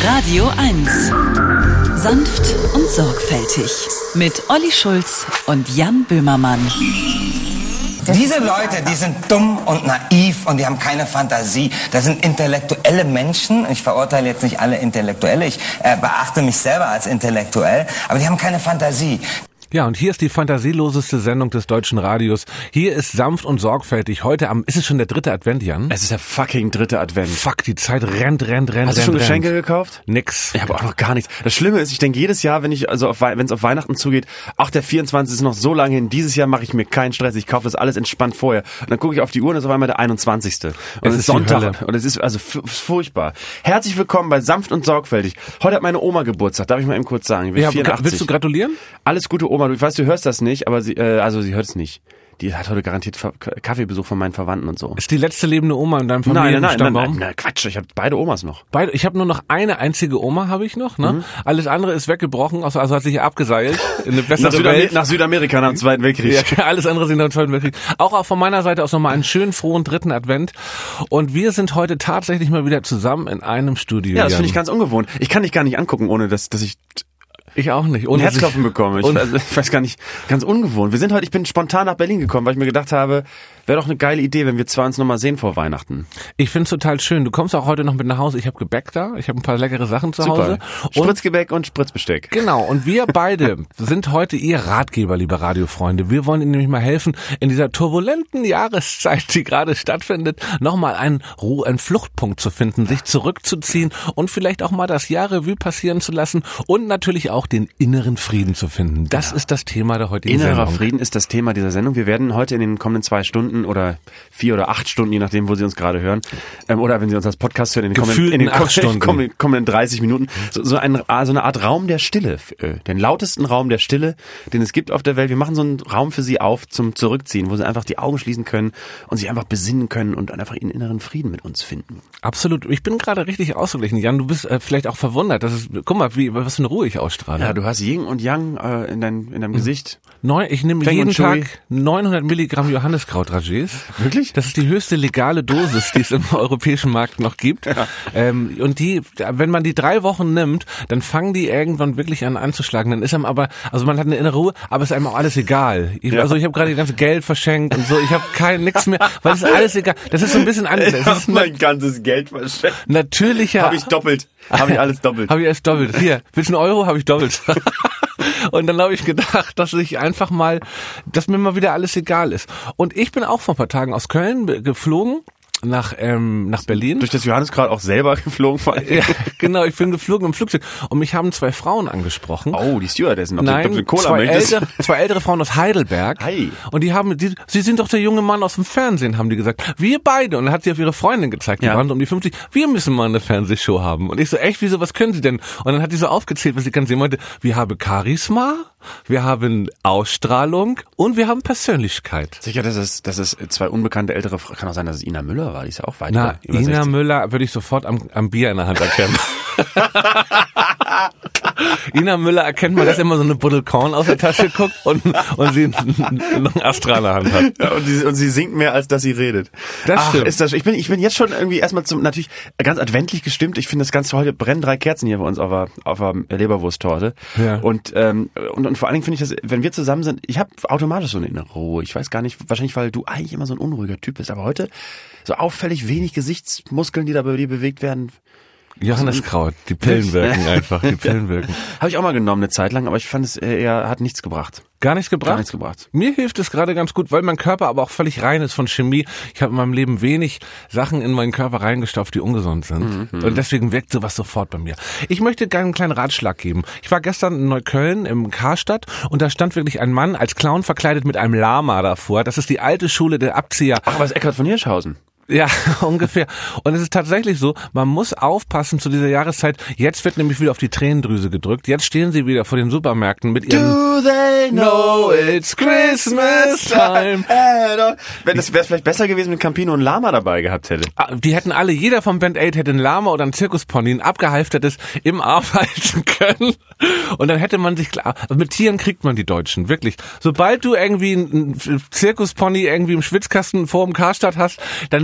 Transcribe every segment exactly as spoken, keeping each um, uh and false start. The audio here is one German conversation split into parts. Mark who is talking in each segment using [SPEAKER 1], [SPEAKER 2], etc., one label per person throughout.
[SPEAKER 1] Radio eins. Sanft und sorgfältig. Mit Olli Schulz und Jan Böhmermann.
[SPEAKER 2] Diese Leute, die sind dumm und naiv und die haben keine Fantasie. Das sind intellektuelle Menschen. Ich verurteile jetzt nicht alle Intellektuelle. Ich äh, beachte mich selber als intellektuell. Aber die haben keine Fantasie.
[SPEAKER 3] Ja, und hier ist die fantasieloseste Sendung des deutschen Radios. Hier ist sanft und sorgfältig. Heute am, ist es schon der dritte Advent, Jan?
[SPEAKER 4] Es ist der fucking dritte Advent.
[SPEAKER 3] Fuck, die Zeit rennt, rennt, rennt,
[SPEAKER 4] Hast du
[SPEAKER 3] rennt,
[SPEAKER 4] schon
[SPEAKER 3] rennt.
[SPEAKER 4] Geschenke gekauft?
[SPEAKER 3] Nix.
[SPEAKER 4] Ich habe auch noch gar nichts. Das Schlimme ist, ich denke jedes Jahr, wenn ich also auf, wenn es auf Weihnachten zugeht, ach, der vierundzwanzigste ist noch so lange hin. Dieses Jahr mache ich mir keinen Stress. Ich kaufe das alles entspannt vorher. Und dann gucke ich auf die Uhr und es ist auf einmal der einundzwanzigste Und
[SPEAKER 3] Es
[SPEAKER 4] es
[SPEAKER 3] ist
[SPEAKER 4] ist Sonntag.
[SPEAKER 3] die Hölle.
[SPEAKER 4] Und es ist also f- furchtbar. Herzlich willkommen bei Sanft und Sorgfältig. Heute hat meine Oma Geburtstag. Darf ich mal eben kurz sagen? Ich bin
[SPEAKER 3] Ja,
[SPEAKER 4] vierundachtzig.
[SPEAKER 3] willst du gratulieren?
[SPEAKER 4] Alles Gute, Oma. Du, ich weiß, du hörst das nicht, aber sie, äh, also sie hört es nicht. Die hat heute garantiert Ver- Kaffeebesuch von meinen Verwandten und so.
[SPEAKER 3] Ist die letzte lebende Oma in deinem
[SPEAKER 4] Nein, nein, nein, nein,
[SPEAKER 3] Familienstammbaum?
[SPEAKER 4] nein, nein, Quatsch. Ich habe beide Omas noch.
[SPEAKER 3] Beide, ich habe nur noch eine einzige Oma, habe ich noch. Ne? Mhm. Alles andere ist weggebrochen, also, also hat sich abgeseilt in eine bessere
[SPEAKER 4] Nach, Südamer-
[SPEAKER 3] Welt.
[SPEAKER 4] nach Südamerika nach dem Zweiten Weltkrieg.
[SPEAKER 3] Ja, alles andere sind nach dem Zweiten Weltkrieg. Auch, auch von meiner Seite aus nochmal einen schönen, frohen dritten Advent. Und wir sind heute tatsächlich mal wieder zusammen in einem Studio.
[SPEAKER 4] Ja, das finde ich
[SPEAKER 3] Jan.
[SPEAKER 4] ganz ungewohnt. Ich kann dich gar nicht angucken, ohne dass, dass ich
[SPEAKER 3] Ich auch nicht.
[SPEAKER 4] ein
[SPEAKER 3] Ohne
[SPEAKER 4] Herzklopfen bekomme. Ich,
[SPEAKER 3] und-
[SPEAKER 4] also, ich weiß gar nicht, ganz ungewohnt. Wir sind heute, ich bin spontan nach Berlin gekommen, weil ich mir gedacht habe, wäre doch eine geile Idee, wenn wir zwei uns nochmal sehen vor Weihnachten.
[SPEAKER 3] Ich find's total schön. Du kommst auch heute noch mit nach Hause. Ich habe Gebäck da. Ich habe ein paar leckere Sachen zu Hause. Und
[SPEAKER 4] Spritzgebäck und Spritzbesteck.
[SPEAKER 3] genau. Und wir beide sind heute Ihr Ratgeber, liebe Radiofreunde. Wir wollen Ihnen nämlich mal helfen, in dieser turbulenten Jahreszeit, die gerade stattfindet, nochmal einen, Ruhe, einen Fluchtpunkt zu finden, sich zurückzuziehen und vielleicht auch mal das Jahr Revue passieren zu lassen und natürlich auch den inneren Frieden zu finden. Das ist das Thema der heutigen
[SPEAKER 4] Innerer
[SPEAKER 3] Sendung.
[SPEAKER 4] Frieden ist das Thema dieser Sendung. Wir werden heute in den kommenden zwei Stunden oder vier oder acht Stunden, je nachdem, wo Sie uns gerade hören, ähm, oder wenn Sie uns als Podcast hören, in den kommenden,
[SPEAKER 3] Gefühlten
[SPEAKER 4] in den
[SPEAKER 3] acht Stunden.
[SPEAKER 4] kommenden, kommenden dreißig Minuten, so, so, ein, so eine Art Raum der Stille, äh, den lautesten Raum der Stille, den es gibt auf der Welt. Wir machen so einen Raum für Sie auf zum Zurückziehen, wo Sie einfach die Augen schließen können und sich einfach besinnen können und einfach Ihren inneren Frieden mit uns finden.
[SPEAKER 3] Absolut. Ich bin gerade richtig ausgeglichen. Jan, du bist äh, vielleicht auch verwundert. Das ist, guck mal, wie, was für eine Ruhe ich ausstrahle.
[SPEAKER 4] Ja, du hast Yin und Yang äh, in, dein, in deinem Gesicht.
[SPEAKER 3] Neun, ich nehme
[SPEAKER 4] Feng
[SPEAKER 3] jeden
[SPEAKER 4] und Shui.
[SPEAKER 3] Tag neunhundert Milligramm Johanniskraut-Ragés.
[SPEAKER 4] Wirklich?
[SPEAKER 3] Das ist die höchste legale Dosis, die es im europäischen Markt noch gibt. Ja. Ähm, und die, wenn man die drei Wochen nimmt, dann fangen die irgendwann wirklich an anzuschlagen. Dann ist einem aber, also man hat eine innere Ruhe, aber ist einem auch alles egal. Ich,
[SPEAKER 4] Ja.
[SPEAKER 3] Also ich habe gerade das ganze Geld verschenkt und so. Ich habe kein nix mehr, weil es ist alles egal. Das ist so ein bisschen anders.
[SPEAKER 4] Ich
[SPEAKER 3] Das ist
[SPEAKER 4] hab mein
[SPEAKER 3] ein
[SPEAKER 4] ganzes Geld verschenkt.
[SPEAKER 3] natürlicher.
[SPEAKER 4] Habe ich doppelt. Habe ich alles doppelt.
[SPEAKER 3] Habe ich erst doppelt. Hier, willst du einen Euro? Habe ich doppelt. Und dann habe ich gedacht, dass ich einfach mal, dass mir mal wieder alles egal ist. Und ich bin auch vor ein paar Tagen aus Köln be- geflogen nach ähm, nach Berlin.
[SPEAKER 4] Durch das Johanniskraut auch selber geflogen. Vor allem.
[SPEAKER 3] Ja, genau, ich bin geflogen im Flugzeug und mich haben zwei Frauen angesprochen.
[SPEAKER 4] Oh, die Stewardessen. Ob
[SPEAKER 3] Nein,
[SPEAKER 4] du, ob du Cola
[SPEAKER 3] zwei,
[SPEAKER 4] möchtest.
[SPEAKER 3] ältere, zwei ältere Frauen aus Heidelberg.
[SPEAKER 4] Hi.
[SPEAKER 3] Und die haben, die, sie sind doch der junge Mann aus dem Fernsehen, haben die gesagt. Wir beide. Und dann hat sie auf ihre Freundin gezeigt, die
[SPEAKER 4] Ja.
[SPEAKER 3] waren so um die fünfzig. Wir müssen mal eine Fernsehshow haben. Und ich so, echt, wieso, was können sie denn? Und dann hat die so aufgezählt, was sie kann. Sie meinte, wir haben Charisma, wir haben Ausstrahlung und wir haben Persönlichkeit.
[SPEAKER 4] Sicher, dass es, dass es zwei unbekannte ältere Frauen, kann auch sein, dass es Ina Müller war, die ist ja auch weit
[SPEAKER 3] Na,
[SPEAKER 4] über, über
[SPEAKER 3] Ina
[SPEAKER 4] sechzig.
[SPEAKER 3] Müller würde ich sofort am, am Bier in der Hand erkennen. Ina Müller erkennt man, dass immer so eine Buddel Korn aus der Tasche guckt und, und sie noch einen Astra in der Hand hat.
[SPEAKER 4] Ja, und, sie, und sie singt mehr, als dass sie redet.
[SPEAKER 3] Das
[SPEAKER 4] Ach,
[SPEAKER 3] stimmt.
[SPEAKER 4] Ist das, ich bin, ich bin jetzt schon irgendwie erstmal zum, natürlich ganz adventlich gestimmt. Ich finde das Ganze heute brennen drei Kerzen hier bei uns auf der, auf der Leberwursttorte.
[SPEAKER 3] Ja.
[SPEAKER 4] Und, ähm, und, und vor allen Dingen finde ich das, wenn wir zusammen sind, ich habe automatisch so eine innere Ruhe. Ich weiß gar nicht, wahrscheinlich, weil du eigentlich immer so ein unruhiger Typ bist. Aber heute so auffällig wenig Gesichtsmuskeln, die da bei dir bewegt werden.
[SPEAKER 3] Johanniskraut, die Pillen wirken einfach, die Pillen wirken.
[SPEAKER 4] Habe ich auch mal genommen eine Zeit lang, aber ich fand es eher, hat nichts gebracht.
[SPEAKER 3] Gar nichts gebracht?
[SPEAKER 4] Gar nichts gebracht.
[SPEAKER 3] Mir hilft es gerade ganz gut, weil mein Körper aber auch völlig rein ist von Chemie. Ich habe in meinem Leben wenig Sachen in meinen Körper reingestopft, die ungesund sind. Mhm. Und deswegen wirkt sowas sofort bei mir. Ich möchte gerne einen kleinen Ratschlag geben. Ich war gestern in Neukölln im Karstadt und da stand wirklich ein Mann als Clown verkleidet mit einem Lama davor. Das ist die alte Schule der Abzieher.
[SPEAKER 4] Ach, was Eckhard von Hirschhausen.
[SPEAKER 3] Ja, ungefähr. Und es ist tatsächlich so, man muss aufpassen zu dieser Jahreszeit. Jetzt wird nämlich wieder auf die Tränendrüse gedrückt. Jetzt stehen sie wieder vor den Supermärkten mit ihren
[SPEAKER 4] Do they
[SPEAKER 3] know it's Christmas time?
[SPEAKER 4] Wenn es wäre vielleicht besser gewesen, wenn Campino ein Lama dabei gehabt hätte.
[SPEAKER 3] Ah, die hätten alle, jeder vom Band Aid hätte ein Lama oder ein Zirkuspony, ein abgehalftertes im Arm halten können. Und dann hätte man sich klar, also mit Tieren kriegt man die Deutschen, wirklich. Sobald du irgendwie einen Zirkuspony irgendwie im Schwitzkasten vor dem Karstadt hast, dann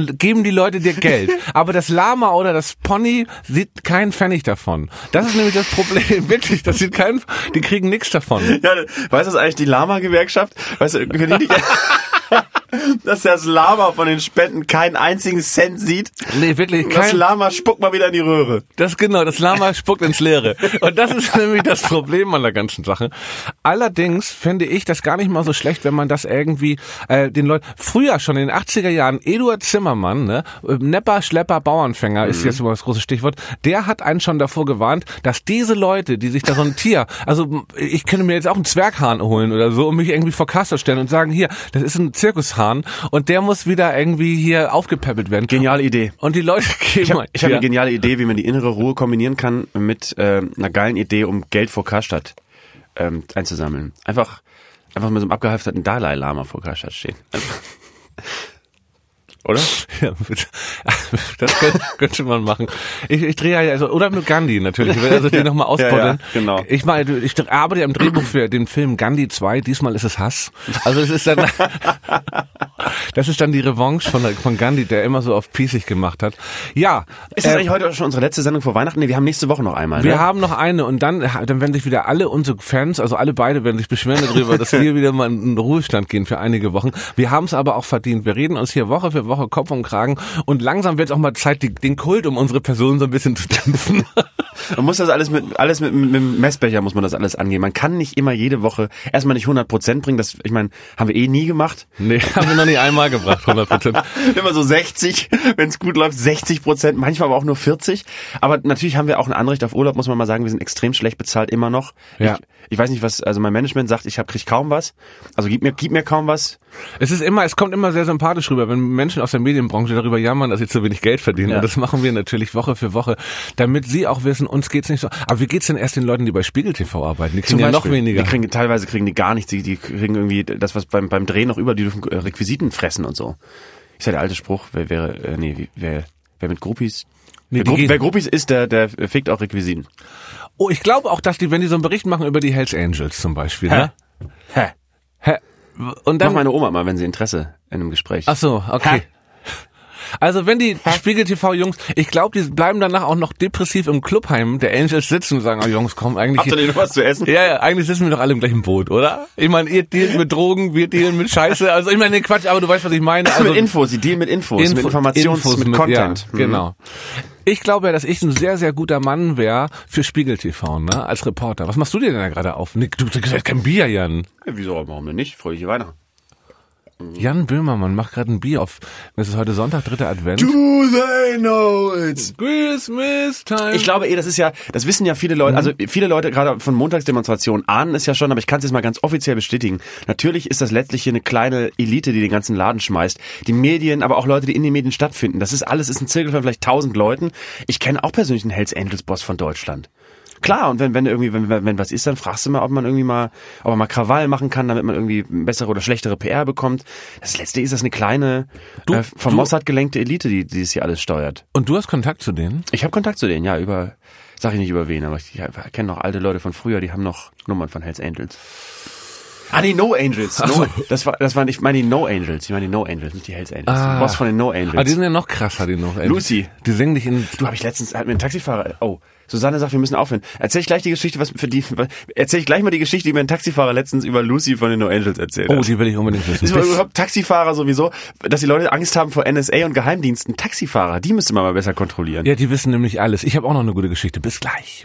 [SPEAKER 3] geben die Leute dir Geld. Aber das Lama oder das Pony sieht keinen Pfennig davon. Das ist nämlich das Problem. Wirklich, das sieht keinen, die kriegen nichts davon.
[SPEAKER 4] Ja, weißt du, das eigentlich die Lama-Gewerkschaft? Weißt du, können die nicht... Dass das Lama von den Spenden keinen einzigen Cent sieht.
[SPEAKER 3] Nee, wirklich.
[SPEAKER 4] Kein, das Lama spuckt mal wieder in die Röhre.
[SPEAKER 3] Das genau, das Lama spuckt ins Leere. Und das ist nämlich das Problem an der ganzen Sache. Allerdings finde ich das gar nicht mal so schlecht, wenn man das irgendwie äh, den Leuten, früher schon in den achtziger Jahren, Eduard Zimmermann, ne, Nepper, Schlepper, Bauernfänger ist jetzt immer das große Stichwort, der hat einen schon davor gewarnt, dass diese Leute, die sich da so ein Tier, also ich könnte mir jetzt auch einen Zwerghahn holen oder so und mich irgendwie vor Kasse stellen und sagen, hier, das ist ein Zirkushahn und der muss wieder irgendwie hier aufgepäppelt werden.
[SPEAKER 4] Geniale Idee.
[SPEAKER 3] Und die Leute geben...
[SPEAKER 4] Ich habe hab eine geniale Idee, wie man die innere Ruhe kombinieren kann mit äh, einer geilen Idee, um Geld vor Karstadt ähm, einzusammeln. Einfach, einfach mit so einem abgehalfterten Dalai-Lama vor Karstadt stehen. Oder?
[SPEAKER 3] Ja, das könnte, könnte man machen. Ich, ich drehe ja, also, oder mit Gandhi natürlich. Ich will also den nochmal ausbuddeln.
[SPEAKER 4] Ja, ja, genau.
[SPEAKER 3] Ich meine, ich arbeite ja im Drehbuch für den Film Gandhi zwei. Diesmal ist es Hass. Also es ist dann, das ist dann die Revanche von, von Gandhi, der immer so auf pießig gemacht hat. Ja.
[SPEAKER 4] Ist das äh, eigentlich heute schon unsere letzte Sendung vor Weihnachten? Nee, wir haben nächste Woche noch einmal.
[SPEAKER 3] Wir
[SPEAKER 4] ne?
[SPEAKER 3] haben noch eine und dann, dann werden sich wieder alle unsere Fans, also alle beide werden sich beschweren darüber, dass wir wieder mal in den Ruhestand gehen für einige Wochen. Wir haben es aber auch verdient. Wir reden uns hier Woche für Woche Kopf und Kragen und langsam wird es auch mal Zeit, die, den Kult um unsere Person so ein bisschen zu dämpfen.
[SPEAKER 4] Man muss das alles mit alles mit, mit dem Messbecher muss man das alles angehen. Man kann nicht immer jede Woche erstmal nicht hundert Prozent bringen. Das, ich meine, haben wir eh nie gemacht.
[SPEAKER 3] Nee, haben wir noch nie einmal gebracht, hundert Prozent.
[SPEAKER 4] Immer so sechzig, wenn es gut läuft, sechzig Prozent, manchmal aber auch nur vierzig. Aber natürlich haben wir auch ein Anrecht auf Urlaub, muss man mal sagen. Wir sind extrem schlecht bezahlt, immer noch.
[SPEAKER 3] Ja.
[SPEAKER 4] Ich, ich weiß nicht, was, also mein Management sagt, ich hab, krieg kaum was. Also gib mir, gib mir kaum was.
[SPEAKER 3] Es ist immer, es kommt immer sehr sympathisch rüber, wenn Menschen aus der Medienbranche darüber jammern, dass sie zu wenig Geld verdienen. Ja. Und das machen wir natürlich Woche für Woche, damit sie auch wissen, uns geht's nicht so. Aber wie geht's denn erst den Leuten, die bei Spiegel T V arbeiten? Die kriegen ja noch weniger.
[SPEAKER 4] Die kriegen, teilweise kriegen die gar nichts. Die, die kriegen irgendwie das, was beim, beim Drehen noch über, die dürfen Requisiten fressen und so. Ist ja der alte Spruch, wer wäre, äh, nee, wer, wer mit Groupies, nee, wer, Gru- wer Groupies ist, der, der fickt auch Requisiten.
[SPEAKER 3] Oh, ich glaube auch, dass die, wenn die so einen Bericht machen über die Hells Angels zum Beispiel,
[SPEAKER 4] Hä?
[SPEAKER 3] ne?
[SPEAKER 4] Hä?
[SPEAKER 3] Hä? Und dann
[SPEAKER 4] mach meine Oma mal, wenn sie Interesse in einem Gespräch.
[SPEAKER 3] Ach so, okay. Hä? Also wenn die Spiegel T V-Jungs, ich glaube, die bleiben danach auch noch depressiv im Clubheim der Angels sitzen und sagen, oh Jungs, komm, eigentlich...
[SPEAKER 4] Habt ihr denn noch was zu essen?
[SPEAKER 3] Ja, ja, eigentlich sitzen wir doch alle im gleichen Boot, oder? Ich meine, ihr dealt mit Drogen, wir dealen mit Scheiße. Also ich meine, nee, Quatsch, aber du weißt, was ich meine. Also,
[SPEAKER 4] mit Infos, sie dealen mit Infos,
[SPEAKER 3] Info,
[SPEAKER 4] mit Informations,
[SPEAKER 3] Infos,
[SPEAKER 4] mit, mit Content.
[SPEAKER 3] Ja, genau. Ich glaube ja, dass ich ein sehr, sehr guter Mann wäre für Spiegel T V, ne, als Reporter. Was machst du dir denn da gerade auf? Nick, du kriegst kein Bier, Jan.
[SPEAKER 4] Ja, wieso, warum denn nicht? Fröhliche Weihnachten.
[SPEAKER 3] Jan Böhmermann macht gerade ein Bier auf. Es ist heute Sonntag, dritter Advent.
[SPEAKER 4] Do they know it's
[SPEAKER 3] Christmas time?
[SPEAKER 4] Ich glaube eh, das ist ja, das wissen ja viele Leute, also viele Leute gerade von Montagsdemonstrationen ahnen es ja schon, aber ich kann es jetzt mal ganz offiziell bestätigen. Natürlich ist das letztlich hier eine kleine Elite, die den ganzen Laden schmeißt. Die Medien, aber auch Leute, die in den Medien stattfinden. Das ist alles, ist ein Zirkel von vielleicht tausend Leuten. Ich kenne auch persönlich einen Hells Angels Boss von Deutschland. Klar, und wenn, wenn irgendwie, wenn, wenn was ist, dann fragst du mal, ob man irgendwie mal, ob man mal Krawall machen kann, damit man irgendwie bessere oder schlechtere P R bekommt. Das letzte ist das eine kleine, du, äh, vom du, Mossad gelenkte Elite, die, die das hier alles steuert.
[SPEAKER 3] Und du hast Kontakt zu denen?
[SPEAKER 4] Ich habe Kontakt zu denen, ja, über, sag ich nicht über wen, aber ich, ich kenne noch alte Leute von früher, die haben noch Nummern von Hells Angels. Ah, die No Angels. No, so. Das war, das waren, ich meine die No Angels. Ich meine die No Angels, nicht die Hells Angels. Ah. Die Boss von den No Angels.
[SPEAKER 3] Ah, die sind ja noch krasser, die No Angels.
[SPEAKER 4] Lucy.
[SPEAKER 3] Die singen dich in...
[SPEAKER 4] Du, hab ich letztens, hat mir ein Taxifahrer, oh, Susanne sagt, wir müssen aufhören. Erzähl ich gleich die Geschichte, was für die, erzähl ich gleich mal die Geschichte, die mir ein Taxifahrer letztens über Lucy von den No Angels erzählt hat.
[SPEAKER 3] Oh, die will ich unbedingt wissen.
[SPEAKER 4] Das war überhaupt Taxifahrer sowieso, dass die Leute Angst haben vor N S A und Geheimdiensten. Taxifahrer, die müsste man mal besser kontrollieren.
[SPEAKER 3] Ja, die wissen nämlich alles. Ich habe auch noch eine gute Geschichte. Bis gleich.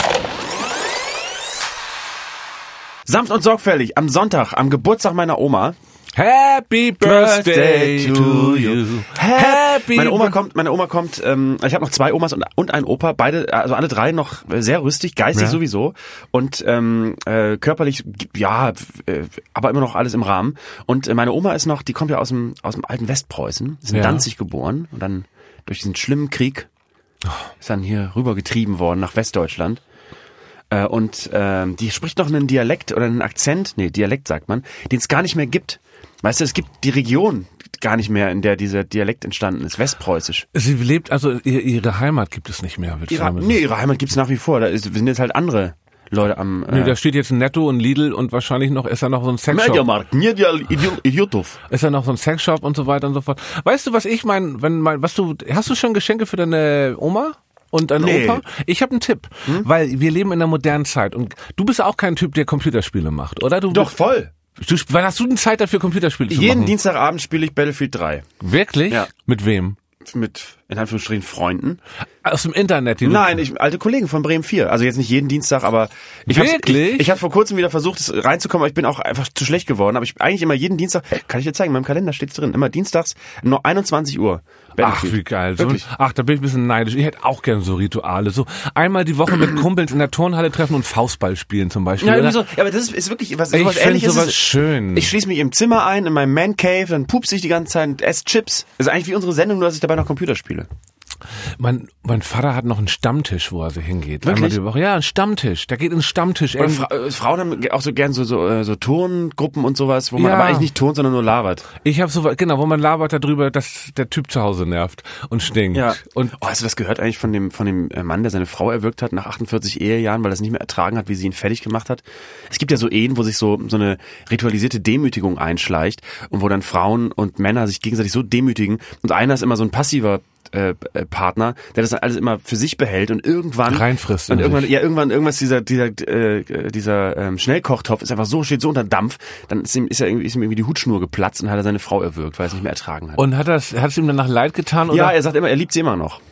[SPEAKER 4] Sanft und sorgfältig, am Sonntag, am Geburtstag meiner Oma.
[SPEAKER 3] Happy Birthday to you.
[SPEAKER 4] Happy. Meine Oma kommt, meine Oma kommt. Ähm, ich habe noch zwei Omas und, und einen Opa, beide, also alle drei noch sehr rüstig, geistig ja. sowieso und ähm, äh, körperlich, ja, äh, aber immer noch alles im Rahmen. Und äh, meine Oma ist noch, die kommt ja aus dem aus dem alten Westpreußen, ist in ja. Danzig geboren und dann durch diesen schlimmen Krieg ist dann hier rübergetrieben worden nach Westdeutschland. Äh, und äh, die spricht noch einen Dialekt oder einen Akzent, nee, Dialekt sagt man, den es gar nicht mehr gibt. Weißt du, es gibt die Region gar nicht mehr, in der dieser Dialekt entstanden ist, Westpreußisch.
[SPEAKER 3] Sie lebt, also ihre Heimat gibt es nicht mehr, würde ich sagen.
[SPEAKER 4] Nee, ihre Heimat gibt's nach wie vor. Da ist, sind jetzt halt andere Leute am... Äh
[SPEAKER 3] Nee, da steht jetzt ein Netto und Lidl und wahrscheinlich noch, ist da noch so ein Sexshop.
[SPEAKER 4] Mediamarkt, Medial Idiotov.
[SPEAKER 3] Ist da noch so ein Sexshop und so weiter und so fort. Weißt du, was ich meine, wenn mein, was du, hast du schon Geschenke für deine Oma? Und dein
[SPEAKER 4] Nee.
[SPEAKER 3] Opa? Ich habe einen Tipp, hm? weil wir leben in einer modernen Zeit und du bist auch kein Typ, der Computerspiele macht, oder? Du
[SPEAKER 4] Doch, voll.
[SPEAKER 3] Du, wann hast du denn Zeit dafür, Computerspiele zu
[SPEAKER 4] Jeden
[SPEAKER 3] machen?
[SPEAKER 4] Dienstagabend spiele ich Battlefield drei.
[SPEAKER 3] Wirklich?
[SPEAKER 4] Ja.
[SPEAKER 3] Mit wem?
[SPEAKER 4] Mit, in Anführungsstrichen, Freunden.
[SPEAKER 3] Aus dem Internet? Die
[SPEAKER 4] Nein, ich, alte Kollegen von Bremen vier. Also jetzt nicht jeden Dienstag, aber ich habe
[SPEAKER 3] Wirklich?
[SPEAKER 4] ich, ich habe vor kurzem wieder versucht, es reinzukommen, aber ich bin auch einfach zu schlecht geworden. Aber ich eigentlich immer jeden Dienstag, kann ich dir zeigen, in meinem Kalender steht's drin, immer dienstags nur einundzwanzig Uhr.
[SPEAKER 3] Ach, wie geil. So,
[SPEAKER 4] Wirklich?
[SPEAKER 3] ach, da bin ich ein bisschen neidisch. Ich hätte auch gerne so Rituale. So einmal die Woche mit Kumpels in der Turnhalle treffen und Faustball spielen zum Beispiel.
[SPEAKER 4] Ja,
[SPEAKER 3] oder?
[SPEAKER 4] so, ja, aber das ist, ist wirklich was,
[SPEAKER 3] Ich
[SPEAKER 4] sowas
[SPEAKER 3] finde
[SPEAKER 4] Ähnliches.
[SPEAKER 3] sowas schön.
[SPEAKER 4] Ich schließe mich im Zimmer ein, in meinem Man Cave, dann pupse ich die ganze Zeit, esse Chips. Das ist eigentlich wie unsere Sendung, nur dass ich dabei noch Computer spiele.
[SPEAKER 3] Mein, mein Vater hat noch einen Stammtisch, wo er so hingeht.
[SPEAKER 4] Wirklich?
[SPEAKER 3] Einmal die Woche. Ja, ein Stammtisch. Der geht ins Stammtisch.
[SPEAKER 4] Oder Fra äh, Frauen haben auch so gern so, so, äh, so Turngruppen und sowas, wo man
[SPEAKER 3] Ja.
[SPEAKER 4] aber eigentlich nicht turnt, sondern nur labert.
[SPEAKER 3] Ich habe so, genau, wo man labert darüber, dass der Typ zu Hause nervt und stinkt.
[SPEAKER 4] Ja.
[SPEAKER 3] Und
[SPEAKER 4] Oh, hast du das gehört eigentlich von dem, von dem Mann, der seine Frau erwürgt hat nach achtundvierzig Ehejahren, weil er es nicht mehr ertragen hat, wie sie ihn fertig gemacht hat? Es gibt ja so Ehen, wo sich so, so eine ritualisierte Demütigung einschleicht und wo dann Frauen und Männer sich gegenseitig so demütigen und einer ist immer so ein passiver äh, Partner, der das dann alles immer für sich behält und irgendwann
[SPEAKER 3] reinfrisst.
[SPEAKER 4] und
[SPEAKER 3] in
[SPEAKER 4] irgendwann
[SPEAKER 3] sich.
[SPEAKER 4] ja irgendwann irgendwas dieser dieser äh, dieser ähm, Schnellkochtopf ist einfach so steht so unter Dampf, dann ist ihm ist er irgendwie ist ihm irgendwie die Hutschnur geplatzt und hat er seine Frau erwürgt, weil er es nicht mehr ertragen hat.
[SPEAKER 3] Und hat das, hat es ihm danach leid getan? Oder?
[SPEAKER 4] Ja, er sagt immer, er liebt sie immer noch.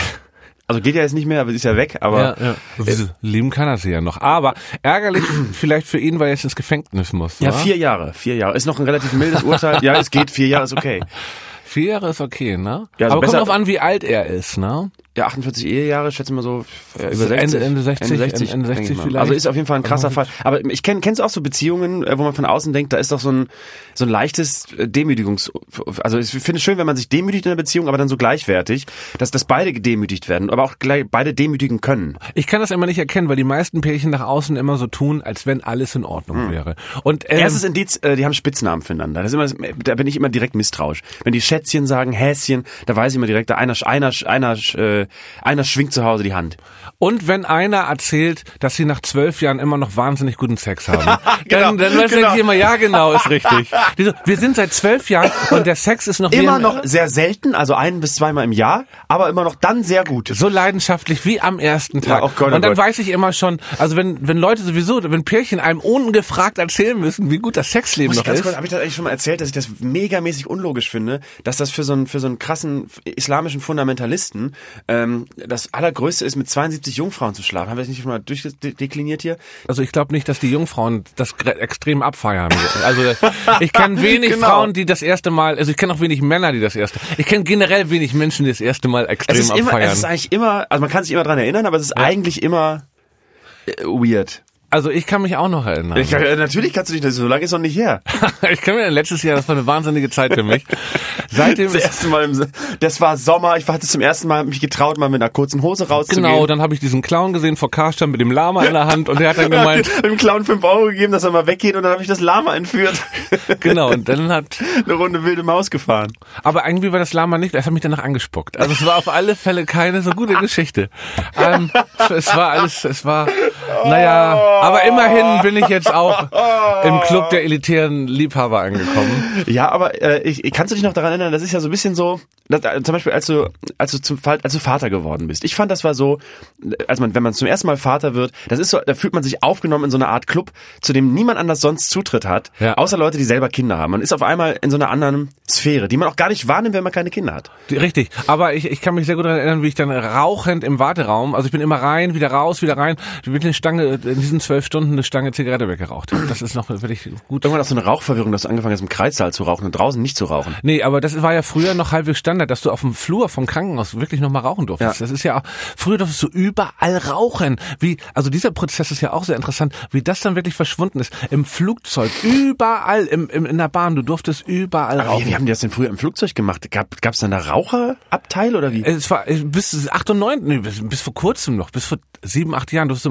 [SPEAKER 4] Also geht ja jetzt nicht mehr, aber sie ist ja weg, aber
[SPEAKER 3] Ja, ja. Also, lieben kann er sie ja noch. Aber ärgerlich vielleicht für ihn, weil er jetzt ins Gefängnis muss.
[SPEAKER 4] ja,
[SPEAKER 3] oder?
[SPEAKER 4] vier Jahre, vier Jahre. Ist noch ein relativ mildes Urteil. Ja, es geht, vier Jahre ist okay.
[SPEAKER 3] Vier Jahre ist okay, ne?
[SPEAKER 4] Ja, also
[SPEAKER 3] aber kommt
[SPEAKER 4] besser-
[SPEAKER 3] drauf an, wie alt er ist, ne?
[SPEAKER 4] Ja, achtundvierzig Ehejahre, schätze mal so ja, über
[SPEAKER 3] Ende-
[SPEAKER 4] sechzig.
[SPEAKER 3] Ende sechzig, Ende sechzig
[SPEAKER 4] denke ich mal.
[SPEAKER 3] vielleicht.
[SPEAKER 4] Also ist auf jeden Fall ein krasser Fall. Aber ich kenn, kennst du auch so Beziehungen, äh, wo man von außen denkt, da ist doch so ein so ein leichtes äh, Demütigungs... Also ich finde es schön, wenn man sich demütigt in einer Beziehung, aber dann so gleichwertig, dass, dass beide gedemütigt werden, aber auch gleich beide demütigen können.
[SPEAKER 3] Ich kann das immer nicht erkennen, weil die meisten Pärchen nach außen immer so tun, als wenn alles in Ordnung wäre. Und ähm,
[SPEAKER 4] Erstes Indiz, äh, die haben Spitznamen füreinander. Das ist immer, da bin ich immer direkt misstrauisch. Wenn die Schätzchen sagen, Häschen, da weiß ich immer direkt, da einer, einer, einer, äh, einer schwingt zu Hause die Hand.
[SPEAKER 3] Und wenn einer erzählt, dass sie nach zwölf Jahren immer noch wahnsinnig guten Sex haben,
[SPEAKER 4] Genau,
[SPEAKER 3] dann, dann weiß
[SPEAKER 4] genau.
[SPEAKER 3] ich immer, ja genau, ist richtig. Die so, wir sind seit zwölf Jahren und der Sex ist noch
[SPEAKER 4] Immer
[SPEAKER 3] wie
[SPEAKER 4] noch sehr selten, also ein bis zweimal im Jahr, aber immer noch dann sehr gut.
[SPEAKER 3] so leidenschaftlich wie am ersten Tag.
[SPEAKER 4] Ja, oh Gott, oh
[SPEAKER 3] und dann
[SPEAKER 4] Gott.
[SPEAKER 3] weiß ich immer schon, also wenn wenn Leute sowieso, wenn Pärchen einem ungefragt erzählen müssen, wie gut das Sexleben
[SPEAKER 4] Muss ich
[SPEAKER 3] noch
[SPEAKER 4] ganz
[SPEAKER 3] ist.
[SPEAKER 4] kurz, habe ich das eigentlich schon mal erzählt, dass ich das megamäßig unlogisch finde, dass das für so einen für so einen krassen islamischen Fundamentalisten ähm, das allergrößte ist, mit zweiundsiebzig Jungfrauen zu schlafen. Haben wir das nicht schon mal durchdekliniert hier?
[SPEAKER 3] Also ich glaube nicht, dass die Jungfrauen das gre- extrem abfeiern. Also ich kenne wenig
[SPEAKER 4] Genau.
[SPEAKER 3] Frauen, die das erste Mal, also ich kenne auch wenig Männer, die das erste. Ich kenne generell wenig Menschen, die das erste Mal extrem
[SPEAKER 4] Es ist immer,
[SPEAKER 3] abfeiern.
[SPEAKER 4] es ist eigentlich immer, also man kann sich immer dran erinnern, aber es ist eigentlich immer äh, weird.
[SPEAKER 3] Also ich kann mich auch noch erinnern.
[SPEAKER 4] Ich, äh, natürlich kannst du dich, das so lange ist noch nicht her.
[SPEAKER 3] Ich kann mir letztes Jahr, das war eine wahnsinnige Zeit für mich. Seitdem
[SPEAKER 4] Das erste Mal, im, das war Sommer, ich hatte zum ersten Mal mich getraut, mal mit einer kurzen Hose rauszugehen.
[SPEAKER 3] genau, dann habe ich diesen Clown gesehen vor Karstadt mit dem Lama in der Hand und der hat dann gemeint,
[SPEAKER 4] dem Clown fünf Euro gegeben, dass er mal weggeht und dann habe ich das Lama entführt.
[SPEAKER 3] genau, und dann hat,
[SPEAKER 4] Eine Runde wilde Maus gefahren.
[SPEAKER 3] aber irgendwie war das Lama nicht, es hat mich danach angespuckt. Also es war auf alle Fälle keine so gute Geschichte. Ähm, es war alles, es war, naja, aber immerhin bin ich jetzt auch im Club der elitären Liebhaber angekommen.
[SPEAKER 4] Ja, aber äh, ich, ich kannst du dich noch daran erinnern, das ist ja so ein bisschen so, dass, äh, zum Beispiel als du als du zum als du Vater geworden bist. Ich fand, das war so, als man wenn man zum ersten Mal Vater wird, das ist so, da fühlt man sich aufgenommen in so einer Art Club, zu dem niemand anders sonst Zutritt hat,
[SPEAKER 3] Ja.
[SPEAKER 4] außer Leute, die selber Kinder haben. Man ist auf einmal in so einer anderen Sphäre, die man auch gar nicht wahrnimmt, wenn man keine Kinder hat.
[SPEAKER 3] Richtig, aber ich, ich kann mich sehr gut daran erinnern, wie ich dann rauchend im Warteraum, also ich bin immer rein, wieder raus, wieder rein, ich bin eine Stange, in diesen zwölf Stunden eine Stange Zigarette weggeraucht. Das ist noch wirklich gut.
[SPEAKER 4] Irgendwann auch so eine Rauchverwirrung, dass du angefangen hast, im Kreissaal zu rauchen und draußen nicht zu rauchen.
[SPEAKER 3] Nee, aber das war ja früher noch halbwegs Standard, dass du auf dem Flur vom Krankenhaus wirklich noch mal rauchen durftest.
[SPEAKER 4] Ja.
[SPEAKER 3] Das ist ja auch, früher durftest du überall rauchen. Wie, also dieser Prozess ist ja auch sehr interessant, wie das dann wirklich verschwunden ist. Im Flugzeug, überall, im, im, in der Bahn, du durftest überall
[SPEAKER 4] Aber
[SPEAKER 3] rauchen.
[SPEAKER 4] wie, wie haben die das denn früher im Flugzeug gemacht? Gab gab's dann da Raucherabteil oder wie?
[SPEAKER 3] Es war bis acht und neun, nee, bis, bis vor kurzem noch, bis vor sieben, acht Jahren durftest du im Flugzeug rauchen.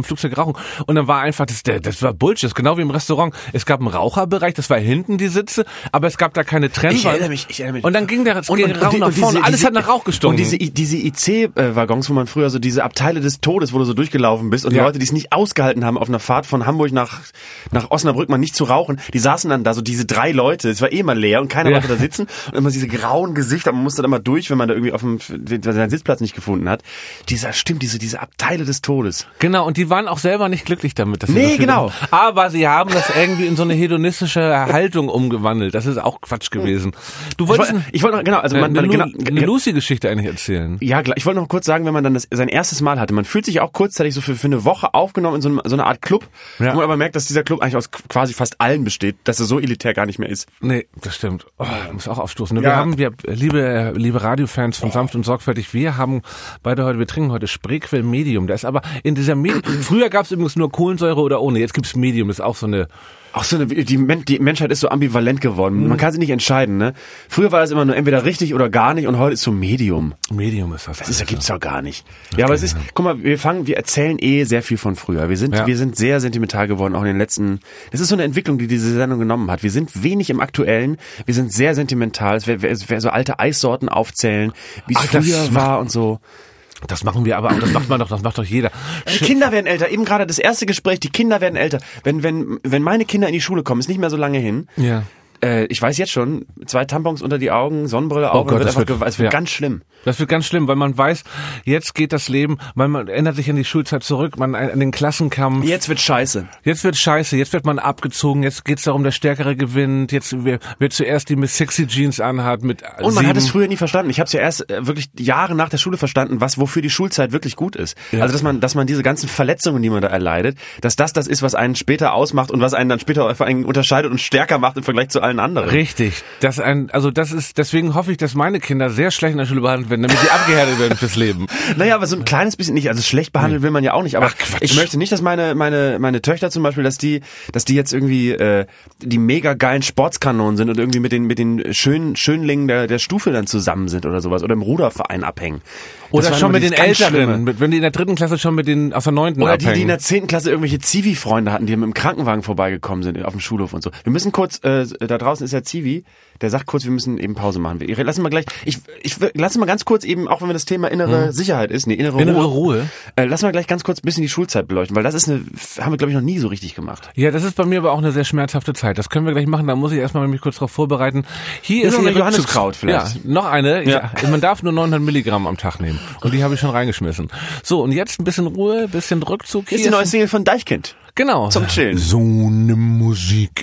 [SPEAKER 3] rauchen. Und dann war einfach, das, das war Bullshit, genau wie im Restaurant. Es gab einen Raucherbereich, das war hinten die Sitze, aber es gab da keine Trennwand.
[SPEAKER 4] Ich erinnere mich, ich erinnere mich.
[SPEAKER 3] Und dann ging der
[SPEAKER 4] und,
[SPEAKER 3] ging
[SPEAKER 4] und,
[SPEAKER 3] Rauch
[SPEAKER 4] und,
[SPEAKER 3] nach
[SPEAKER 4] und
[SPEAKER 3] vorne,
[SPEAKER 4] diese,
[SPEAKER 3] alles
[SPEAKER 4] diese,
[SPEAKER 3] hat nach Rauch gestunken.
[SPEAKER 4] Und diese, diese I C-Waggons, wo man früher so diese Abteile des Todes, wo du so durchgelaufen bist und
[SPEAKER 3] ja.
[SPEAKER 4] die Leute, die es nicht ausgehalten haben, auf einer Fahrt von Hamburg nach, nach Osnabrück mal nicht zu rauchen, die saßen dann da, so diese drei Leute, es war eh mal leer und keiner
[SPEAKER 3] ja.
[SPEAKER 4] wollte da sitzen und immer diese grauen Gesichter, man musste da mal durch, wenn man da irgendwie auf dem, seinen Sitzplatz nicht gefunden hat. Dieser, stimmt, diese, diese Abteile des Todes.
[SPEAKER 3] Genau, und die waren auch selber nicht glücklich damit, dass sie
[SPEAKER 4] Nee,
[SPEAKER 3] so viel
[SPEAKER 4] genau.
[SPEAKER 3] Haben. Aber sie haben das irgendwie in so eine hedonistische Haltung umgewandelt. Das ist auch Quatsch gewesen. Du wolltest
[SPEAKER 4] Ich wollte, ich wollte noch, genau, also
[SPEAKER 3] eine,
[SPEAKER 4] man, man,
[SPEAKER 3] eine,
[SPEAKER 4] genau,
[SPEAKER 3] eine Lucy-Geschichte eigentlich erzählen.
[SPEAKER 4] Ja, klar. Ich wollte noch kurz sagen, wenn man dann das, sein erstes Mal hatte, man fühlt sich auch kurzzeitig so für, für eine Woche aufgenommen in so, einem, so einer Art Club,
[SPEAKER 3] ja.
[SPEAKER 4] wo man aber merkt, dass dieser Club eigentlich aus quasi fast allen besteht, dass er so elitär gar nicht mehr ist.
[SPEAKER 3] Nee, das stimmt. Oh, ich muss auch aufstoßen. Wir
[SPEAKER 4] Ja.
[SPEAKER 3] haben, wir, liebe, liebe Radiofans von Sanft und Sorgfältig, wir haben beide heute, wir trinken heute Spreequell Medium. Da ist aber in dieser Medium, früher gab es übrigens nur Kohlensäure oder ohne, jetzt gibt's Medium, das ist auch so eine,
[SPEAKER 4] Auch so eine, die, Men- die Menschheit ist so ambivalent geworden. Man kann sich nicht entscheiden, ne? Früher war es immer nur entweder richtig oder gar nicht und heute ist so Medium.
[SPEAKER 3] Medium ist das.
[SPEAKER 4] Das ist, das gibt's doch gar nicht. Ja, aber es ist, guck mal, wir fangen, wir erzählen eh sehr viel von früher. Wir sind,
[SPEAKER 3] Ja.
[SPEAKER 4] wir sind sehr sentimental geworden, auch in den letzten, das ist so eine Entwicklung, die diese Sendung genommen hat. Wir sind wenig im Aktuellen, wir sind sehr sentimental. Es wäre wär, wär so alte Eissorten aufzählen, wie es
[SPEAKER 3] Ach, das
[SPEAKER 4] früher war und so.
[SPEAKER 3] Das machen wir aber, aber das macht man doch, das macht doch jeder.
[SPEAKER 4] Die Kinder werden älter. Eben gerade das erste Gespräch, die Kinder werden älter. Wenn, wenn, wenn meine Kinder in die Schule kommen, ist nicht mehr so lange hin.
[SPEAKER 3] Ja.
[SPEAKER 4] Äh, ich weiß jetzt schon, zwei Tampons unter die Augen, Sonnenbrille auf,
[SPEAKER 3] Oh Gott,
[SPEAKER 4] wird
[SPEAKER 3] das
[SPEAKER 4] einfach,
[SPEAKER 3] wird-
[SPEAKER 4] ge- es wird
[SPEAKER 3] ja.
[SPEAKER 4] ganz schlimm.
[SPEAKER 3] Das wird ganz schlimm, weil man weiß, jetzt geht das Leben, weil man erinnert sich an die Schulzeit zurück, man an den Klassenkampf.
[SPEAKER 4] Jetzt wird scheiße.
[SPEAKER 3] Jetzt wird scheiße, jetzt wird man abgezogen, jetzt geht's darum, der Stärkere gewinnt, jetzt wer, wer zuerst die Miss Sexy Jeans anhat mit
[SPEAKER 4] Und man
[SPEAKER 3] sieben.
[SPEAKER 4] hat es früher nie verstanden. Ich habe es ja erst äh, wirklich Jahre nach der Schule verstanden, was wofür die Schulzeit wirklich gut ist.
[SPEAKER 3] Ja.
[SPEAKER 4] Also dass man, dass man diese ganzen Verletzungen, die man da erleidet, dass das das ist, was einen später ausmacht und was einen dann später vor allem unterscheidet und stärker macht im Vergleich zu allen anderen.
[SPEAKER 3] Richtig. Das ein, also das ist, deswegen hoffe ich, dass meine Kinder sehr schlecht in der Schule behandelt werden, damit sie abgehärtet werden fürs Leben.
[SPEAKER 4] Naja, aber so ein kleines bisschen nicht. Also schlecht behandelt will man ja auch nicht. Aber
[SPEAKER 3] Ach, Quatsch.
[SPEAKER 4] ich möchte nicht, dass meine meine meine Töchter zum Beispiel, dass die dass die jetzt irgendwie äh, die mega geilen Sportskanonen sind und irgendwie mit den mit den schönen Schönlingen der der Stufe dann zusammen sind oder sowas oder im Ruderverein abhängen. Das
[SPEAKER 3] Oder
[SPEAKER 4] war
[SPEAKER 3] schon
[SPEAKER 4] immer
[SPEAKER 3] mit den
[SPEAKER 4] dieses ganz
[SPEAKER 3] Älteren,
[SPEAKER 4] Schlimme.
[SPEAKER 3] mit, wenn die in der dritten Klasse schon mit den aus der neunten
[SPEAKER 4] Oder die,
[SPEAKER 3] abhängen.
[SPEAKER 4] die in der zehnten Klasse irgendwelche Zivi-Freunde hatten, die mit dem Krankenwagen vorbeigekommen sind auf dem Schulhof und so. Wir müssen kurz, äh, da draußen ist der Zivi, der sagt kurz, wir müssen eben Pause machen. Wir lassen mal gleich, ich, ich lasse mal ganz kurz eben, auch wenn wir das Thema innere
[SPEAKER 3] Hm.
[SPEAKER 4] Sicherheit ist, nee, innere,
[SPEAKER 3] Innere
[SPEAKER 4] Ruhe,
[SPEAKER 3] Ruhe.
[SPEAKER 4] Äh, lassen wir gleich ganz kurz ein bisschen die Schulzeit beleuchten, weil das ist eine, haben wir glaube ich noch nie so richtig gemacht.
[SPEAKER 3] Ja, das ist bei mir aber auch eine sehr schmerzhafte Zeit. Das können wir gleich machen, da muss ich erstmal mich kurz darauf vorbereiten. Hier
[SPEAKER 4] Nimm
[SPEAKER 3] ist
[SPEAKER 4] noch
[SPEAKER 3] Ihr
[SPEAKER 4] eine
[SPEAKER 3] Rückzugs-
[SPEAKER 4] Johanniskraut vielleicht.
[SPEAKER 3] Ja, noch eine.
[SPEAKER 4] Ja.
[SPEAKER 3] Ja. Man darf nur neunhundert Milligramm am Tag nehmen. Und die habe ich schon reingeschmissen. So, und jetzt ein bisschen Ruhe, ein bisschen Rückzug.
[SPEAKER 4] Hier ist
[SPEAKER 3] Hier
[SPEAKER 4] die neue Single von Deichkind.
[SPEAKER 3] Genau.
[SPEAKER 4] Zum Chillen.
[SPEAKER 3] So eine Musik.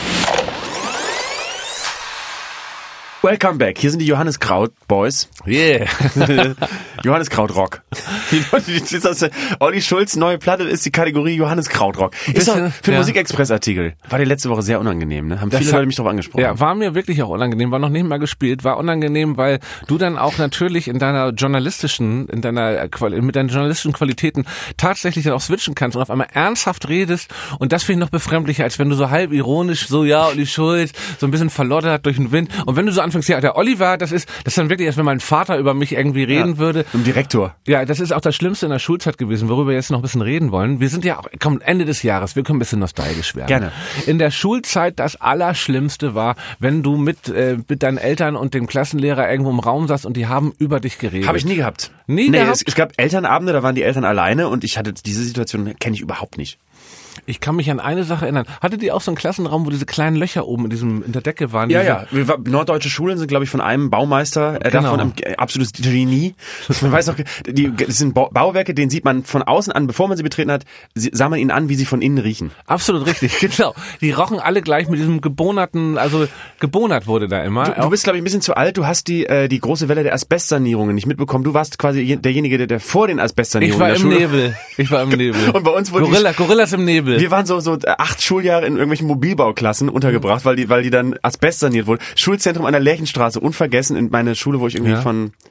[SPEAKER 4] Welcome back. Hier sind die Johannes Kraut Boys.
[SPEAKER 3] Yeah.
[SPEAKER 4] Johannes Kraut Rock. Die, die, die, das, Olli Schulz neue Platte ist die Kategorie Johannes Kraut Rock. Ist doch
[SPEAKER 3] Bisschen,
[SPEAKER 4] für
[SPEAKER 3] ja.
[SPEAKER 4] Musikexpress-Artikel. War die letzte Woche sehr unangenehm, ne? Haben
[SPEAKER 3] Das
[SPEAKER 4] viele
[SPEAKER 3] hat-
[SPEAKER 4] Leute mich drauf angesprochen.
[SPEAKER 3] Ja, war mir wirklich auch unangenehm, war noch nicht mal gespielt, war unangenehm, weil du dann auch natürlich in deiner journalistischen, in deiner Quali- mit deinen journalistischen Qualitäten tatsächlich dann auch switchen kannst und auf einmal ernsthaft redest und das finde ich noch befremdlicher, als wenn du so halb ironisch so, ja, Olli Schulz, so ein bisschen verloddert durch den Wind und wenn du so anfängst, ja, der Oliver, das ist, das ist dann wirklich, als wenn mein Vater über mich irgendwie reden
[SPEAKER 4] Ja.
[SPEAKER 3] würde.
[SPEAKER 4] Im Direktor.
[SPEAKER 3] Ja, das ist auch das Schlimmste in der Schulzeit gewesen, worüber wir jetzt noch ein bisschen reden wollen. Wir sind ja auch, komm, Ende des Jahres, wir können ein bisschen nostalgisch werden.
[SPEAKER 4] Gerne.
[SPEAKER 3] In der Schulzeit das Allerschlimmste war, wenn du mit, äh, mit deinen Eltern und dem Klassenlehrer irgendwo im Raum saßt und die haben über dich geredet.
[SPEAKER 4] Habe ich nie gehabt.
[SPEAKER 3] Nie
[SPEAKER 4] nee,
[SPEAKER 3] gehabt?
[SPEAKER 4] Es, es gab Elternabende, da waren die Eltern alleine und ich hatte diese Situation, kenne ich überhaupt nicht.
[SPEAKER 3] Ich kann mich an eine Sache erinnern. Hattet ihr auch so einen Klassenraum, wo diese kleinen Löcher oben in diesem in der Decke waren?
[SPEAKER 4] Ja,
[SPEAKER 3] diese,
[SPEAKER 4] ja. Wir, war- norddeutsche Schulen sind, glaube ich, von einem Baumeister, äh,
[SPEAKER 3] Genau.
[SPEAKER 4] davon ein äh, absolutes Genie. Man weiß auch, die, das sind Bau- Bauwerke, den sieht man von außen an, bevor man sie betreten hat, sie- sah man ihnen an, wie sie von innen riechen.
[SPEAKER 3] Absolut richtig, genau. Die rochen alle gleich mit diesem gebonerten, also gebonert wurde da immer.
[SPEAKER 4] Du, du bist, glaube ich, ein bisschen zu alt. Du hast die äh, die große Welle der Asbestsanierungen nicht mitbekommen. Du warst quasi je- derjenige, der, der vor den
[SPEAKER 3] Ich
[SPEAKER 4] Asbestsanierungen
[SPEAKER 3] war
[SPEAKER 4] in der
[SPEAKER 3] im
[SPEAKER 4] Schule...
[SPEAKER 3] Nebel. Ich war im Nebel.
[SPEAKER 4] Und bei uns wurden die-
[SPEAKER 3] Gorilla, Gorillas im Nebel.
[SPEAKER 4] Wir waren so so acht Schuljahre in irgendwelchen Mobilbauklassen untergebracht, weil die weil die dann Asbest saniert wurden. Schulzentrum an der Lerchenstraße, unvergessen, in meine Schule, wo ich irgendwie
[SPEAKER 3] Ja.
[SPEAKER 4] von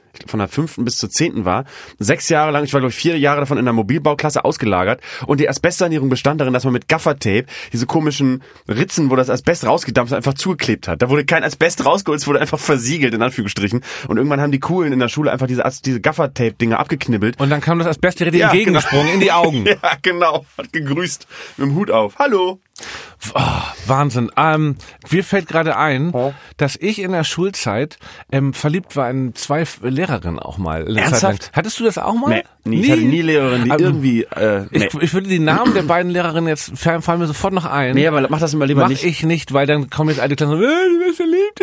[SPEAKER 4] von der fünften bis zur zehnten war, sechs Jahre lang, ich war glaube ich vier Jahre davon in der Mobilbauklasse ausgelagert und die Asbestsanierung bestand darin, dass man mit Gaffertape diese komischen Ritzen, wo das Asbest rausgedampft ist, einfach zugeklebt hat. Da wurde kein Asbest rausgeholt, es wurde einfach versiegelt, in Anführungsstrichen. Und irgendwann haben die Coolen in der Schule einfach diese, diese Gaffertape-Dinger abgeknibbelt.
[SPEAKER 3] Und dann kam das Asbest direkt ja, entgegengesprungen genau. in die Augen.
[SPEAKER 4] Ja, genau. Hat gegrüßt mit dem Hut auf. Hallo.
[SPEAKER 3] Oh, Wahnsinn. Ähm, mir fällt gerade ein, oh. dass ich in der Schulzeit ähm, verliebt war in zwei Lehrerinnen auch mal.
[SPEAKER 4] Ernsthaft?
[SPEAKER 3] Hattest du das auch mal?
[SPEAKER 4] Nee, nie. Ich hatte nie Lehrerinnen, die aber irgendwie... Äh, nee.
[SPEAKER 3] ich, ich würde die Namen der beiden Lehrerinnen jetzt fallen, fallen mir sofort noch ein.
[SPEAKER 4] Nee, aber mach das immer lieber
[SPEAKER 3] mach
[SPEAKER 4] nicht.
[SPEAKER 3] Mach ich nicht, weil dann kommen jetzt alte Klassen und äh, du bist verliebt in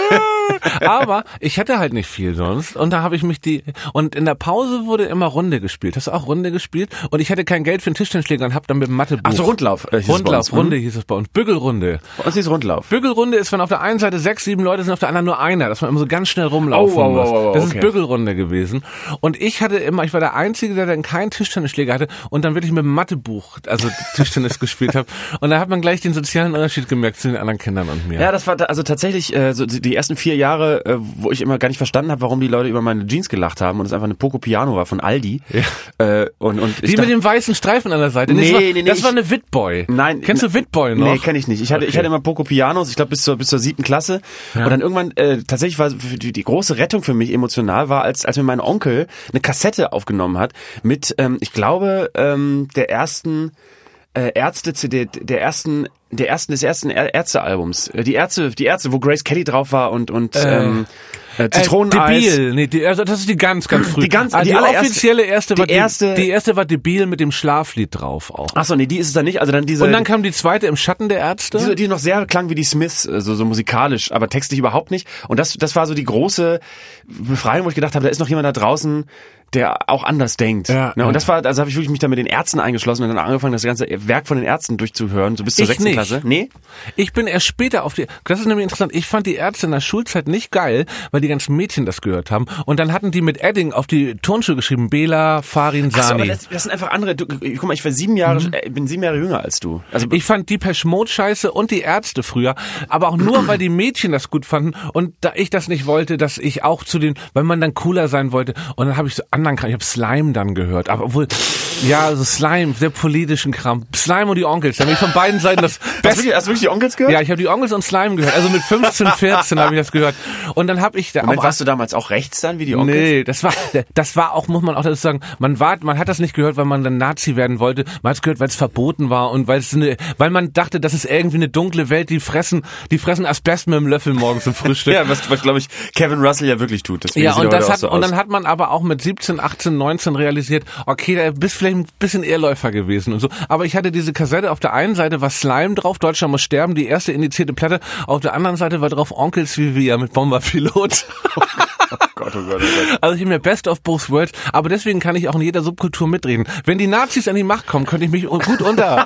[SPEAKER 3] die. Aber ich hatte halt nicht viel sonst und da habe ich mich die... Und in der Pause wurde immer Runde gespielt. Hast du auch Runde gespielt? Und ich hatte kein Geld für einen Tischtennisschläger und habe dann mit dem Mathebuch...
[SPEAKER 4] Ach so, Rundlauf. Äh,
[SPEAKER 3] Rundlauf, Runde hieß es bei uns. Bügelrunde.
[SPEAKER 4] Was ist Rundlauf?
[SPEAKER 3] Bügelrunde ist, wenn auf der einen Seite sechs, sieben Leute sind, auf der anderen nur einer, dass man immer so ganz schnell rumlaufen
[SPEAKER 4] oh, oh,
[SPEAKER 3] muss.
[SPEAKER 4] Oh, oh, oh,
[SPEAKER 3] das
[SPEAKER 4] okay.
[SPEAKER 3] ist Bügelrunde gewesen. Und ich hatte immer, ich war der Einzige, der dann keinen Tischtennisschläger hatte und dann wirklich mit dem Mathebuch, also Tischtennis gespielt habe. Und da hat man gleich den sozialen Unterschied gemerkt zu den anderen Kindern und mir.
[SPEAKER 4] Ja, das war also tatsächlich äh, so die ersten vier Jahre, äh, wo ich immer gar nicht verstanden habe, warum die Leute über meine Jeans gelacht haben und es einfach eine Poco Piano war von Aldi.
[SPEAKER 3] Ja.
[SPEAKER 4] Äh, und, und
[SPEAKER 3] die
[SPEAKER 4] ich
[SPEAKER 3] mit
[SPEAKER 4] dachte,
[SPEAKER 3] dem weißen Streifen an der Seite.
[SPEAKER 4] Nee,
[SPEAKER 3] das war,
[SPEAKER 4] nee, nee,
[SPEAKER 3] das
[SPEAKER 4] ich,
[SPEAKER 3] war eine Witboy.
[SPEAKER 4] Nein.
[SPEAKER 3] Kennst du Witboy noch?
[SPEAKER 4] Nee, kenn ich nicht. Ich hatte,
[SPEAKER 3] okay.
[SPEAKER 4] ich hatte immer Poco Pianos, ich glaube bis zur bis zur siebten Klasse. Ja. Und dann irgendwann äh, tatsächlich war die, die große Rettung für mich emotional war, als als mir mein Onkel eine Kassette aufgenommen hat mit, ähm, ich glaube, ähm, der ersten äh, Ärzte-C D, der ersten der ersten des ersten Ärztealbums. Die Ärzte, die Ärzte, wo Grace Kelly drauf war und und äh. ähm, Äh, Zitroneneis.
[SPEAKER 3] Äh, Debil, nee, die, also das ist die ganz, ganz früh.
[SPEAKER 4] Die ganz,
[SPEAKER 3] also
[SPEAKER 4] die,
[SPEAKER 3] die
[SPEAKER 4] allererste,
[SPEAKER 3] offizielle erste war
[SPEAKER 4] die erste,
[SPEAKER 3] die, die erste war Debil mit dem Schlaflied drauf auch.
[SPEAKER 4] Ach so, nee, die ist es dann nicht. Also dann diese.
[SPEAKER 3] Und dann kam die zweite im Schatten der Ärzte.
[SPEAKER 4] Die, die noch sehr klang wie die Smiths, so, so musikalisch, aber textlich überhaupt nicht. Und das, das war so die große Befreiung, wo ich gedacht habe, da ist noch jemand da draußen, der auch anders denkt.
[SPEAKER 3] Ja,
[SPEAKER 4] ne? Und
[SPEAKER 3] ja.
[SPEAKER 4] das war, also habe ich wirklich mich da mit den Ärzten eingeschlossen und dann angefangen, das ganze Werk von den Ärzten durchzuhören, so bis zur
[SPEAKER 3] ich
[SPEAKER 4] sechsten
[SPEAKER 3] nicht.
[SPEAKER 4] Klasse. Nee?
[SPEAKER 3] Ich bin erst später auf die, das ist nämlich interessant, ich fand die Ärzte in der Schulzeit nicht geil, weil die ganzen Mädchen das gehört haben. Und dann hatten die mit Edding auf die Turnschuhe geschrieben, Bela, Farin, Sani.
[SPEAKER 4] Ach so, aber das, das sind einfach andere, du, guck mal, ich war sieben Jahre, mhm. äh, bin sieben Jahre jünger als du. Also
[SPEAKER 3] ich fand Depeche Mode scheiße und die Ärzte früher, aber auch nur, weil die Mädchen das gut fanden und da ich das nicht wollte, dass ich auch zu den, weil man dann cooler sein wollte und dann habe ich so anderen Kram, ich habe Slime dann gehört, aber obwohl, ja, so Slime, sehr politischen Kram. Slime und die Onkels, da habe ich von beiden Seiten das
[SPEAKER 4] Beste. Hast du wirklich, hast du wirklich die Onkels gehört?
[SPEAKER 3] Ja, ich habe die Onkels und Slime gehört, also mit fünfzehn, vierzehn habe ich das gehört und dann habe ich da
[SPEAKER 4] Moment,
[SPEAKER 3] auch...
[SPEAKER 4] warst du damals auch rechts dann, wie die Onkels?
[SPEAKER 3] Nee, das war, das war auch, muss man auch dazu sagen, man war, man hat das nicht gehört, weil man dann Nazi werden wollte, man hat es gehört, weil es verboten war und weil es eine, weil man dachte, das ist irgendwie eine dunkle Welt, die fressen, die fressen Asbest mit dem Löffel morgens zum Frühstück.
[SPEAKER 4] Ja, was, was glaube ich Kevin Russell ja wirklich tut. Deswegen
[SPEAKER 3] ja, und das hat,
[SPEAKER 4] so
[SPEAKER 3] und dann hat man aber auch mit siebzehn, achtzehn, neunzehn realisiert, okay, da bist vielleicht ein bisschen Ehrläufer gewesen und so. Aber ich hatte diese Kassette, auf der einen Seite war Slime drauf, Deutschland muss sterben, die erste indizierte Platte, auf der anderen Seite war drauf Onkels wie wir mit Bomberpilot.
[SPEAKER 4] Oh Gott, oh Gott, oh Gott.
[SPEAKER 3] Also ich bin der Best of both worlds, aber deswegen kann ich auch in jeder Subkultur mitreden. Wenn die Nazis an die Macht kommen, könnte ich mich gut unter...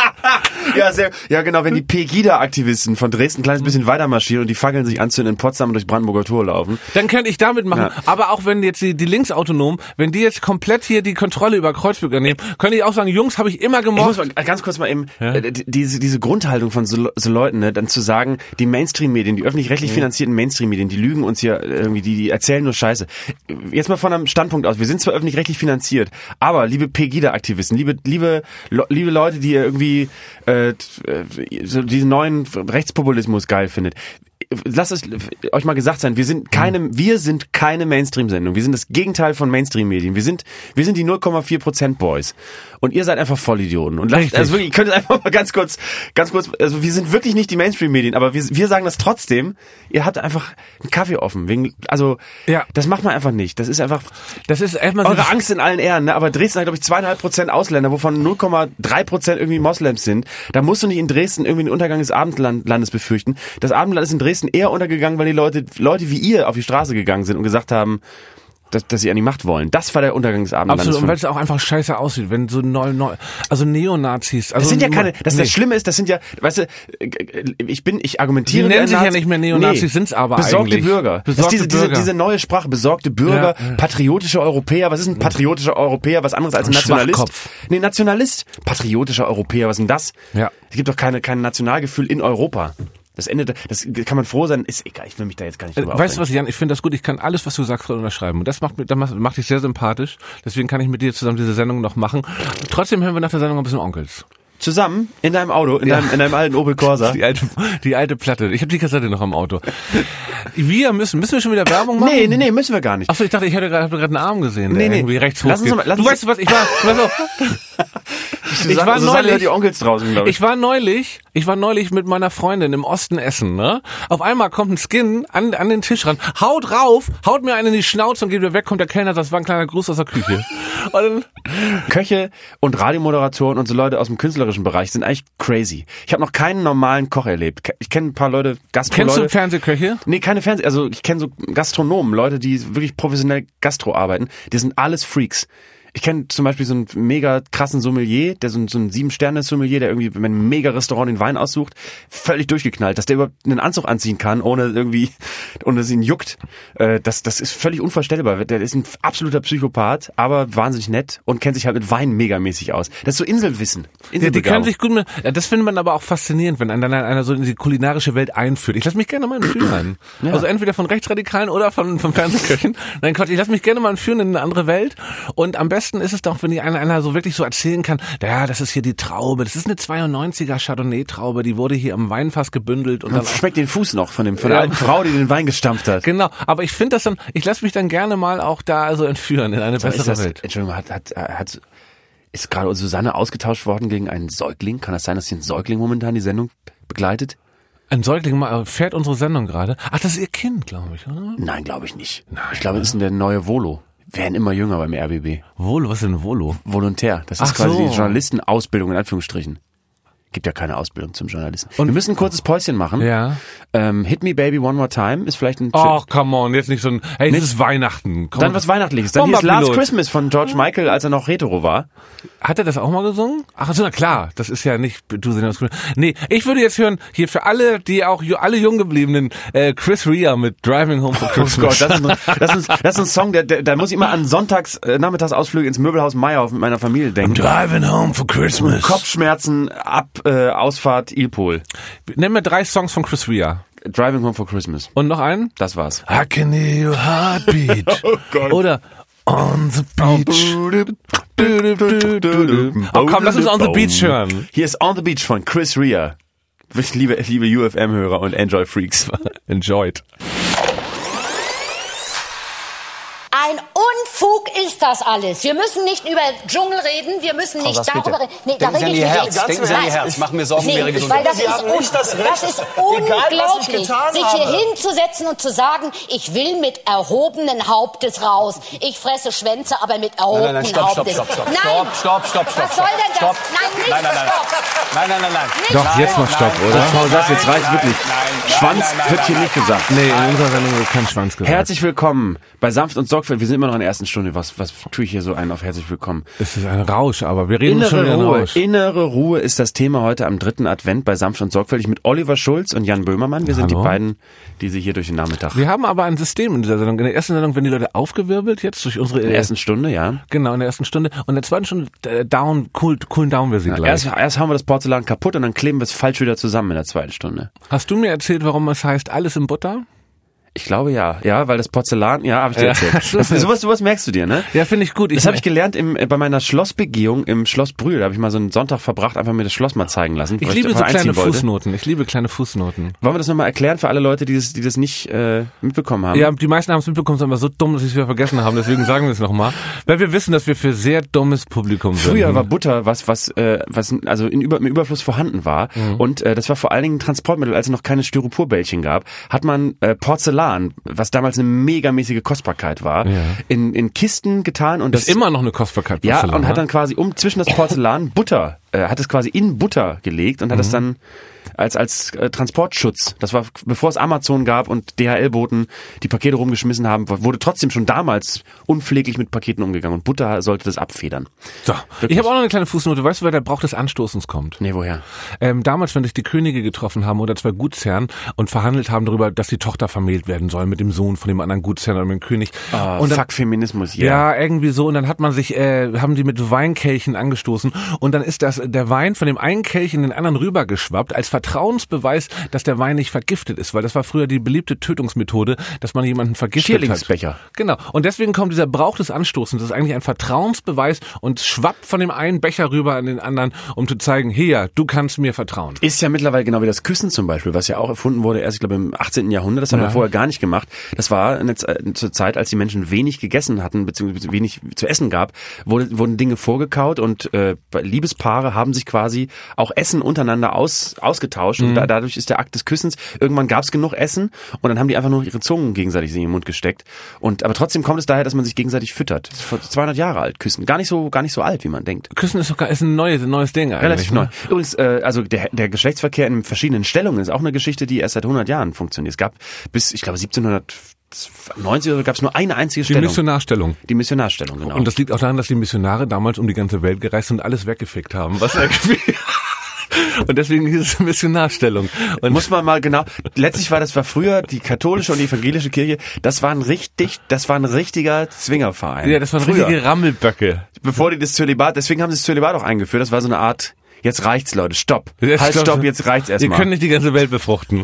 [SPEAKER 4] ja, sehr, ja, genau, wenn die Pegida-Aktivisten von Dresden ein kleines bisschen weiter marschieren und die Fackeln sich anzünden in Potsdam und durch Brandenburger Tor laufen.
[SPEAKER 3] Dann könnte ich damit machen.
[SPEAKER 4] Ja.
[SPEAKER 3] Aber auch wenn jetzt die, die Linksautonomen, wenn die jetzt komplett hier die Kontrolle über Kreuzberg übernehmen, könnte ich auch sagen, Jungs, habe ich immer gemocht.
[SPEAKER 4] Ich muss mal ganz kurz mal eben, ja? äh, diese, diese Grundhaltung von so, so Leuten, ne, dann zu sagen, die Mainstream-Medien, die öffentlich-rechtlich finanzierten Mainstream-Medien, die lügen uns hier irgendwie, die, die erzählen nur Scheiße. Jetzt mal von einem Standpunkt aus, wir sind zwar öffentlich-rechtlich finanziert, aber liebe Pegida-Aktivisten, liebe, liebe, liebe Leute, die ihr irgendwie äh, so diesen neuen Rechtspopulismus geil findet, lasst es euch mal gesagt sein, wir sind keine, wir sind keine Mainstream-Sendung. Wir sind das Gegenteil von Mainstream-Medien. Wir sind, wir sind die null Komma vier Prozent Boys. Und ihr seid einfach Vollidioten. Und lasst, also wirklich, ihr könnt einfach mal ganz kurz, ganz kurz, also wir sind wirklich nicht die Mainstream-Medien, aber wir, wir sagen das trotzdem. Ihr habt einfach einen Kaffee offen. Wegen, also,
[SPEAKER 3] ja.
[SPEAKER 4] Das macht man einfach nicht. Das ist einfach,
[SPEAKER 3] das ist erstmal
[SPEAKER 4] eure so Angst in allen Ehren, ne? Aber Dresden hat, glaube ich, zweieinhalb Prozent Ausländer, wovon null Komma drei Prozent irgendwie Moslems sind. Da musst du nicht in Dresden irgendwie den Untergang des Abendlandes befürchten. Das Abendland ist in Dresden eher untergegangen, weil die Leute, Leute wie ihr auf die Straße gegangen sind und gesagt haben, dass, dass sie an die Macht wollen. Das war der Untergang des Abendlandes.
[SPEAKER 3] Absolut, und weil es auch einfach scheiße aussieht, wenn so neu, neu also Neonazis. Also
[SPEAKER 4] das sind ja keine, das,
[SPEAKER 3] nee.
[SPEAKER 4] das Schlimme ist, das sind ja, weißt du, ich bin, ich argumentiere.
[SPEAKER 3] Die nennen sich ja nicht mehr Neonazis, nee. Sind's aber
[SPEAKER 4] besorgte
[SPEAKER 3] eigentlich.
[SPEAKER 4] Bürger.
[SPEAKER 3] Besorgte
[SPEAKER 4] das ist diese,
[SPEAKER 3] Bürger.
[SPEAKER 4] Diese, diese neue Sprache, besorgte Bürger,
[SPEAKER 3] ja.
[SPEAKER 4] patriotische Europäer. Was ist ein patriotischer Europäer? Was anderes als ein, ein Nationalist?
[SPEAKER 3] Schwachkopf.
[SPEAKER 4] Nee, Nationalist. Patriotischer Europäer, was ist denn das?
[SPEAKER 3] Ja.
[SPEAKER 4] Es gibt doch keine, kein Nationalgefühl in Europa. Das Ende, das kann man froh sein, ist egal, ich will mich da jetzt gar nicht drüber
[SPEAKER 3] Weißt du was, Jan, ich finde das gut, ich kann alles, was du sagst, unterschreiben. Und das macht, das macht, macht dich sehr sympathisch. Deswegen kann ich mit dir zusammen diese Sendung noch machen. Trotzdem hören wir nach der Sendung ein bisschen Onkels.
[SPEAKER 4] Zusammen in deinem Auto, in, ja. deinem, in deinem alten Opel Corsa.
[SPEAKER 3] Die alte, die alte Platte. Ich habe die Kassette noch am Auto. Wir müssen, müssen wir schon wieder Werbung machen?
[SPEAKER 4] Nee, nee, nee, müssen wir gar nicht.
[SPEAKER 3] Achso, ich dachte, ich hätte gerade einen Arm gesehen, der
[SPEAKER 4] nee, nee.
[SPEAKER 3] irgendwie rechts
[SPEAKER 4] lass uns
[SPEAKER 3] hochgeht.
[SPEAKER 4] mal, lass
[SPEAKER 3] du
[SPEAKER 4] uns
[SPEAKER 3] weißt was, ich war, ich war so, ich war
[SPEAKER 4] so
[SPEAKER 3] neulich,
[SPEAKER 4] die Onkels draußen, glaube ich.
[SPEAKER 3] Ich war neulich, ich war neulich mit meiner Freundin im Osten essen, ne? Auf einmal kommt ein Skin an, an den Tisch ran, haut rauf, haut mir einen in die Schnauze und geht wieder weg, kommt der Kellner, das war ein kleiner Gruß aus der Küche. Und dann,
[SPEAKER 4] Köche und Radiomoderatoren und so Leute aus dem künstlerischen Bereich sind eigentlich crazy. Ich habe noch keinen normalen Koch erlebt. Ich kenne ein paar Leute, Gastro-Leute.
[SPEAKER 3] Kennst du Fernsehköche?
[SPEAKER 4] Nee, keine Fernseh, also ich kenne so Gastronomen, Leute, die wirklich professionell Gastro arbeiten. Die sind alles Freaks. Ich kenne zum Beispiel so einen mega krassen Sommelier, der so ein, so ein Sieben-Sterne-Sommelier, der irgendwie mit einem mega Restaurant den Wein aussucht, völlig durchgeknallt, dass der überhaupt einen Anzug anziehen kann, ohne irgendwie, ohne dass ihn juckt. Äh, das, das ist völlig unvorstellbar. Der ist ein absoluter Psychopath, aber wahnsinnig nett und kennt sich halt mit Wein megamäßig aus. Das ist so Inselwissen.
[SPEAKER 3] Ja, die können sich gut mit, ja, das findet man aber auch faszinierend, wenn einer, einer so in die kulinarische Welt einführt. Ich lasse mich gerne mal entführen. Ja. Also entweder von Rechtsradikalen oder von, von Fernsehköchen. Nein, Gott, ich lasse mich gerne mal entführen in eine andere Welt und am besten ist es doch, wenn die einer, einer so wirklich so erzählen kann, ja, das ist hier die Traube, das ist eine zweiundneunziger Chardonnay-Traube, die wurde hier am Weinfass gebündelt. Und
[SPEAKER 4] man
[SPEAKER 3] dann
[SPEAKER 4] schmeckt den Fuß noch von dem von
[SPEAKER 3] ja.
[SPEAKER 4] der alten Frau, die den Wein gestampft hat.
[SPEAKER 3] Genau, aber ich finde das dann, ich lasse mich dann gerne mal auch da also entführen in eine so, bessere
[SPEAKER 4] das,
[SPEAKER 3] Welt.
[SPEAKER 4] Entschuldigung, hat, hat, hat, ist gerade Susanne ausgetauscht worden gegen einen Säugling? Kann das sein, dass hier ein Säugling momentan die Sendung begleitet?
[SPEAKER 3] Ein Säugling fährt unsere Sendung gerade? Ach, das ist ihr Kind, glaube ich, oder?
[SPEAKER 4] Nein, glaube ich nicht.
[SPEAKER 3] Nein,
[SPEAKER 4] ich glaube, das ist der neue Volo. Werden immer jünger beim R B B.
[SPEAKER 3] Volo, was ist denn Volo?
[SPEAKER 4] Volontär. Das ist
[SPEAKER 3] Ach
[SPEAKER 4] quasi
[SPEAKER 3] so.
[SPEAKER 4] die Journalistenausbildung in Anführungsstrichen. Gibt ja keine Ausbildung zum Journalisten. Und wir müssen ein kurzes Päuschen machen.
[SPEAKER 3] Ja.
[SPEAKER 4] Ähm, Hit Me Baby One More Time ist vielleicht ein...
[SPEAKER 3] Ach, come on, jetzt nicht so ein... Hey, es ist Weihnachten. Komm.
[SPEAKER 4] Dann was Weihnachtliches. Dann hier ist Last Christmas von George Michael, als er noch hetero war.
[SPEAKER 3] Hat er das auch mal gesungen? Ach so, na klar. Das ist ja nicht... Du siehst Nee, ich würde jetzt hören, hier für alle, die auch alle jung gebliebenen, äh, Chris Rea mit Driving Home for Christmas.
[SPEAKER 4] Oh Gott, das ist ein, das ist ein, das ist ein Song, der, der, da muss ich immer an Sonntags, äh, Nachmittagsausflüge ins Möbelhaus Meyerhof mit meiner Familie denken.
[SPEAKER 3] I'm driving home for Christmas.
[SPEAKER 4] Kopfschmerzen, ab, äh, Ausfahrt, Ilpol.
[SPEAKER 3] Nenn mir drei Songs von Chris Rea.
[SPEAKER 4] Driving Home for Christmas.
[SPEAKER 3] Und noch einen?
[SPEAKER 4] Das war's.
[SPEAKER 3] I can hear your heartbeat.
[SPEAKER 4] Oh Gott.
[SPEAKER 3] Oder On the Beach. Oh komm, lass uns On the Beach hören.
[SPEAKER 4] Hier ist On the Beach von Chris Rea. Liebe, liebe U F M-Hörer und Enjoy-Freaks.
[SPEAKER 3] Enjoyed.
[SPEAKER 5] Ein Unfug ist das alles. Wir müssen nicht über Dschungel reden, wir müssen nicht
[SPEAKER 6] Frau
[SPEAKER 5] darüber reden. Nee, da
[SPEAKER 6] Denken Sie
[SPEAKER 5] rede
[SPEAKER 6] an
[SPEAKER 5] ich
[SPEAKER 6] Ihr
[SPEAKER 5] nicht
[SPEAKER 6] Herz.
[SPEAKER 5] jetzt.
[SPEAKER 6] Denken Sie an Ihr Herz. Ich mache mir Sorgen um
[SPEAKER 5] nee,
[SPEAKER 6] Ihre Gesundheit.
[SPEAKER 5] Weil das
[SPEAKER 6] Sie
[SPEAKER 5] ist,
[SPEAKER 6] haben nicht das Recht,
[SPEAKER 5] das ist
[SPEAKER 6] egal, was ich
[SPEAKER 5] unglaublich,
[SPEAKER 6] getan
[SPEAKER 5] sich hier
[SPEAKER 6] habe.
[SPEAKER 5] hinzusetzen und zu sagen, ich will mit erhobenen Hauptes raus. Ich fresse Schwänze, aber mit erhobenen
[SPEAKER 6] Nein, nein, nein, stopp, stopp,
[SPEAKER 5] Hauptes.
[SPEAKER 6] stopp, stopp,
[SPEAKER 5] Nein.
[SPEAKER 6] stopp, stopp, stopp, stopp.
[SPEAKER 5] Was soll denn das?
[SPEAKER 6] Stopp.
[SPEAKER 5] Nein, nicht
[SPEAKER 6] Nein, nein, nein.
[SPEAKER 5] stopp.
[SPEAKER 6] Nein, nein, nein, nein.
[SPEAKER 5] Nicht
[SPEAKER 3] Doch, jetzt mal Stopp,
[SPEAKER 6] nein,
[SPEAKER 3] oder?
[SPEAKER 6] nein,
[SPEAKER 4] Frau Sass, jetzt reicht
[SPEAKER 6] nein,
[SPEAKER 4] wirklich.
[SPEAKER 6] nein, nein,
[SPEAKER 4] Schwanz
[SPEAKER 6] nein, nein,
[SPEAKER 4] wird hier
[SPEAKER 6] nein,
[SPEAKER 4] nicht gesagt.
[SPEAKER 3] Nee, in unserer Sendung wird kein Schwanz gesagt.
[SPEAKER 4] Herzlich willkommen bei Sanft und Sorgfältig. Wir sind immer noch in der ersten Stunde. Was, was tue ich hier so ein auf herzlich willkommen?
[SPEAKER 3] Es ist ein Rausch, aber wir reden schon wieder
[SPEAKER 4] Innere
[SPEAKER 3] in
[SPEAKER 4] Ruhe.
[SPEAKER 3] Rausch.
[SPEAKER 4] Innere Ruhe ist das Thema heute am dritten Advent bei Sanft und Sorgfältig mit Oliver Schulz und Jan Böhmermann. Wir sind
[SPEAKER 3] Hallo.
[SPEAKER 4] die beiden, die Sie hier durch den Nachmittag...
[SPEAKER 3] Wir haben aber ein System in dieser Sendung. In der ersten Sendung werden die Leute aufgewirbelt, jetzt durch unsere...
[SPEAKER 4] In der ersten Stunde, ja.
[SPEAKER 3] Genau, in der ersten Stunde. Und in der zweiten Stunde äh, down, cool, coolen down wir sie gleich.
[SPEAKER 4] Erst, erst hauen wir das Porzellan kaputt und dann kleben wir es falsch wieder zusammen in der zweiten Stunde.
[SPEAKER 3] Hast du mir erzählt, warum es heißt, alles in Butter?
[SPEAKER 4] Ich glaube ja, ja, weil das Porzellan, ja, habe ich dir
[SPEAKER 3] Ja.
[SPEAKER 4] erzählt. Das, sowas, sowas merkst du dir, ne?
[SPEAKER 3] Ja, finde ich gut. Ich
[SPEAKER 4] Das habe ich gelernt im, bei meiner Schlossbegehung im Schloss Brühl. Da habe ich mal so einen Sonntag verbracht, einfach mir das Schloss mal zeigen lassen.
[SPEAKER 3] Ich
[SPEAKER 4] weil
[SPEAKER 3] liebe so
[SPEAKER 4] davon
[SPEAKER 3] kleine
[SPEAKER 4] einziehen wollte.
[SPEAKER 3] Fußnoten. Ich liebe kleine Fußnoten.
[SPEAKER 4] Wollen wir das nochmal erklären für alle Leute, die das, die das nicht äh, mitbekommen haben?
[SPEAKER 3] Ja, die meisten haben es mitbekommen, sind aber so dumm, dass sie es wieder vergessen haben. Deswegen sagen wir es nochmal. Weil wir wissen, dass wir für sehr dummes Publikum sind.
[SPEAKER 4] Früher war Butter was, was, äh, was also in Über, im Überfluss vorhanden war.
[SPEAKER 3] Mhm.
[SPEAKER 4] Und äh, das war vor allen Dingen ein Transportmittel, als es noch keine Styroporbällchen gab, hat man äh, Porzellan, was damals eine megamäßige Kostbarkeit war,
[SPEAKER 3] Ja.
[SPEAKER 4] in, in Kisten getan. Und
[SPEAKER 3] Das
[SPEAKER 4] das
[SPEAKER 3] ist immer noch eine Kostbarkeit.
[SPEAKER 4] Ja,
[SPEAKER 3] Porzellan,
[SPEAKER 4] und hat
[SPEAKER 3] ne?
[SPEAKER 4] dann quasi um zwischen das Porzellan Butter, äh, hat es quasi in Butter gelegt und hat
[SPEAKER 3] Mhm.
[SPEAKER 4] es dann als als äh, Transportschutz, das war bevor es Amazon gab und D H L-Boten die Pakete rumgeschmissen haben, wurde trotzdem schon damals unpfleglich mit Paketen umgegangen und Butter sollte das abfedern.
[SPEAKER 3] So,
[SPEAKER 4] Wirklich.
[SPEAKER 3] ich habe auch noch eine kleine Fußnote. Weißt du, wer der Brauch des Anstoßens kommt?
[SPEAKER 4] Nee, woher?
[SPEAKER 3] Ähm, damals, wenn sich die Könige getroffen haben oder zwei Gutsherren und verhandelt haben darüber, dass die Tochter vermählt werden soll mit dem Sohn von dem anderen Gutsherrn oder mit dem König.
[SPEAKER 4] Oh,
[SPEAKER 3] und dann,
[SPEAKER 4] fuck Feminismus, yeah.
[SPEAKER 3] Ja, irgendwie so. Und dann hat man sich, äh, haben die mit Weinkelchen angestoßen und dann ist das der Wein von dem einen Kelch in den anderen rübergeschwappt als Vertreibung Vertrauensbeweis, dass der Wein nicht vergiftet ist, weil das war früher die beliebte Tötungsmethode, dass man jemanden vergiftet hat.
[SPEAKER 4] Schierlingsbecher.
[SPEAKER 3] Genau. Und deswegen kommt dieser Brauch des Anstoßens. Das ist eigentlich ein Vertrauensbeweis und schwappt von dem einen Becher rüber an den anderen, um zu zeigen, hier, du kannst mir vertrauen.
[SPEAKER 4] Ist ja mittlerweile genau wie das Küssen zum Beispiel, was ja auch erfunden wurde erst, ich glaube, im achtzehnten Jahrhundert. Das haben
[SPEAKER 3] Ja.
[SPEAKER 4] wir vorher gar nicht gemacht. Das war eine, zur Zeit, als die Menschen wenig gegessen hatten, beziehungsweise wenig zu essen gab, wurde, wurden Dinge vorgekaut und äh, Liebespaare haben sich quasi auch Essen untereinander aus, ausgetauscht. Und da, dadurch ist der Akt des Küssens, irgendwann gab es genug Essen und dann haben die einfach nur ihre Zungen gegenseitig in den Mund gesteckt. Und aber trotzdem kommt es daher, dass man sich gegenseitig füttert. Das ist vor zweihundert Jahre alt, Küssen. Gar nicht so, gar nicht so alt, wie man denkt.
[SPEAKER 3] Küssen ist doch gar, ist ein neues, ein neues Ding eigentlich.
[SPEAKER 4] Relativ
[SPEAKER 3] ne?
[SPEAKER 4] neu. Übrigens, äh, also der, der Geschlechtsverkehr in verschiedenen Stellungen ist auch eine Geschichte, die erst seit hundert Jahren funktioniert. Es gab bis, ich glaube, siebzehnhundertneunzig gab es nur eine einzige
[SPEAKER 3] Die
[SPEAKER 4] Stellung.
[SPEAKER 3] Missionarstellung.
[SPEAKER 4] Die Missionarstellung, genau.
[SPEAKER 3] Und das liegt auch daran, dass die Missionare damals um die ganze Welt gereist sind und alles weggefickt haben, was irgendwie... Und deswegen hieß es Missionarstellung. Und
[SPEAKER 4] muss man mal genau, letztlich war das war früher die katholische und die evangelische Kirche, das war ein richtig, das war ein richtiger Zwingerverein.
[SPEAKER 3] ja, das waren
[SPEAKER 4] früher,
[SPEAKER 3] richtige Rammelböcke.
[SPEAKER 4] bevor die das Zölibat, deswegen haben sie das Zölibat auch eingeführt, das war so eine Art, jetzt reicht's Leute, stopp.
[SPEAKER 3] Jetzt
[SPEAKER 4] halt,
[SPEAKER 3] stopp.
[SPEAKER 4] stopp, jetzt reicht's
[SPEAKER 3] Ihr
[SPEAKER 4] erstmal.
[SPEAKER 3] könnt nicht die ganze Welt befruchten.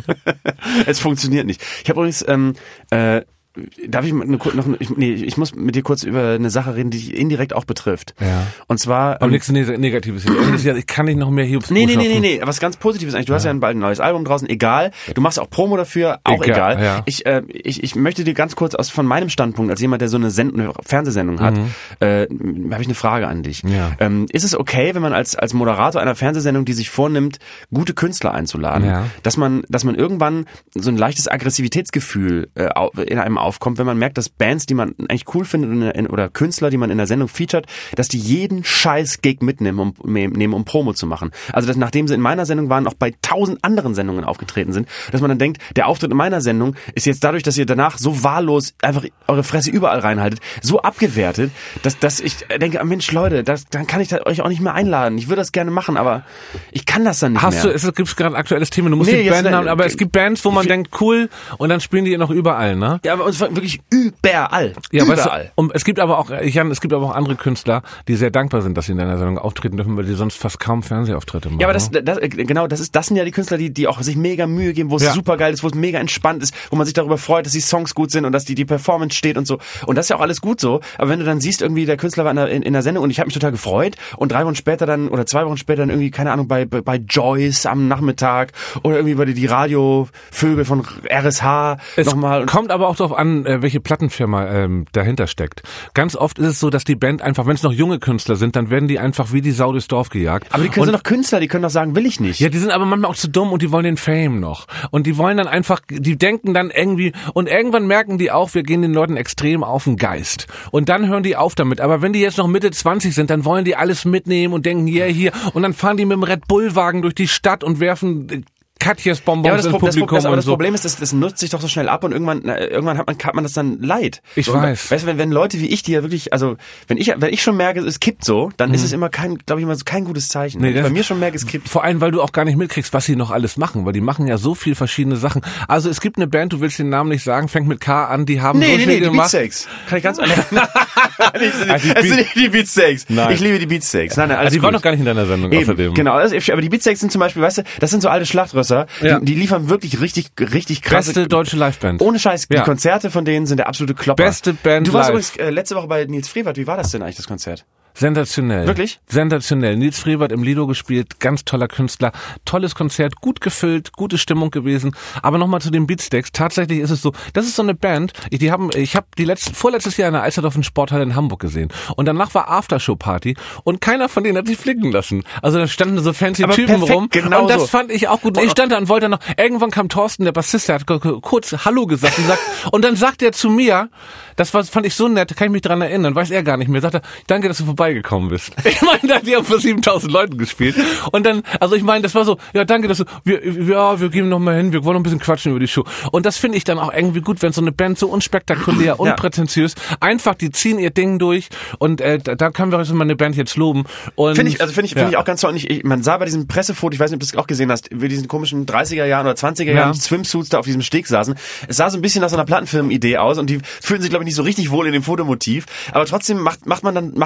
[SPEAKER 4] Es funktioniert nicht. Ich habe übrigens, ähm, äh, darf ich eine, noch, ich, nee, ich muss mit dir kurz über eine Sache reden, die dich indirekt auch betrifft.
[SPEAKER 3] Ja.
[SPEAKER 4] Und zwar,
[SPEAKER 3] Aber
[SPEAKER 4] ähm,
[SPEAKER 3] nichts Negatives. Ich kann nicht noch mehr Hiobs
[SPEAKER 4] Nee, nee, nee, nee, nee, was ganz Positives eigentlich. Du hast ja bald ein neues Album draußen, egal. Du machst auch Promo dafür, auch egal.
[SPEAKER 3] Egal, ja.
[SPEAKER 4] Ich, äh, ich, ich möchte dir ganz kurz aus von meinem Standpunkt, als jemand, der so eine, Send eine Fernsehsendung hat, mhm. äh, habe ich eine Frage an dich.
[SPEAKER 3] Ja.
[SPEAKER 4] Ähm, ist es okay, wenn man als, als Moderator einer Fernsehsendung, die sich vornimmt, gute Künstler einzuladen,
[SPEAKER 3] Ja.
[SPEAKER 4] dass man, dass man irgendwann so ein leichtes Aggressivitätsgefühl äh, in einem aufkommt, wenn man merkt, dass Bands, die man eigentlich cool findet in, oder Künstler, die man in der Sendung featured, dass die jeden scheiß Gig mitnehmen, um, nehmen, um Promo zu machen. Also dass, nachdem sie in meiner Sendung waren, auch bei tausend anderen Sendungen aufgetreten sind, dass man dann denkt, der Auftritt in meiner Sendung ist jetzt dadurch, dass ihr danach so wahllos einfach eure Fresse überall reinhaltet, so abgewertet, dass, dass ich denke, Mensch Leute, das, dann kann ich da euch auch nicht mehr einladen. Ich würde das gerne machen, aber ich kann das dann nicht
[SPEAKER 3] Hast
[SPEAKER 4] mehr.
[SPEAKER 3] du, es gibt gerade ein aktuelles Thema, du musst
[SPEAKER 4] Nee,
[SPEAKER 3] die
[SPEAKER 4] jetzt-
[SPEAKER 3] Band haben, aber es gibt Bands, wo man
[SPEAKER 4] Ich-
[SPEAKER 3] denkt, cool, und dann spielen die noch überall, ne?
[SPEAKER 4] Ja, aber uns war wirklich überall.
[SPEAKER 3] Ja, weißt
[SPEAKER 4] überall.
[SPEAKER 3] du, und es gibt aber auch, Jan, es gibt aber auch andere Künstler, die sehr dankbar sind, dass sie in deiner Sendung auftreten dürfen, weil die sonst fast kaum Fernsehauftritte machen.
[SPEAKER 4] Ja, aber das, das genau, das ist, das sind ja die Künstler, die, die auch sich mega Mühe geben, wo es
[SPEAKER 3] Ja.
[SPEAKER 4] super geil ist, wo es mega entspannt ist, wo man sich darüber freut, dass die Songs gut sind und dass die, die Performance steht und so. Und das ist ja auch alles gut so. Aber wenn du dann siehst, irgendwie der Künstler war in der, in, in der Sendung und ich habe mich total gefreut und drei Wochen später dann oder zwei Wochen später dann irgendwie, keine Ahnung, bei, bei, bei Joyce am Nachmittag oder irgendwie bei die, die Radiovögel von R S H
[SPEAKER 3] Es
[SPEAKER 4] nochmal.
[SPEAKER 3] kommt aber auch darauf an, äh, welche Plattenfirma ähm, dahinter steckt. Ganz oft ist es so, dass die Band einfach, wenn es noch junge Künstler sind, dann werden die einfach wie die Sau durchs Dorf gejagt.
[SPEAKER 4] Aber die können
[SPEAKER 3] und,
[SPEAKER 4] sind doch Künstler, die können doch sagen, will ich nicht.
[SPEAKER 3] Ja, die sind aber manchmal auch zu dumm und die wollen den Fame noch. Und die wollen dann einfach, die denken dann irgendwie, und irgendwann merken die auch, wir gehen den Leuten extrem auf den Geist. Und dann hören die auf damit. Aber wenn die jetzt noch Mitte zwanzig sind, dann wollen die alles mitnehmen und denken, hier, hier. Und dann fahren die mit dem Red Bull-Wagen durch die Stadt und werfen äh, Katjes Bonbons
[SPEAKER 4] Ja, aber das,
[SPEAKER 3] ins
[SPEAKER 4] Pro- das,
[SPEAKER 3] Publikum
[SPEAKER 4] das, aber
[SPEAKER 3] und
[SPEAKER 4] das
[SPEAKER 3] so.
[SPEAKER 4] Problem ist, das, das nutzt sich doch so schnell ab und irgendwann, na, irgendwann hat man, hat man das dann leid.
[SPEAKER 3] Ich
[SPEAKER 4] so,
[SPEAKER 3] weiß.
[SPEAKER 4] Weißt du, wenn, wenn Leute wie ich, die ja wirklich, also wenn ich, wenn ich schon merke, es kippt so, dann ist es immer kein, glaube ich immer so kein gutes Zeichen.
[SPEAKER 3] Nee,
[SPEAKER 4] wenn ich
[SPEAKER 3] das-
[SPEAKER 4] bei mir schon merke, es kippt.
[SPEAKER 3] Vor allem, weil du auch gar nicht mitkriegst, was sie noch alles machen, weil die machen ja so viel verschiedene Sachen. Also es gibt eine Band, du willst den Namen nicht sagen, fängt mit K an, die haben so
[SPEAKER 4] Nee, nee,
[SPEAKER 3] viel
[SPEAKER 4] nee, die
[SPEAKER 3] gemacht.
[SPEAKER 4] Beatsteaks. Kann ich ganz nicht,
[SPEAKER 3] Ah, die
[SPEAKER 4] Es sind nicht die Beatsteaks.
[SPEAKER 3] Nein.
[SPEAKER 4] Ich liebe die Beatsteaks. Nein, nein, alles
[SPEAKER 3] Also die waren
[SPEAKER 4] gut.
[SPEAKER 3] noch gar nicht in deiner Sendung
[SPEAKER 4] Eben,
[SPEAKER 3] außerdem.
[SPEAKER 4] genau, also, aber die Beatsteaks sind zum Beispiel, weißt du, das sind so alte Schlachtrösser,
[SPEAKER 3] Ja.
[SPEAKER 4] die, die liefern wirklich richtig, richtig krasse...
[SPEAKER 3] Beste deutsche Liveband.
[SPEAKER 4] Ohne Scheiß,
[SPEAKER 3] Ja.
[SPEAKER 4] die Konzerte von denen sind der absolute Klopper.
[SPEAKER 3] Beste Band
[SPEAKER 4] Du warst
[SPEAKER 3] live.
[SPEAKER 4] übrigens äh, letzte Woche bei Nils Frevert, wie war das denn eigentlich, das Konzert?
[SPEAKER 3] Sensationell.
[SPEAKER 4] Wirklich?
[SPEAKER 3] Sensationell. Nils Frevert im Lido gespielt, ganz toller Künstler, tolles Konzert, gut gefüllt, gute Stimmung gewesen. Aber nochmal zu den Beatsteaks. Tatsächlich ist es so, das ist so eine Band, ich, die haben, ich habe die letzten, vorletztes Jahr in der Eiserdorfen Sporthalle in Hamburg gesehen. Und danach war Aftershow-Party und keiner von denen hat sich flicken lassen. Also da standen so fancy
[SPEAKER 4] Aber
[SPEAKER 3] Typen
[SPEAKER 4] perfekt,
[SPEAKER 3] rum.
[SPEAKER 4] genau
[SPEAKER 3] und das
[SPEAKER 4] so.
[SPEAKER 3] fand ich auch gut. Ich stand da und wollte noch, irgendwann kam Thorsten, der Bassist, der hat k- k- kurz Hallo gesagt und sagt, und dann sagt er zu mir, das war, fand ich so nett, kann ich mich dran erinnern, weiß er gar nicht mehr, sagt er, danke, dass du vorbeigekommen bist. Ich meine, die haben vor siebentausend Leuten gespielt. Und dann, also ich meine, das war so, ja, danke, dass du, wir, ja, wir gehen noch mal hin, wir wollen noch ein bisschen quatschen über die Show. Und das finde ich dann auch irgendwie gut, wenn so eine Band so unspektakulär, unprätentiös, einfach, die ziehen ihr Ding durch und äh, da, da können wir jetzt mal eine Band jetzt loben. Und
[SPEAKER 4] Finde ich, also finde ich, finde
[SPEAKER 3] ja.
[SPEAKER 4] ich auch ganz toll. Und ich, ich, man sah bei diesem Pressefoto, ich weiß nicht, ob du das auch gesehen hast, wie diesen komischen dreißiger Jahren oder zwanziger Jahren
[SPEAKER 3] Ja.
[SPEAKER 4] Swimsuits da auf diesem Steg saßen. Es sah so ein bisschen nach so einer Plattenfirmenidee aus und die fühlen sich, glaube ich, nicht so richtig wohl in dem Fotomotiv. Aber trotzdem macht, macht man dann, machen die dann sowas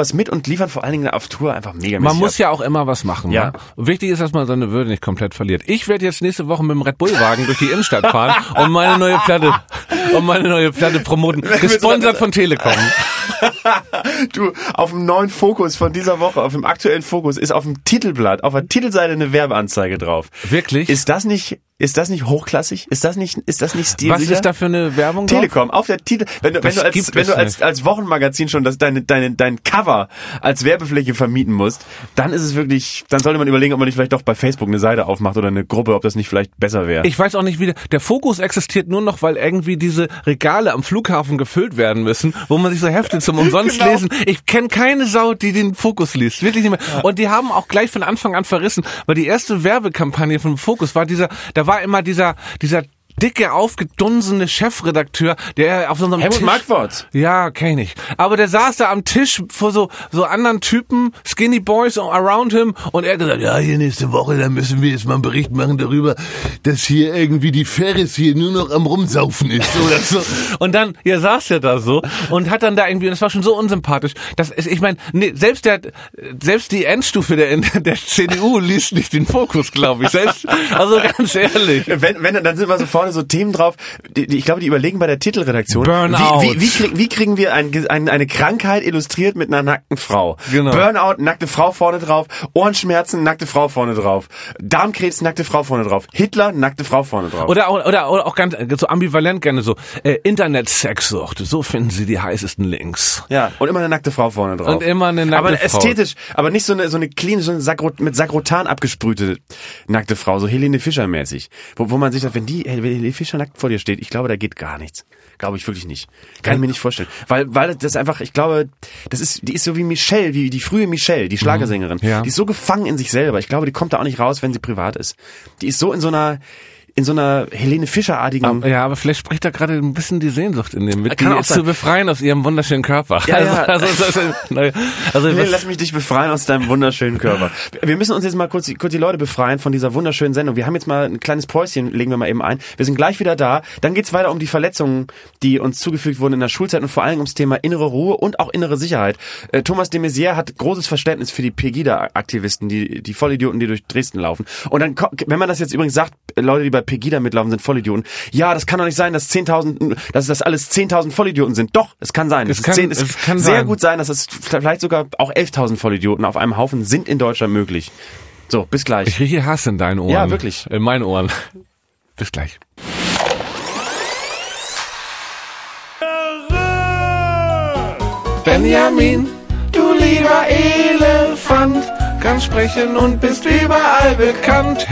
[SPEAKER 4] was mit und liefern vor allen Dingen auf Tour einfach mega
[SPEAKER 3] Man muss
[SPEAKER 4] ab.
[SPEAKER 3] ja auch immer was machen.
[SPEAKER 4] Ja.
[SPEAKER 3] Ne? Wichtig ist, dass man seine Würde nicht komplett verliert. Ich werde jetzt nächste Woche mit dem Red Bull-Wagen durch die Innenstadt fahren und meine neue Platte, und meine neue Platte promoten. Gesponsert von Telekom.
[SPEAKER 4] Du, auf dem neuen Fokus von dieser Woche, auf dem aktuellen Fokus, ist auf dem Titelblatt, auf der Titelseite eine Werbeanzeige drauf.
[SPEAKER 3] Wirklich?
[SPEAKER 4] Ist das nicht, ist das nicht hochklassig? Ist das nicht, ist das nicht stilsicher?
[SPEAKER 3] Was ist da für eine Werbung drauf?
[SPEAKER 4] Telekom, auf der Titel, wenn du, wenn
[SPEAKER 3] Das
[SPEAKER 4] du als,
[SPEAKER 3] gibt
[SPEAKER 4] wenn
[SPEAKER 3] es
[SPEAKER 4] du als,
[SPEAKER 3] nicht.
[SPEAKER 4] als Wochenmagazin schon das, deine, deine, dein Cover als Werbefläche vermieten musst, dann ist es wirklich, dann sollte man überlegen, ob man nicht vielleicht doch bei Facebook eine Seite aufmacht oder eine Gruppe, ob das nicht vielleicht besser wäre.
[SPEAKER 3] Ich weiß auch nicht, wie der, der Fokus existiert nur noch, weil irgendwie diese Regale am Flughafen gefüllt werden müssen, wo man sich so Hefte zum Umsonst
[SPEAKER 4] Genau.
[SPEAKER 3] lesen. Ich kenne keine Sau, die den Fokus liest. Wirklich nicht mehr. Ja. Und die haben auch gleich von Anfang an verrissen, weil die erste Werbekampagne vom Fokus war dieser, da war immer dieser, dieser dicke, aufgedunsene Chefredakteur, der auf so einem
[SPEAKER 4] Helmut
[SPEAKER 3] Tisch...
[SPEAKER 4] Markwort.
[SPEAKER 3] Ja, kenn ich nicht. Aber der saß da am Tisch vor so, so anderen Typen, Skinny Boys around him, und er hat gesagt, ja, hier nächste Woche, da müssen wir jetzt mal einen Bericht machen darüber, dass hier irgendwie die Ferris hier nur noch am Rumsaufen ist oder so. Und dann, ja, saß er da so und hat dann da irgendwie, und das war schon so unsympathisch, dass ist, ich meine, nee, selbst der, selbst die Endstufe der, der C D U liest nicht den Fokus, glaube ich. Selbst, also ganz ehrlich.
[SPEAKER 4] Wenn, wenn, dann sind wir so vorne so Themen drauf, die, die, ich glaube, die überlegen bei der Titelredaktion,
[SPEAKER 3] Burnout.
[SPEAKER 4] Wie, wie, wie, krieg, wie kriegen wir ein, ein, eine Krankheit illustriert mit einer nackten Frau?
[SPEAKER 3] Genau.
[SPEAKER 4] Burnout, nackte Frau vorne drauf, Ohrenschmerzen, nackte Frau vorne drauf, Darmkrebs, nackte Frau vorne drauf, Hitler, nackte Frau vorne drauf.
[SPEAKER 3] Oder, oder, oder, oder auch ganz so ambivalent gerne so, äh, Internet-Sexsucht, so finden sie die heißesten Links.
[SPEAKER 4] Ja, und immer eine nackte Frau vorne drauf.
[SPEAKER 3] Und immer eine nackte
[SPEAKER 4] aber
[SPEAKER 3] Frau.
[SPEAKER 4] ästhetisch, aber nicht so eine, so eine clean, so eine Sakro, mit Sakrotan abgesprühte nackte Frau, so Helene Fischer mäßig. Wo, wo man sich sagt, wenn die, wenn Helene Fischer nackt vor dir steht, ich glaube, da geht gar nichts. Glaube ich wirklich nicht. Kann ich mir nicht vorstellen. Weil, weil das einfach, ich glaube, das ist, die ist so wie Michelle, wie die frühe Michelle, die Schlagersängerin.
[SPEAKER 3] Ja.
[SPEAKER 4] Die ist so gefangen in sich selber. Ich glaube, die kommt da auch nicht raus, wenn sie privat ist. Die ist so in so einer, in so einer Helene Fischer-artigen...
[SPEAKER 3] Ja, aber vielleicht spricht da gerade ein bisschen die Sehnsucht in dem mit,
[SPEAKER 4] Kann
[SPEAKER 3] die
[SPEAKER 4] auch
[SPEAKER 3] jetzt
[SPEAKER 4] sein.
[SPEAKER 3] zu befreien aus ihrem wunderschönen Körper.
[SPEAKER 4] Ja, ja.
[SPEAKER 3] Also, also, also, also, also
[SPEAKER 4] Helene,
[SPEAKER 3] was,
[SPEAKER 4] lass mich dich befreien aus deinem wunderschönen Körper. Wir müssen uns jetzt mal kurz, kurz die Leute befreien von dieser wunderschönen Sendung. Wir haben jetzt mal ein kleines Päuschen, legen wir mal eben ein. Wir sind gleich wieder da. Dann geht's weiter um die Verletzungen, die uns zugefügt wurden in der Schulzeit und vor allem ums Thema innere Ruhe und auch innere Sicherheit. Äh, Thomas de Maizière hat großes Verständnis für die Pegida-Aktivisten, die, die Vollidioten, die durch Dresden laufen. Und dann, wenn man das jetzt übrigens sagt, Leute, die bei Pegida mitlaufen, sind Vollidioten. Ja, das kann doch nicht sein, dass zehntausend, dass das alles zehntausend Vollidioten sind. Doch, es kann sein.
[SPEAKER 3] Es
[SPEAKER 4] Es,
[SPEAKER 3] kann-
[SPEAKER 4] zehn, es,
[SPEAKER 3] es kann
[SPEAKER 4] sehr
[SPEAKER 3] sein.
[SPEAKER 4] gut sein, dass es vielleicht sogar auch elftausend Vollidioten auf einem Haufen sind in Deutschland möglich. So, bis gleich.
[SPEAKER 3] ich rieche Hass in deinen Ohren.
[SPEAKER 4] Ja, wirklich.
[SPEAKER 3] In meinen Ohren. Bis gleich. Benjamin, du lieber Elefant, kannst sprechen und bist überall bekannt.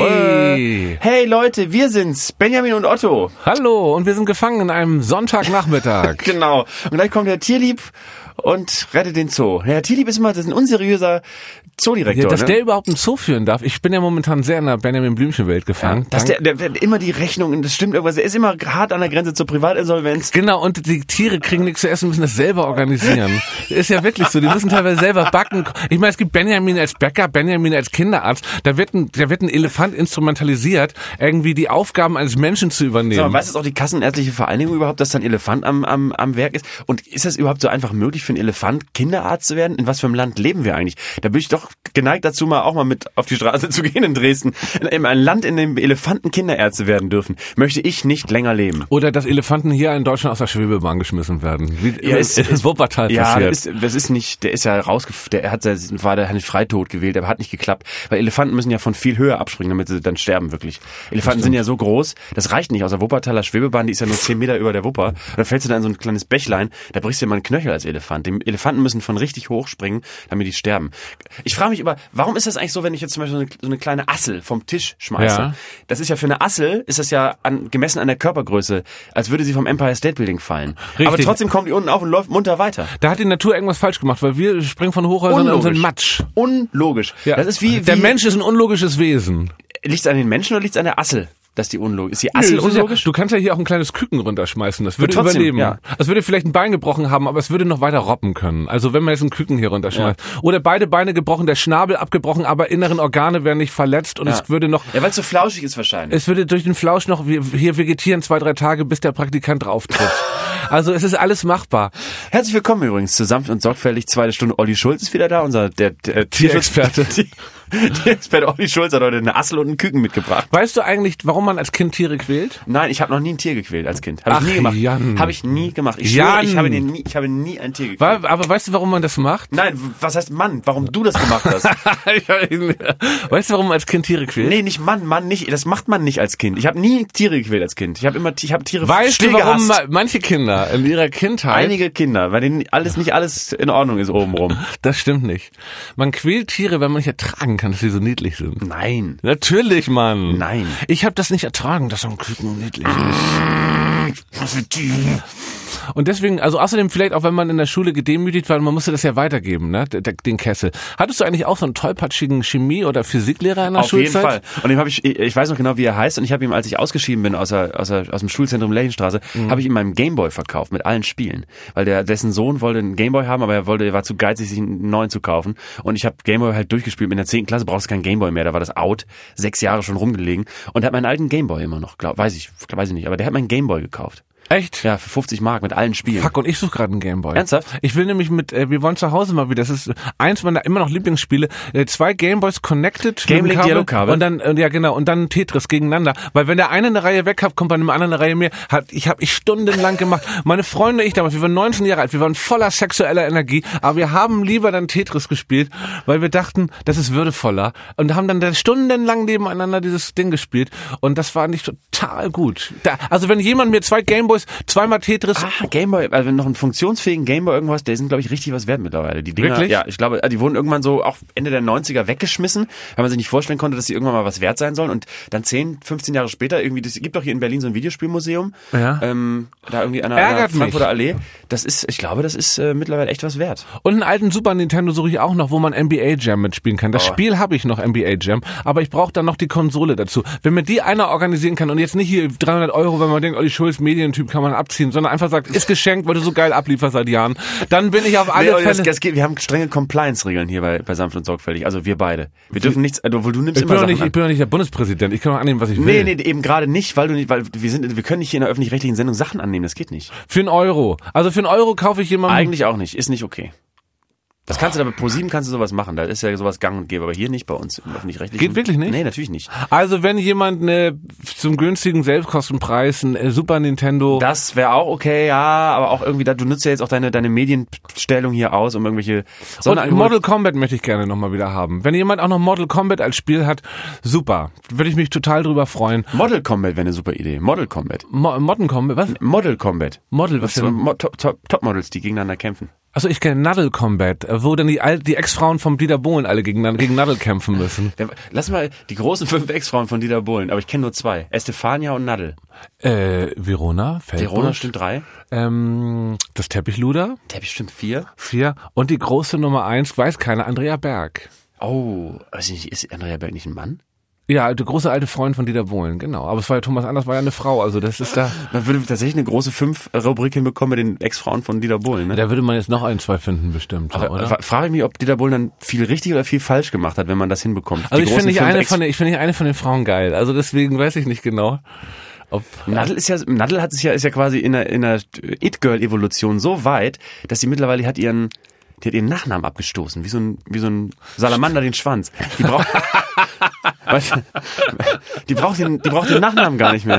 [SPEAKER 3] Hey!
[SPEAKER 4] Hey Leute, wir sind's, Benjamin und Otto.
[SPEAKER 3] Hallo, und wir sind gefangen in einem Sonntagnachmittag.
[SPEAKER 4] Genau. Und gleich kommt der Tierlieb und rettet den Zoo. Herr Tierlieb ist immer, das ist ein unseriöser Zoodirektor.
[SPEAKER 3] Ja, dass
[SPEAKER 4] ne?
[SPEAKER 3] der überhaupt einen Zoo führen darf. Ich bin ja momentan sehr in der Benjamin Blümchen-Welt gefangen.
[SPEAKER 4] Dass der, der, der immer die Rechnung, das stimmt irgendwas, er ist immer hart an der Grenze zur Privatinsolvenz.
[SPEAKER 3] Genau, und die Tiere kriegen nichts zu essen, müssen das selber organisieren. Ist ja wirklich so, die müssen teilweise selber backen. Ich meine, es gibt Benjamin als Bäcker, Benjamin als Kinderarzt. Da wird ein, da wird ein Elefant instrumentalisiert, irgendwie die Aufgaben eines Menschen zu übernehmen.
[SPEAKER 4] So, weiß es auch die Kassenärztliche Vereinigung überhaupt, dass da ein Elefant am, am, am Werk ist? Und ist das überhaupt so einfach möglich für einen Elefant, Kinderarzt zu werden? In was für einem Land leben wir eigentlich? Da bin ich doch geneigt dazu, mal auch mal mit auf die Straße zu gehen in Dresden. In ein Land, in dem Elefanten Kinderärzte werden dürfen, möchte ich nicht länger leben.
[SPEAKER 3] Oder dass Elefanten hier in Deutschland aus der Schwebebahn geschmissen werden. Wie
[SPEAKER 4] Ja,
[SPEAKER 3] ist,
[SPEAKER 4] ist-
[SPEAKER 3] ist Wuppertal
[SPEAKER 4] Ja,
[SPEAKER 3] passiert.
[SPEAKER 4] das ist, das ist nicht, der ist ja rausgef, der hat, der war der hat nicht Freitod gewählt, aber hat nicht geklappt, weil Elefanten müssen ja von viel höher abspringen, damit sie dann sterben wirklich. Elefanten sind ja so groß, das reicht nicht aus der Wuppertaler Schwebebahn, die ist ja nur zehn Meter über der Wupper, da fällst du dann in so ein kleines Bächlein, da brichst du dir mal einen Knöchel als Elefant. Die Elefanten müssen von richtig hoch springen, damit die sterben. Ich frage mich aber, warum ist das eigentlich so, wenn ich jetzt zum Beispiel so eine, so eine kleine Assel vom Tisch schmeiße?
[SPEAKER 3] Ja.
[SPEAKER 4] Das ist ja für eine Assel, ist das ja an, gemessen an der Körpergröße, als würde sie vom Empire State Building fallen.
[SPEAKER 3] Richtig.
[SPEAKER 4] Aber trotzdem kommt die unten auf und läuft munter weiter.
[SPEAKER 3] Da hat die Natur irgendwas falsch gemacht, weil wir springen von Hochhäusern und sind Matsch.
[SPEAKER 4] Unlogisch.
[SPEAKER 3] Ja.
[SPEAKER 4] Das ist wie, wie
[SPEAKER 3] Der Mensch ist ein unlogisches Wesen.
[SPEAKER 4] liegt's an den Menschen oder liegt's an der Assel, dass die unlogisch ist? Die Assel
[SPEAKER 3] Nö, das ist
[SPEAKER 4] unlogisch?
[SPEAKER 3] Ja, du kannst ja hier auch ein kleines Küken runterschmeißen, das würde
[SPEAKER 4] trotzdem,
[SPEAKER 3] überleben.
[SPEAKER 4] ja.
[SPEAKER 3] Es würde vielleicht ein Bein gebrochen haben, aber es würde noch weiter robben können. Also wenn man jetzt ein Küken hier runterschmeißt. Oder beide Beine gebrochen, der Schnabel abgebrochen, aber inneren Organe wären nicht verletzt und
[SPEAKER 4] Ja.
[SPEAKER 3] es würde noch...
[SPEAKER 4] Ja, weil es so flauschig ist wahrscheinlich.
[SPEAKER 3] Es würde durch den Flausch noch hier vegetieren zwei, drei Tage, bis der Praktikant drauftritt. Also es ist alles machbar.
[SPEAKER 4] Herzlich willkommen übrigens zu Sanft und Sorgfältig. Zweite Stunde. Olli Schulz ist wieder da, unser der, der
[SPEAKER 3] Tierexperte.
[SPEAKER 4] Tierexperte Olli Schulz hat heute eine Assel und einen Küken mitgebracht.
[SPEAKER 3] Weißt du eigentlich, warum man als Kind Tiere quält?
[SPEAKER 4] Nein, ich habe noch nie ein Tier gequält als Kind. Habe
[SPEAKER 3] Ach,
[SPEAKER 4] ich nie gemacht.
[SPEAKER 3] Jan.
[SPEAKER 4] Habe ich nie gemacht. Ich
[SPEAKER 3] Jan.
[SPEAKER 4] schwöre, ich habe, nie, ich habe nie ein Tier gequält.
[SPEAKER 3] War, aber weißt du, warum man das macht?
[SPEAKER 4] Nein, was heißt Mann? Warum du das gemacht hast?
[SPEAKER 3] Weißt du, warum man als Kind Tiere quält?
[SPEAKER 4] Nee, nicht Mann, Mann nicht. Das macht man nicht als Kind. Ich habe nie Tiere gequält als Kind. Ich habe immer, ich habe Tiere
[SPEAKER 3] Weißt
[SPEAKER 4] still
[SPEAKER 3] du, warum
[SPEAKER 4] gehasst.
[SPEAKER 3] ma- manche Kinder in ihrer Kindheit...
[SPEAKER 4] Einige Kinder, bei denen alles nicht alles in Ordnung ist obenrum.
[SPEAKER 3] Das stimmt nicht. Man quält Tiere, wenn man nicht ertragen kann, dass sie so niedlich sind.
[SPEAKER 4] Nein.
[SPEAKER 3] Natürlich, Mann.
[SPEAKER 4] Nein.
[SPEAKER 3] Ich habe das nicht ertragen, dass so ein Küken niedlich ist. Und deswegen, also außerdem vielleicht auch, wenn man in der Schule gedemütigt war, man musste das ja weitergeben, ne, den Kessel. Hattest du eigentlich auch so einen tollpatschigen Chemie- oder Physiklehrer in der
[SPEAKER 4] Auf
[SPEAKER 3] Schulzeit?
[SPEAKER 4] jeden Fall. Und dem habe ich, ich weiß noch genau, wie er heißt, und ich habe ihm, als ich ausgeschieden bin aus, der, aus, der, aus dem Schulzentrum Lechenstraße, mhm. habe ich ihm meinen Gameboy verkauft mit allen Spielen. Weil der, dessen Sohn wollte einen Gameboy haben, aber er wollte, er war zu geizig, sich einen neuen zu kaufen. Und ich habe Gameboy halt durchgespielt. In der zehnten Klasse brauchst du keinen Gameboy mehr, da war das out, sechs Jahre schon rumgelegen. Und er hat meinen alten Gameboy immer noch, glaub, weiß ich, weiß ich nicht, aber der hat meinen Gameboy gekauft.
[SPEAKER 3] Echt?
[SPEAKER 4] Ja, für fünfzig Mark mit allen Spielen.
[SPEAKER 3] Fuck, und ich suche gerade einen Gameboy.
[SPEAKER 4] Ernsthaft?
[SPEAKER 3] Ich will nämlich mit, äh, wir wollen zu Hause mal wieder, das ist eins meiner immer noch Lieblingsspiele, äh, zwei Gameboys connected.
[SPEAKER 4] Game Link Yellow Kabel.
[SPEAKER 3] Und dann, äh, ja genau, und dann Tetris gegeneinander. Weil wenn der eine eine Reihe weg hat, kommt bei dem anderen eine Reihe mehr. Hat, ich habe ich stundenlang gemacht. Meine Freunde, ich damals, wir waren neunzehn Jahre alt, wir waren voller sexueller Energie, aber wir haben lieber dann Tetris gespielt, weil wir dachten, das ist würdevoller. Und haben dann stundenlang nebeneinander dieses Ding gespielt. Und das war nicht total gut. Da, also wenn jemand mir zwei Gameboys, zweimal Tetris,
[SPEAKER 4] Ah, Gameboy, also wenn du noch einen funktionsfähigen Gameboy irgendwas, der sind, glaube ich, richtig was wert mittlerweile. Die Dinger,
[SPEAKER 3] Wirklich?
[SPEAKER 4] Ja, ich glaube, die wurden irgendwann so auch Ende der neunziger weggeschmissen, weil man sich nicht vorstellen konnte, dass sie irgendwann mal was wert sein sollen. Und dann zehn, fünfzehn Jahre später irgendwie, das gibt doch hier in Berlin so ein Videospielmuseum,
[SPEAKER 3] Ja.
[SPEAKER 4] ähm, da irgendwie an der, an der Frankfurter Allee. Das ist, ich glaube, das ist äh, mittlerweile echt was wert.
[SPEAKER 3] Und einen alten Super Nintendo suche ich auch noch, wo man N B A Jam mitspielen kann. Das
[SPEAKER 4] Oh.
[SPEAKER 3] Spiel habe ich noch, N B A Jam, aber ich brauche dann noch die Konsole dazu. Wenn mir die einer organisieren kann und jetzt nicht hier dreihundert Euro, wenn man denkt, Olli Schulz, Medientyp, kann man abziehen, sondern einfach sagt, ist geschenkt, weil du so geil ablieferst seit Jahren, dann bin ich auf alle
[SPEAKER 4] Nee, Olli,
[SPEAKER 3] Fälle...
[SPEAKER 4] das, das geht, wir haben strenge Compliance-Regeln hier bei, bei Sanft und Sorgfältig, also wir beide. Wir dürfen nichts, obwohl du nimmst
[SPEAKER 3] Ich
[SPEAKER 4] immer
[SPEAKER 3] bin, doch
[SPEAKER 4] Sachen
[SPEAKER 3] nicht,
[SPEAKER 4] an.
[SPEAKER 3] ich bin doch nicht der Bundespräsident, ich kann doch annehmen, was ich will.
[SPEAKER 4] Nee, nee, eben gerade nicht, weil du nicht, weil wir sind, wir können nicht hier in der öffentlich-rechtlichen Sendung Sachen annehmen, das geht nicht.
[SPEAKER 3] Für einen Euro. Also für einen Euro kaufe ich jemandem...
[SPEAKER 4] Eigentlich auch nicht, ist nicht okay. Das kannst du aber, pro sieben kannst du sowas machen, da ist ja sowas gang und gäbe, aber hier nicht bei uns im öffentlich-rechtlichen.
[SPEAKER 3] Geht wirklich nicht?
[SPEAKER 4] Nee, natürlich nicht.
[SPEAKER 3] Also wenn jemand eine, zum günstigen Selbstkostenpreis ein äh, Super Nintendo...
[SPEAKER 4] Das wäre auch okay, ja, aber auch irgendwie, da, du nutzt ja jetzt auch deine, deine Medienstellung hier aus, um irgendwelche
[SPEAKER 3] Und
[SPEAKER 4] Sonderangebote-
[SPEAKER 3] Model Combat möchte ich gerne nochmal wieder haben. Wenn jemand auch noch Model Combat als Spiel hat, super. Würde ich mich total drüber freuen.
[SPEAKER 4] Model Combat wäre eine super Idee. Model Combat.
[SPEAKER 3] Mo Modern Combat, was?
[SPEAKER 4] Model Combat.
[SPEAKER 3] Model, was
[SPEAKER 4] So,
[SPEAKER 3] denn?
[SPEAKER 4] Mo Top, Top, Topmodels, die gegeneinander kämpfen.
[SPEAKER 3] Also ich kenne Nuddle Combat, äh, wo dann die, Al die Ex-Frauen vom Dieter Bohlen alle gegeneinander, gegen Nuddle kämpfen müssen.
[SPEAKER 4] Der, lass mal die großen fünf Ex-Frauen von Dieter Bohlen, aber ich kenne nur zwei. Estefania und Nadel.
[SPEAKER 3] Äh, Verona, Feldbusch.
[SPEAKER 4] Verona stimmt drei.
[SPEAKER 3] Ähm, das Teppichluder,
[SPEAKER 4] Teppich stimmt vier.
[SPEAKER 3] vier. Und die große Nummer eins, weiß keiner, Andrea Berg.
[SPEAKER 4] Oh, weiß ich nicht, ist Andrea Berg nicht ein Mann?
[SPEAKER 3] Ja, der große alte Freund von Dieter Bohlen, genau. Aber es war ja Thomas Anders, war ja eine Frau, also das ist da...
[SPEAKER 4] Man würde tatsächlich eine große fünf-Rubrik hinbekommen mit den Ex-Frauen von Dieter Bohlen, ne?
[SPEAKER 3] Da würde man jetzt noch ein, zwei finden bestimmt,
[SPEAKER 4] Aber
[SPEAKER 3] oder?
[SPEAKER 4] fra- frage ich mich, ob Dieter Bohlen dann viel richtig oder viel falsch gemacht hat, wenn man das hinbekommt.
[SPEAKER 3] Also
[SPEAKER 4] Die
[SPEAKER 3] ich
[SPEAKER 4] großen
[SPEAKER 3] finde nicht
[SPEAKER 4] fünf
[SPEAKER 3] eine
[SPEAKER 4] Ex-
[SPEAKER 3] von den, ich finde nicht eine von den Frauen geil. Also deswegen weiß ich nicht genau. Ob,
[SPEAKER 4] Nadel ist ja, Nadel hat sich ja, ist ja quasi in der, in der It-Girl-Evolution so weit, dass sie mittlerweile hat ihren, die hat ihren Nachnamen abgestoßen, wie so ein, wie so ein Salamander den Schwanz. Die braucht, weißt du, die braucht den, die braucht den Nachnamen gar nicht mehr.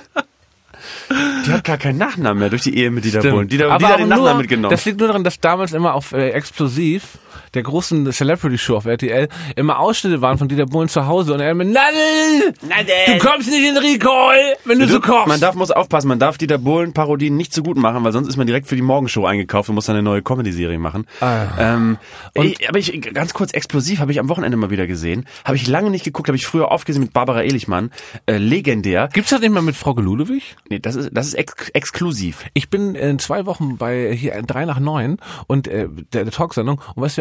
[SPEAKER 4] Die hat gar keinen Nachnamen mehr durch die Ehe mit Dieter Bohlen. Dieter,
[SPEAKER 3] Aber
[SPEAKER 4] Dieter hat
[SPEAKER 3] auch
[SPEAKER 4] den
[SPEAKER 3] nur,
[SPEAKER 4] Nachnamen mitgenommen.
[SPEAKER 3] Das liegt nur daran, dass damals immer auf äh, Explosiv, der großen Celebrity-Show auf R T L, immer Ausschnitte waren von Dieter Bohlen zu Hause und er immer, Nadel, du kommst nicht in Recall, wenn du,
[SPEAKER 4] Du,
[SPEAKER 3] so kochst.
[SPEAKER 4] Man darf, muss aufpassen, man darf Dieter Bohlen-Parodien nicht zu gut machen, weil sonst ist man direkt für die Morgenshow eingekauft und muss dann eine neue Comedy-Serie machen.
[SPEAKER 3] Ah.
[SPEAKER 4] Ähm,
[SPEAKER 3] Und-
[SPEAKER 4] ich, aber ich, ganz kurz, Explosiv habe ich am Wochenende mal wieder gesehen. Habe ich lange nicht geguckt, habe ich früher oft gesehen mit Barbara Ehlichmann. Äh, legendär.
[SPEAKER 3] Gibt's das nicht mal mit Frau Ludewig?
[SPEAKER 4] Nee, das ist, das ist ex exklusiv.
[SPEAKER 3] Ich bin in zwei Wochen bei hier drei nach neun und äh, der, der Talksendung und weißt du,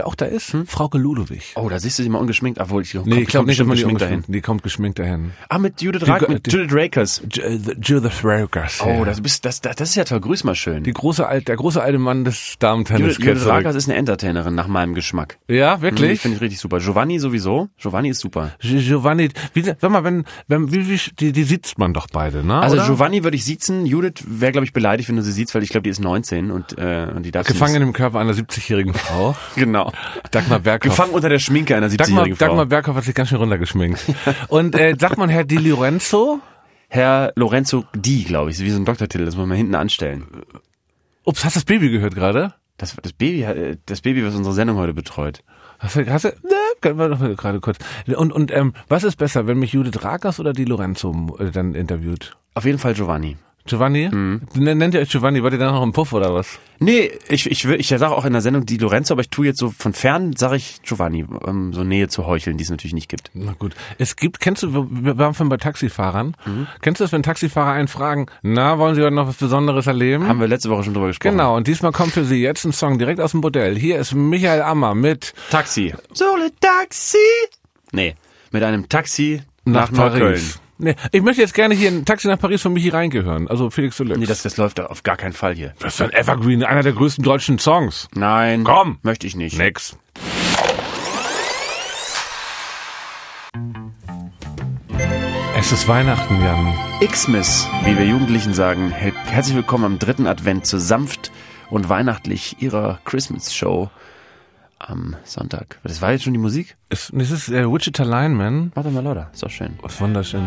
[SPEAKER 3] wer auch da ist? Hm? Frauke Ludwig.
[SPEAKER 4] Oh, da siehst du sie mal ungeschminkt, obwohl ich
[SPEAKER 3] Nee, ich glaube nicht, dass man die
[SPEAKER 4] geschminkt
[SPEAKER 3] ungeschminkt
[SPEAKER 4] dahin.
[SPEAKER 3] Die kommt geschminkt dahin.
[SPEAKER 4] Ah, mit Judith Rak,
[SPEAKER 3] Die-
[SPEAKER 4] mit
[SPEAKER 3] die-
[SPEAKER 4] Judith Rakers.
[SPEAKER 3] J- Judith Rakers.
[SPEAKER 4] Oh,
[SPEAKER 3] ja.
[SPEAKER 4] das bist das, das, das ist ja toll. Grüß mal schön.
[SPEAKER 3] Die große alte, der große alte Mann des Damen-Tennis.
[SPEAKER 4] Judith,
[SPEAKER 3] kehrt
[SPEAKER 4] Judith
[SPEAKER 3] zurück.
[SPEAKER 4] Rakers ist eine Entertainerin nach meinem Geschmack.
[SPEAKER 3] Ja,
[SPEAKER 4] Mhm,
[SPEAKER 3] wirklich?
[SPEAKER 4] Finde ich richtig super. Giovanni sowieso. Giovanni ist super.
[SPEAKER 3] Gi- Giovanni, wie, sag mal, wenn, wenn, wie, wie, die, die sieht man doch beide, ne?
[SPEAKER 4] Also
[SPEAKER 3] oder?
[SPEAKER 4] Giovanni würde ich siezen. Judith wäre, glaube ich, beleidigt, wenn du sie siehst, weil ich glaube, die ist neunzehn und, äh, und die darf sie
[SPEAKER 3] Gefangen
[SPEAKER 4] nicht-
[SPEAKER 3] im Körper einer siebzigjährigen Frau.
[SPEAKER 4] Genau.
[SPEAKER 3] Dagmar Berghoff.
[SPEAKER 4] Gefangen unter der Schminke einer
[SPEAKER 3] Dagmar,
[SPEAKER 4] siebzigjährigen Frau.
[SPEAKER 3] Dagmar Berghoff hat sich ganz schön runtergeschminkt. Und äh, sagt man Herr Di Lorenzo?
[SPEAKER 4] Herr Lorenzo Di, glaube ich, ist wie so ein Doktortitel, das muss man hinten anstellen.
[SPEAKER 3] Ups, hast du das Baby gehört gerade?
[SPEAKER 4] Das, das Baby, äh, das Baby, was unsere Sendung heute betreut.
[SPEAKER 3] Hast du, hast du, ne, können wir doch mal gerade kurz. Und, und ähm, was ist besser, wenn mich Judith Rakers oder Di Lorenzo äh, dann interviewt?
[SPEAKER 4] Auf jeden Fall Giovanni.
[SPEAKER 3] Giovanni? Mhm. Nennt ihr euch Giovanni? Wart ihr dann noch im Puff oder was?
[SPEAKER 4] Nee, ich ich will, ich sage auch in der Sendung Di Lorenzo, aber ich tue jetzt so von fern, sage ich Giovanni, um so Nähe zu heucheln, die es natürlich nicht gibt.
[SPEAKER 3] Na gut. Es gibt, kennst du, wir waren vorhin bei Taxifahrern. Mhm. Kennst du das, wenn Taxifahrer einen fragen, na, wollen Sie heute noch was Besonderes erleben?
[SPEAKER 4] Haben wir letzte Woche schon drüber gesprochen.
[SPEAKER 3] Genau, und diesmal kommt für Sie jetzt ein Song direkt aus dem Bordell. Hier ist Michael Ammer mit
[SPEAKER 4] Taxi. Sole Taxi. Nee, mit einem Taxi nach,
[SPEAKER 3] nach
[SPEAKER 4] Neukölln.
[SPEAKER 3] Paris. Nee, ich möchte jetzt gerne hier ein Taxi nach Paris von Michi Reinke hören. Also Felix Deluxe.
[SPEAKER 4] Nee, das, das läuft auf gar keinen Fall hier.
[SPEAKER 3] das ist ein Evergreen, einer der größten deutschen Songs.
[SPEAKER 4] Nein.
[SPEAKER 3] Komm.
[SPEAKER 4] Möchte ich nicht.
[SPEAKER 3] Nix. Es ist Weihnachten, Jan.
[SPEAKER 4] Xmas, wie wir Jugendlichen sagen. Her- Herzlich willkommen am dritten Advent zu sanft und weihnachtlich ihrer Christmas Show am Sonntag. Das war jetzt schon die Musik?
[SPEAKER 3] Es, es ist äh, Wichita Lineman.
[SPEAKER 4] Warte mal, Leute. Ist doch schön.
[SPEAKER 3] Das ist wunderschön.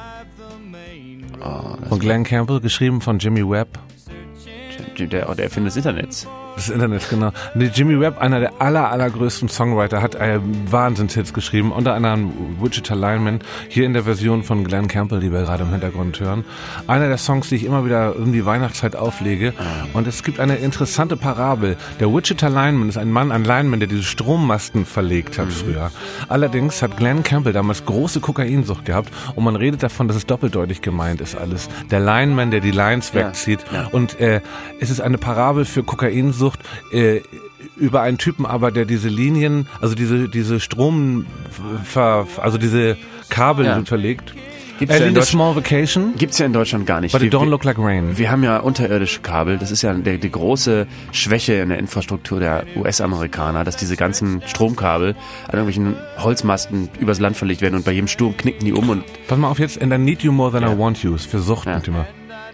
[SPEAKER 4] Oh, das
[SPEAKER 3] Von Glenn Campbell, geschrieben von Jimmy Webb.
[SPEAKER 4] der, der, der Erfinder des Internets.
[SPEAKER 3] Das Internet, genau. Nee, Jimmy Webb, einer der aller, allergrößten Songwriter, hat äh, Wahnsinnshits geschrieben, unter anderem Wichita Lineman, hier in der Version von Glenn Campbell, die wir gerade im Hintergrund hören. Einer der Songs, die ich immer wieder um die Weihnachtszeit auflege. Und es gibt eine interessante Parabel. Der Wichita Lineman ist ein Mann, ein Lineman, der diese Strommasten verlegt hat früher. Allerdings hat Glenn Campbell damals große Kokainsucht gehabt und man redet davon, dass es doppeldeutig gemeint ist alles. Der Lineman, der die Lines
[SPEAKER 4] Ja,
[SPEAKER 3] wegzieht.
[SPEAKER 4] ja.
[SPEAKER 3] Und äh, es ist eine Parabel für Kokainsucht äh, über einen Typen aber, der diese Linien, also diese diese Strom, ver, also diese Kabel
[SPEAKER 4] Ja.
[SPEAKER 3] verlegt.
[SPEAKER 4] Gibt's ja
[SPEAKER 3] Äh,
[SPEAKER 4] in
[SPEAKER 3] in a
[SPEAKER 4] Deutsch-
[SPEAKER 3] small vacation,
[SPEAKER 4] Gibt's ja in Deutschland gar nicht.
[SPEAKER 3] but it
[SPEAKER 4] Wir-
[SPEAKER 3] don't
[SPEAKER 4] wir-
[SPEAKER 3] look like rain.
[SPEAKER 4] Wir haben ja unterirdische Kabel. Das ist ja der, die große Schwäche in der Infrastruktur der U S-Amerikaner, dass diese ganzen Stromkabel an irgendwelchen Holzmasten übers Land verlegt werden und bei jedem Sturm knicken die um und
[SPEAKER 3] Pass mal auf jetzt, and I need you more than
[SPEAKER 4] Ja.
[SPEAKER 3] I want you, ist für Sucht
[SPEAKER 4] Ja.
[SPEAKER 3] ein Thema.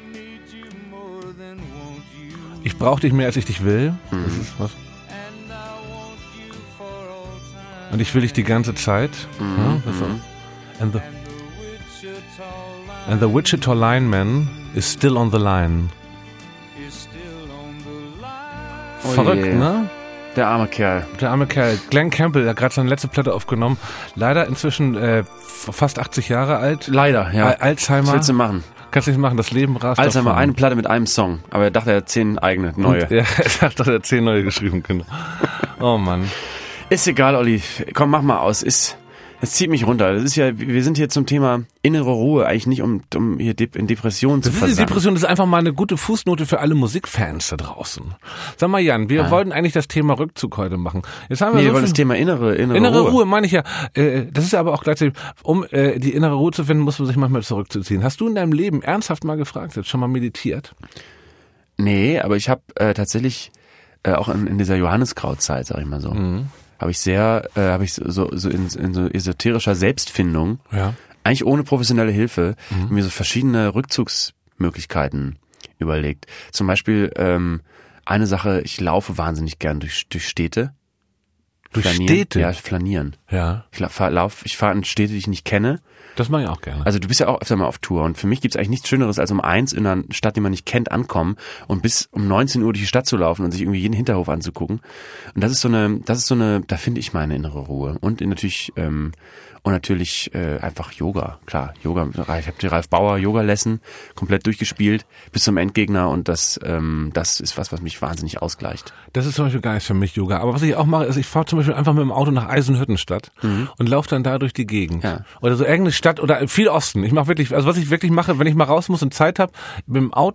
[SPEAKER 3] Ich brauche dich mehr, als ich dich will.
[SPEAKER 4] Mhm.
[SPEAKER 3] Das ist was. Und ich will dich die ganze Zeit.
[SPEAKER 4] Mhm.
[SPEAKER 3] Ja, das ist so. and, the, and the Wichita Lineman is still on the line.
[SPEAKER 4] Oh
[SPEAKER 3] Verrückt,
[SPEAKER 4] je.
[SPEAKER 3] ne?
[SPEAKER 4] der arme Kerl.
[SPEAKER 3] Der arme Kerl. Glenn Campbell hat gerade seine letzte Platte aufgenommen. Leider inzwischen äh, fast achtzig Jahre alt.
[SPEAKER 4] Leider, ja.
[SPEAKER 3] Al- Alzheimer.
[SPEAKER 4] Was willst du machen?
[SPEAKER 3] Kannst nicht machen, das Leben rast
[SPEAKER 4] Alzheimer,
[SPEAKER 3] davon.
[SPEAKER 4] eine Platte mit einem Song. Aber er dachte, er hat zehn eigene, neue.
[SPEAKER 3] Und, ja, er hat doch er hat zehn neue geschrieben, genau. Oh Mann.
[SPEAKER 4] Ist egal, Olli. Komm, mach mal aus. Ist, es zieht mich runter. Das ist ja, wir sind hier zum Thema innere Ruhe, eigentlich nicht um, um hier Dep- in Depressionen zu
[SPEAKER 3] Das ist die
[SPEAKER 4] versagen.
[SPEAKER 3] Depression, das ist einfach mal eine gute Fußnote für alle Musikfans da draußen. Sag mal, Jan, wir
[SPEAKER 4] Ah.
[SPEAKER 3] wollten eigentlich das Thema Rückzug heute machen. Jetzt haben wir
[SPEAKER 4] Nee, wir
[SPEAKER 3] so
[SPEAKER 4] wollen
[SPEAKER 3] viel-
[SPEAKER 4] das Thema innere, innere,
[SPEAKER 3] Innere
[SPEAKER 4] Ruhe.
[SPEAKER 3] Ruhe, meine ich ja. Äh, das ist ja aber auch gleichzeitig, um äh, die innere Ruhe zu finden, muss man sich manchmal zurückzuziehen. Hast du in deinem Leben ernsthaft mal gefragt, jetzt schon mal meditiert?
[SPEAKER 4] Nee, aber ich habe äh, tatsächlich äh, auch in, in dieser Johanniskrautzeit, sag ich mal so,
[SPEAKER 3] Mhm.
[SPEAKER 4] habe ich sehr, äh, habe ich so, so, so in, in so esoterischer Selbstfindung,
[SPEAKER 3] Ja.
[SPEAKER 4] eigentlich ohne professionelle Hilfe,
[SPEAKER 3] Mhm.
[SPEAKER 4] mir so verschiedene Rückzugsmöglichkeiten überlegt. Zum Beispiel ähm, eine Sache, ich laufe wahnsinnig gern durch, durch Städte.
[SPEAKER 3] Durch
[SPEAKER 4] Flanieren.
[SPEAKER 3] Städte?
[SPEAKER 4] Ja, flanieren.
[SPEAKER 3] Ja.
[SPEAKER 4] Ich la- fahr, lauf, ich fahre in Städte, die ich nicht kenne.
[SPEAKER 3] Das mache ich auch gerne.
[SPEAKER 4] Also du bist ja auch öfter mal auf Tour und für mich gibt's eigentlich nichts Schöneres, als um eins in einer Stadt, die man nicht kennt, ankommen und bis um neunzehn Uhr durch die Stadt zu laufen und sich irgendwie jeden Hinterhof anzugucken. Und das ist so eine, das ist so eine, da finde ich meine innere Ruhe. Und natürlich, ähm, und natürlich äh, einfach Yoga, klar, Yoga. Ich habe die Ralf Bauer Yoga-Lesson komplett durchgespielt bis zum Endgegner und das, ähm, das ist was, was mich wahnsinnig ausgleicht.
[SPEAKER 3] Das ist zum Beispiel gar nichts für mich, Yoga. Aber was ich auch mache, ist, ich fahre zum Beispiel einfach mit dem Auto nach Eisenhüttenstadt und laufe dann da durch die Gegend.
[SPEAKER 4] Ja.
[SPEAKER 3] Oder so irgendeine Stadt oder viel Osten. Ich mache wirklich, also was ich wirklich mache, wenn ich mal raus muss und Zeit habe, mit dem Auto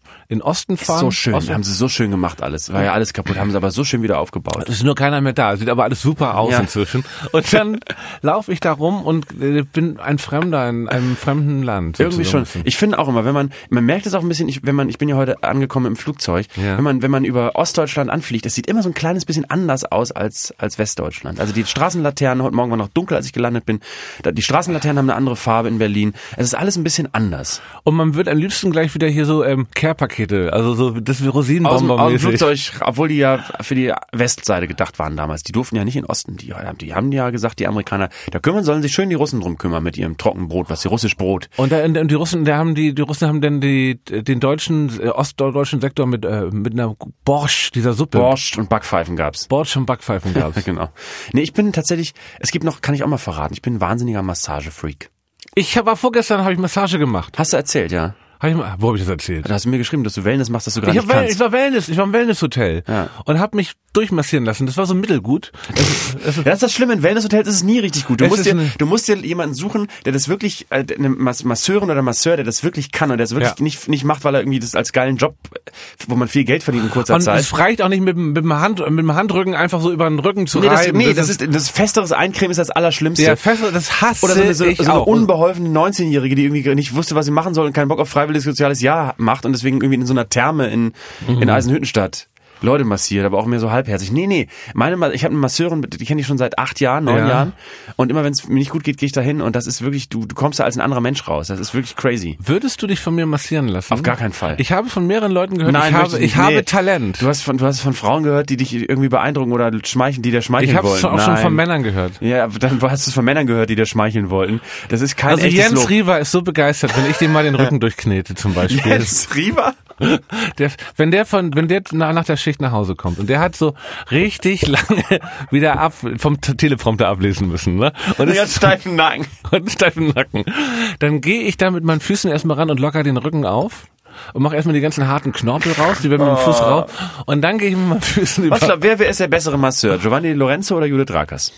[SPEAKER 3] in Osten fahren.
[SPEAKER 4] So schön,
[SPEAKER 3] Osten.
[SPEAKER 4] haben sie so schön gemacht alles. War ja alles kaputt, haben sie aber so schön wieder aufgebaut.
[SPEAKER 3] Es ist nur keiner mehr da, sieht aber alles super aus
[SPEAKER 4] Ja.
[SPEAKER 3] inzwischen. Und dann laufe ich da rum und äh, bin ein Fremder in einem fremden Land.
[SPEAKER 4] Irgendwie
[SPEAKER 3] sozusagen.
[SPEAKER 4] schon. Ich finde auch immer, wenn man, man merkt es auch ein bisschen, ich, wenn man, ich bin ja heute angekommen im Flugzeug,
[SPEAKER 3] Ja.
[SPEAKER 4] wenn man, wenn man über Ostdeutschland anfliegt, es sieht immer so ein kleines bisschen anders aus als, als Westdeutschland. Also die Straßenlaternen, heute Morgen war noch dunkel, als ich gelandet bin, da, die Straßenlaternen haben eine andere Farbe in Berlin. Es ist alles ein bisschen anders.
[SPEAKER 3] Und man wird am liebsten gleich wieder hier so ähm, Care-Pakete, also so das wie
[SPEAKER 4] Aus dem, aus dem
[SPEAKER 3] Rosinenbomber-mäßig.
[SPEAKER 4] Flugzeug, obwohl die ja für die Westseite gedacht waren damals. Die durften ja nicht in Osten. Die, die haben ja gesagt, die Amerikaner, da kümmern sollen sich schön die Russen drum kümmern mit ihrem Trockenbrot, was die russisch Brot.
[SPEAKER 3] Und, da, und die Russen, da haben die, die Russen haben dann die, den deutschen, äh, ostdeutschen Sektor mit, äh, mit einer Borscht, dieser Suppe.
[SPEAKER 4] Borscht und Backpfeifen gab's.
[SPEAKER 3] Borscht und Backpfeifen gab's.
[SPEAKER 4] Genau. Nee, ich bin tatsächlich, es gibt noch, kann ich auch mal verraten, ich bin ein wahnsinniger Massagefreak.
[SPEAKER 3] Ich war vorgestern, habe ich Massage gemacht.
[SPEAKER 4] Hast du erzählt, ja?
[SPEAKER 3] Hab ich mal, wo habe ich das erzählt?
[SPEAKER 4] Da hast du mir geschrieben, dass du Wellness machst, dass du gerade
[SPEAKER 3] Ich,
[SPEAKER 4] nicht
[SPEAKER 3] hab,
[SPEAKER 4] kannst.
[SPEAKER 3] ich war Wellness, ich war im Wellnesshotel
[SPEAKER 4] Ja.
[SPEAKER 3] und habe mich durchmassieren lassen. Das war so mittelgut. Das, das,
[SPEAKER 4] Ja, das ist das Schlimme, in Wellnesshotels ist es nie richtig gut. Du
[SPEAKER 3] Es
[SPEAKER 4] musst
[SPEAKER 3] ist
[SPEAKER 4] dir,
[SPEAKER 3] eine-
[SPEAKER 4] du musst dir jemanden suchen, der das wirklich, äh, eine Mas- Masseurin oder Masseur, der das wirklich kann und der es wirklich
[SPEAKER 3] Ja.
[SPEAKER 4] nicht, nicht macht, weil er irgendwie das als geilen Job, wo man viel Geld verdient in kurzer
[SPEAKER 3] und
[SPEAKER 4] Zeit.
[SPEAKER 3] es reicht auch nicht mit, dem- mit, dem Hand, mit dem Handrücken einfach so über den Rücken zu
[SPEAKER 4] Nee, das,
[SPEAKER 3] reiben.
[SPEAKER 4] nee, das ist, das festeres Eincremen ist das Allerschlimmste.
[SPEAKER 3] ja, fest, das hasse
[SPEAKER 4] Oder so eine, so,
[SPEAKER 3] ich
[SPEAKER 4] so eine
[SPEAKER 3] auch.
[SPEAKER 4] unbeholfene neunzehnjährige, die irgendwie nicht wusste, was sie machen soll und keinen Bock auf freiwilliges soziales Jahr macht und deswegen irgendwie in so einer Therme in,
[SPEAKER 3] Mhm.
[SPEAKER 4] in Eisenhüttenstadt Leute massiert, aber auch mehr so halbherzig. Nee, nee, meine, Ma- ich habe eine Masseurin, die kenne ich schon seit acht Jahren, neun
[SPEAKER 3] Ja.
[SPEAKER 4] Jahren und immer wenn es mir nicht gut geht, gehe ich da hin und das ist wirklich, du, du kommst da als ein anderer Mensch raus. Das ist wirklich crazy.
[SPEAKER 3] Würdest du dich von mir massieren lassen?
[SPEAKER 4] Auf gar keinen Fall.
[SPEAKER 3] Ich habe von mehreren Leuten gehört,
[SPEAKER 4] Nein,
[SPEAKER 3] ich
[SPEAKER 4] möchte
[SPEAKER 3] habe,
[SPEAKER 4] ich nicht.
[SPEAKER 3] ich habe
[SPEAKER 4] Nee.
[SPEAKER 3] Talent.
[SPEAKER 4] Du hast von, du hast von Frauen gehört, die dich irgendwie beeindrucken oder schmeicheln, die dir schmeicheln
[SPEAKER 3] Ich habe es
[SPEAKER 4] wollen.
[SPEAKER 3] auch schon
[SPEAKER 4] Nein.
[SPEAKER 3] von Männern gehört.
[SPEAKER 4] Ja, aber dann hast du es von Männern gehört, die dir schmeicheln wollten. Das ist kein
[SPEAKER 3] Also
[SPEAKER 4] echtes
[SPEAKER 3] Jens
[SPEAKER 4] Lob.
[SPEAKER 3] Riewer ist so begeistert, wenn ich dem mal den Rücken durchknete zum Beispiel.
[SPEAKER 4] Jens Riewer?
[SPEAKER 3] Der, wenn der von, wenn der nach, nach der Schicht nach Hause kommt und der hat so richtig lange wieder ab vom T- Teleprompter ablesen müssen, ne? Und
[SPEAKER 4] Der hat steifen Nacken.
[SPEAKER 3] und einen steifen Nacken. Dann gehe ich da mit meinen Füßen erstmal ran und locker den Rücken auf und mache erstmal die ganzen harten Knorpel raus, die werden mit dem Fuß raus und dann gehe ich mit meinen Füßen über.
[SPEAKER 4] Was glaub, wer, wer ist der bessere Masseur? Giovanni Lorenzo oder Judith Rakers?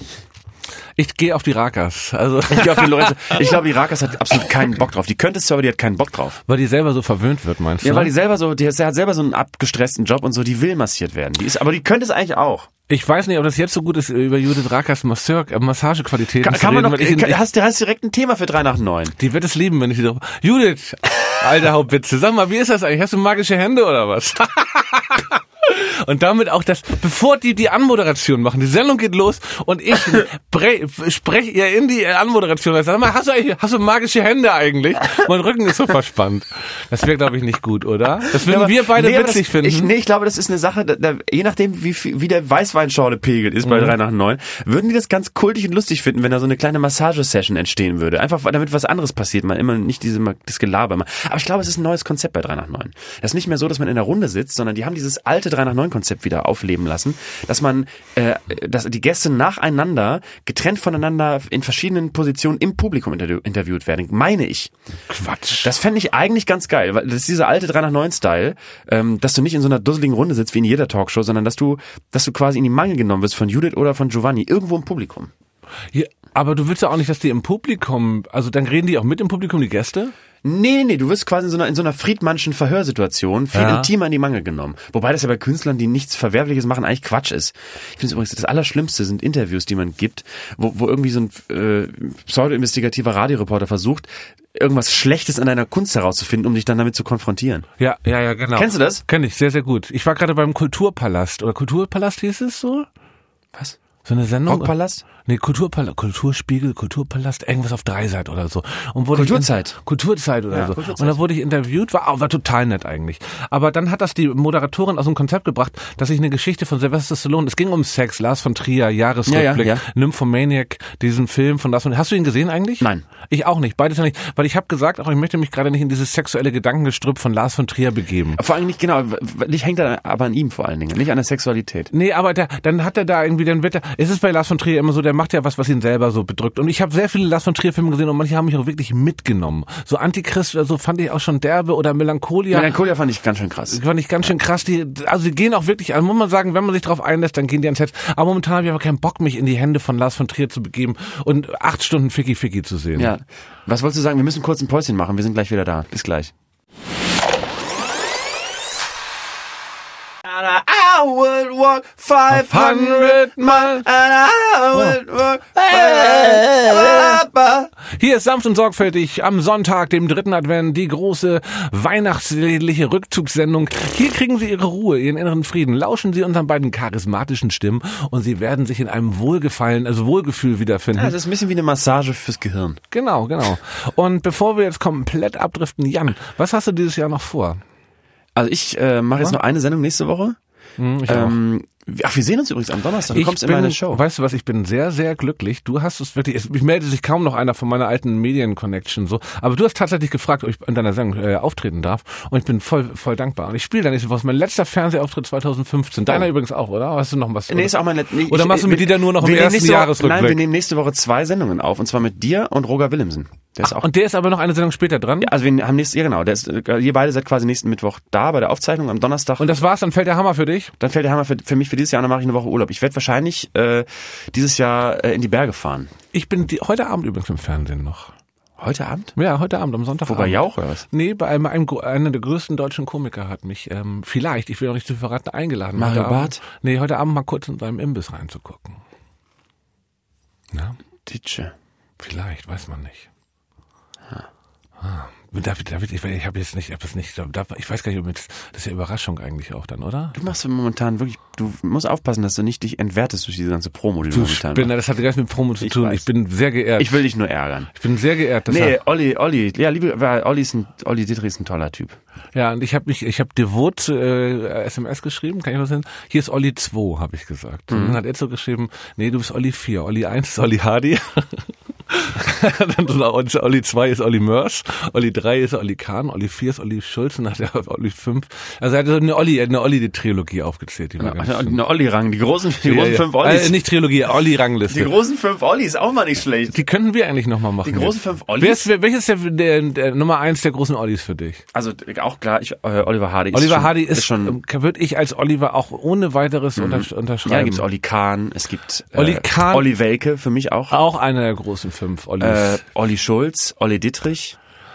[SPEAKER 3] Ich gehe auf die Rakas. Also
[SPEAKER 4] Ich glaube, die Lorenzo, ich glaube, die Rakers hat absolut keinen Bock drauf. Die könnte es zwar, aber die hat keinen Bock drauf.
[SPEAKER 3] weil die selber so verwöhnt wird, meinst du?
[SPEAKER 4] Ja, weil die selber so, die hat selber so einen abgestressten Job und so, die will massiert werden. Die ist, aber die könnte es eigentlich auch.
[SPEAKER 3] Ich weiß nicht, ob das jetzt so gut ist, über Judith Rakers Masseur, äh, Massagequalitäten
[SPEAKER 4] Kann,
[SPEAKER 3] zu
[SPEAKER 4] kann man
[SPEAKER 3] reden,
[SPEAKER 4] doch,
[SPEAKER 3] weil ich,
[SPEAKER 4] kann,
[SPEAKER 3] ich,
[SPEAKER 4] hast du hast direkt ein Thema für drei nach neun.
[SPEAKER 3] die wird es lieben, wenn ich sie drauf... Judith, alter Hauptwitze, sag mal, wie ist das eigentlich? Hast du magische Hände oder was? Und damit auch das, bevor die die Anmoderation machen, die Sendung geht los und ich spreche ihr in die Anmoderation. Sag mal, hast du, eigentlich, hast du magische Hände eigentlich? Mein Rücken ist so verspannt. Das wäre, glaube ich, nicht gut, oder? Das würden
[SPEAKER 4] Ja, aber-
[SPEAKER 3] wir beide
[SPEAKER 4] nee, aber
[SPEAKER 3] witzig
[SPEAKER 4] das,
[SPEAKER 3] finden.
[SPEAKER 4] Ich, nee, ich glaube, das ist eine Sache, da, da, je nachdem, wie, viel- wie der Weißweinschorle-Pegel ist bei
[SPEAKER 3] Mhm.
[SPEAKER 4] drei nach neun, würden die das ganz kultig und lustig finden, wenn da so eine kleine Massagesession entstehen würde. Einfach, damit was anderes passiert, man immer nicht diese, das Gelaber mal. Aber ich glaube, es ist ein neues Konzept bei drei nach neun. Das ist nicht mehr so, dass man in der Runde sitzt, sondern die haben dieses alte drei nach neun Konzept wieder aufleben lassen, dass man, äh, dass die Gäste nacheinander, getrennt voneinander in verschiedenen Positionen im Publikum interview- interviewt werden. Meine ich.
[SPEAKER 3] Quatsch.
[SPEAKER 4] Das fände ich eigentlich ganz geil, weil das ist dieser alte drei nach neun Style, ähm, dass du nicht in so einer dusseligen Runde sitzt wie in jeder Talkshow, sondern dass du, dass du quasi in die Mangel genommen wirst von Judith oder von Giovanni, irgendwo im Publikum.
[SPEAKER 3] Ja, aber du willst ja auch nicht, dass die im Publikum, also dann reden die auch mit im Publikum, die Gäste?
[SPEAKER 4] Nee, nee, nee, du wirst quasi in so einer, in so einer Friedmannschen Verhörsituation viel
[SPEAKER 3] Ja.
[SPEAKER 4] intimer in die Mangel genommen. Wobei das ja bei Künstlern, die nichts Verwerfliches machen, eigentlich Quatsch ist. Ich finde es übrigens, das Allerschlimmste sind Interviews, die man gibt, wo, wo irgendwie so ein äh, pseudo-investigativer Radioreporter versucht, irgendwas Schlechtes an deiner Kunst herauszufinden, um dich dann damit zu konfrontieren.
[SPEAKER 3] Ja, ja, ja, genau.
[SPEAKER 4] Kennst du das?
[SPEAKER 3] Kenn ich, sehr, sehr gut. Ich war gerade beim Kulturpalast, oder Kulturpalast hieß es so?
[SPEAKER 4] Was?
[SPEAKER 3] So eine Sendung?
[SPEAKER 4] Rockpalast?
[SPEAKER 3] Nee, Kulturpalast, Kulturspiegel, Kulturpalast, irgendwas auf Dreisat oder so. Und wurde
[SPEAKER 4] Kulturzeit.
[SPEAKER 3] Ich in, Kulturzeit oder
[SPEAKER 4] Ja,
[SPEAKER 3] so.
[SPEAKER 4] Kulturzeit.
[SPEAKER 3] Und da wurde ich interviewt, war, war total nett eigentlich. Aber dann hat das die Moderatorin aus dem Konzept gebracht, dass ich eine Geschichte von Sylvester Stallone, es ging um Sex, Lars von Trier, Jahresrückblick,
[SPEAKER 4] Ja, ja, ja.
[SPEAKER 3] Nymphomaniac, diesen Film von Lars von, hast du ihn gesehen eigentlich?
[SPEAKER 4] Nein.
[SPEAKER 3] Ich auch nicht, beides ja nicht, weil ich habe gesagt, auch ich möchte mich gerade nicht in dieses sexuelle Gedankengestrüpp von Lars von Trier begeben.
[SPEAKER 4] Vor allem nicht, genau, ich hängt da aber an ihm vor allen Dingen, nicht an der Sexualität.
[SPEAKER 3] Nee, aber der, dann hat er da irgendwie, dann wird er, es ist bei Lars von Trier immer so, der macht ja was, was ihn selber so bedrückt. Und ich habe sehr viele Lars von Trier Filme gesehen und manche haben mich auch wirklich mitgenommen. So Antichrist oder so fand ich auch schon derbe oder Melancholia.
[SPEAKER 4] Melancholia fand ich ganz schön krass.
[SPEAKER 3] Fand ich ganz schön krass. Die, also die gehen auch wirklich, also muss man sagen, wenn man sich drauf einlässt, dann gehen die ans Herz. Aber momentan habe ich aber keinen Bock, mich in die Hände von Lars von Trier zu begeben und acht Stunden Ficky Ficky zu sehen.
[SPEAKER 4] Ja. Was wolltest du sagen? Wir müssen kurz ein Päuschen machen. Wir sind gleich wieder da. Bis gleich. And I would walk five hundred miles. And I would walk
[SPEAKER 3] Hier ist sanft und sorgfältig am Sonntag, dem dritten Advent, die große weihnachtliche Rückzugssendung. Hier kriegen Sie Ihre Ruhe, Ihren inneren Frieden. Lauschen Sie unseren beiden charismatischen Stimmen und Sie werden sich in einem Wohlgefallen, also Wohlgefühl wiederfinden.
[SPEAKER 4] Ja, das ist ein bisschen wie eine Massage fürs Gehirn.
[SPEAKER 3] Genau, genau. Und bevor wir jetzt komplett abdriften, Jan, was hast du dieses Jahr noch vor?
[SPEAKER 4] Also ich äh, mache jetzt noch eine Sendung nächste Woche.
[SPEAKER 3] Hm, ich
[SPEAKER 4] ähm, ach, wir sehen uns übrigens am Donnerstag. Du
[SPEAKER 3] ich
[SPEAKER 4] kommst
[SPEAKER 3] bin,
[SPEAKER 4] in meine Show.
[SPEAKER 3] Weißt du was, ich bin sehr, sehr glücklich. Du hast es wirklich, ich melde sich kaum noch einer von meiner alten Medien-Connection so, aber du hast tatsächlich gefragt, ob ich in deiner Sendung äh, auftreten darf und ich bin voll voll dankbar. Und ich spiele dann nächste Woche, mein letzter Fernsehauftritt zwanzig fünfzehn. Deiner
[SPEAKER 4] oh. übrigens
[SPEAKER 3] auch, oder? Hast du noch was?
[SPEAKER 4] Nee, ist auch mein Let- nee,
[SPEAKER 3] Oder
[SPEAKER 4] ich,
[SPEAKER 3] machst du mit
[SPEAKER 4] wir,
[SPEAKER 3] dir dann nur noch im ersten Jahresrückblick?
[SPEAKER 4] Nein, wir nehmen nächste Woche zwei Sendungen auf und zwar mit dir und Roger Willemsen. Der ist
[SPEAKER 3] Ach,
[SPEAKER 4] auch
[SPEAKER 3] und der ist aber noch eine Sendung später dran?
[SPEAKER 4] Ja, also wir haben nächstes, ja genau, der ist, ihr beide seid quasi nächsten Mittwoch da bei der Aufzeichnung am Donnerstag.
[SPEAKER 3] Und das war's, dann fällt der Hammer für dich?
[SPEAKER 4] Dann fällt der Hammer für, für mich für dieses Jahr und dann mache ich eine Woche Urlaub. Ich werde wahrscheinlich äh, dieses Jahr äh, in die Berge fahren.
[SPEAKER 3] Ich bin die, heute Abend übrigens im Fernsehen noch.
[SPEAKER 4] Heute Abend?
[SPEAKER 3] Ja, heute Abend, am Sonntag.
[SPEAKER 4] Wo, bei Jauch oder was?
[SPEAKER 3] Nee, bei einem, einem einer der größten deutschen Komiker hat mich ähm, vielleicht, ich will noch nicht zu verraten, eingeladen.
[SPEAKER 4] Mario
[SPEAKER 3] heute
[SPEAKER 4] Barth?
[SPEAKER 3] Abend, nee, heute Abend mal kurz in seinem Imbiss reinzugucken. Ja,
[SPEAKER 4] Ditsche.
[SPEAKER 3] vielleicht, weiß man nicht. Ah. David, David, ich, ich habe jetzt nicht, ich habe es nicht, ich weiß gar nicht, ob das, das ist ja Überraschung eigentlich auch dann, oder?
[SPEAKER 4] Du machst momentan wirklich, du musst aufpassen, dass du nicht dich entwertest durch diese ganze Promo, die du,
[SPEAKER 3] Du
[SPEAKER 4] momentan
[SPEAKER 3] Spinner,
[SPEAKER 4] machst.
[SPEAKER 3] das hat gar nichts mit Promo zu
[SPEAKER 4] Ich
[SPEAKER 3] tun.
[SPEAKER 4] weiß.
[SPEAKER 3] Ich bin sehr geehrt.
[SPEAKER 4] Ich will dich nur ärgern.
[SPEAKER 3] Ich bin sehr geehrt. Dass
[SPEAKER 4] Nee,
[SPEAKER 3] er,
[SPEAKER 4] Olli, Olli, ja, liebe, weil Olli ist ein, Olli Dittrich ist ein toller Typ.
[SPEAKER 3] ja, und ich habe mich, ich habe devot äh, S M S geschrieben, kann ich was sagen? Hier ist Olli zwei, habe ich gesagt. Und dann hat er so geschrieben, nee, du bist Olli vier. Olli eins ist Olli Hardy. Dann so, Olli zwei ist Olli Mörs, Olli drei ist Olli Kahn, Olli vier ist Olli Schulz und dann hat er Olli fünf. Also er hat so eine Olli, eine Olli-Trilogie aufgezählt. Die war ganz
[SPEAKER 4] Eine,
[SPEAKER 3] schön.
[SPEAKER 4] eine Olli-Rang, die großen, die
[SPEAKER 3] Ja,
[SPEAKER 4] großen
[SPEAKER 3] ja.
[SPEAKER 4] fünf Ollis.
[SPEAKER 3] Äh, nicht Trilogie, Olli-Rangliste.
[SPEAKER 4] Die großen fünf Ollis, auch mal nicht schlecht.
[SPEAKER 3] Die könnten wir eigentlich nochmal machen.
[SPEAKER 4] Die großen
[SPEAKER 3] jetzt.
[SPEAKER 4] fünf Ollis?
[SPEAKER 3] Wer ist, wer, welches ist der, der, der Nummer eins der großen Ollis für dich?
[SPEAKER 4] Also auch klar, ich, äh, Oliver Hardy ist
[SPEAKER 3] Oliver
[SPEAKER 4] schon,
[SPEAKER 3] Hardy ist,
[SPEAKER 4] ist schon.
[SPEAKER 3] ähm, würde ich als Oliver auch ohne weiteres
[SPEAKER 4] Mhm.
[SPEAKER 3] unter, unterschreiben.
[SPEAKER 4] Ja, da gibt's Olli Kahn, es gibt äh,
[SPEAKER 3] Olli Kahn.
[SPEAKER 4] Olli Welke für mich auch.
[SPEAKER 3] Auch einer der großen fünf Ollis.
[SPEAKER 4] Äh, Olli Schulz, Olli Dittrich,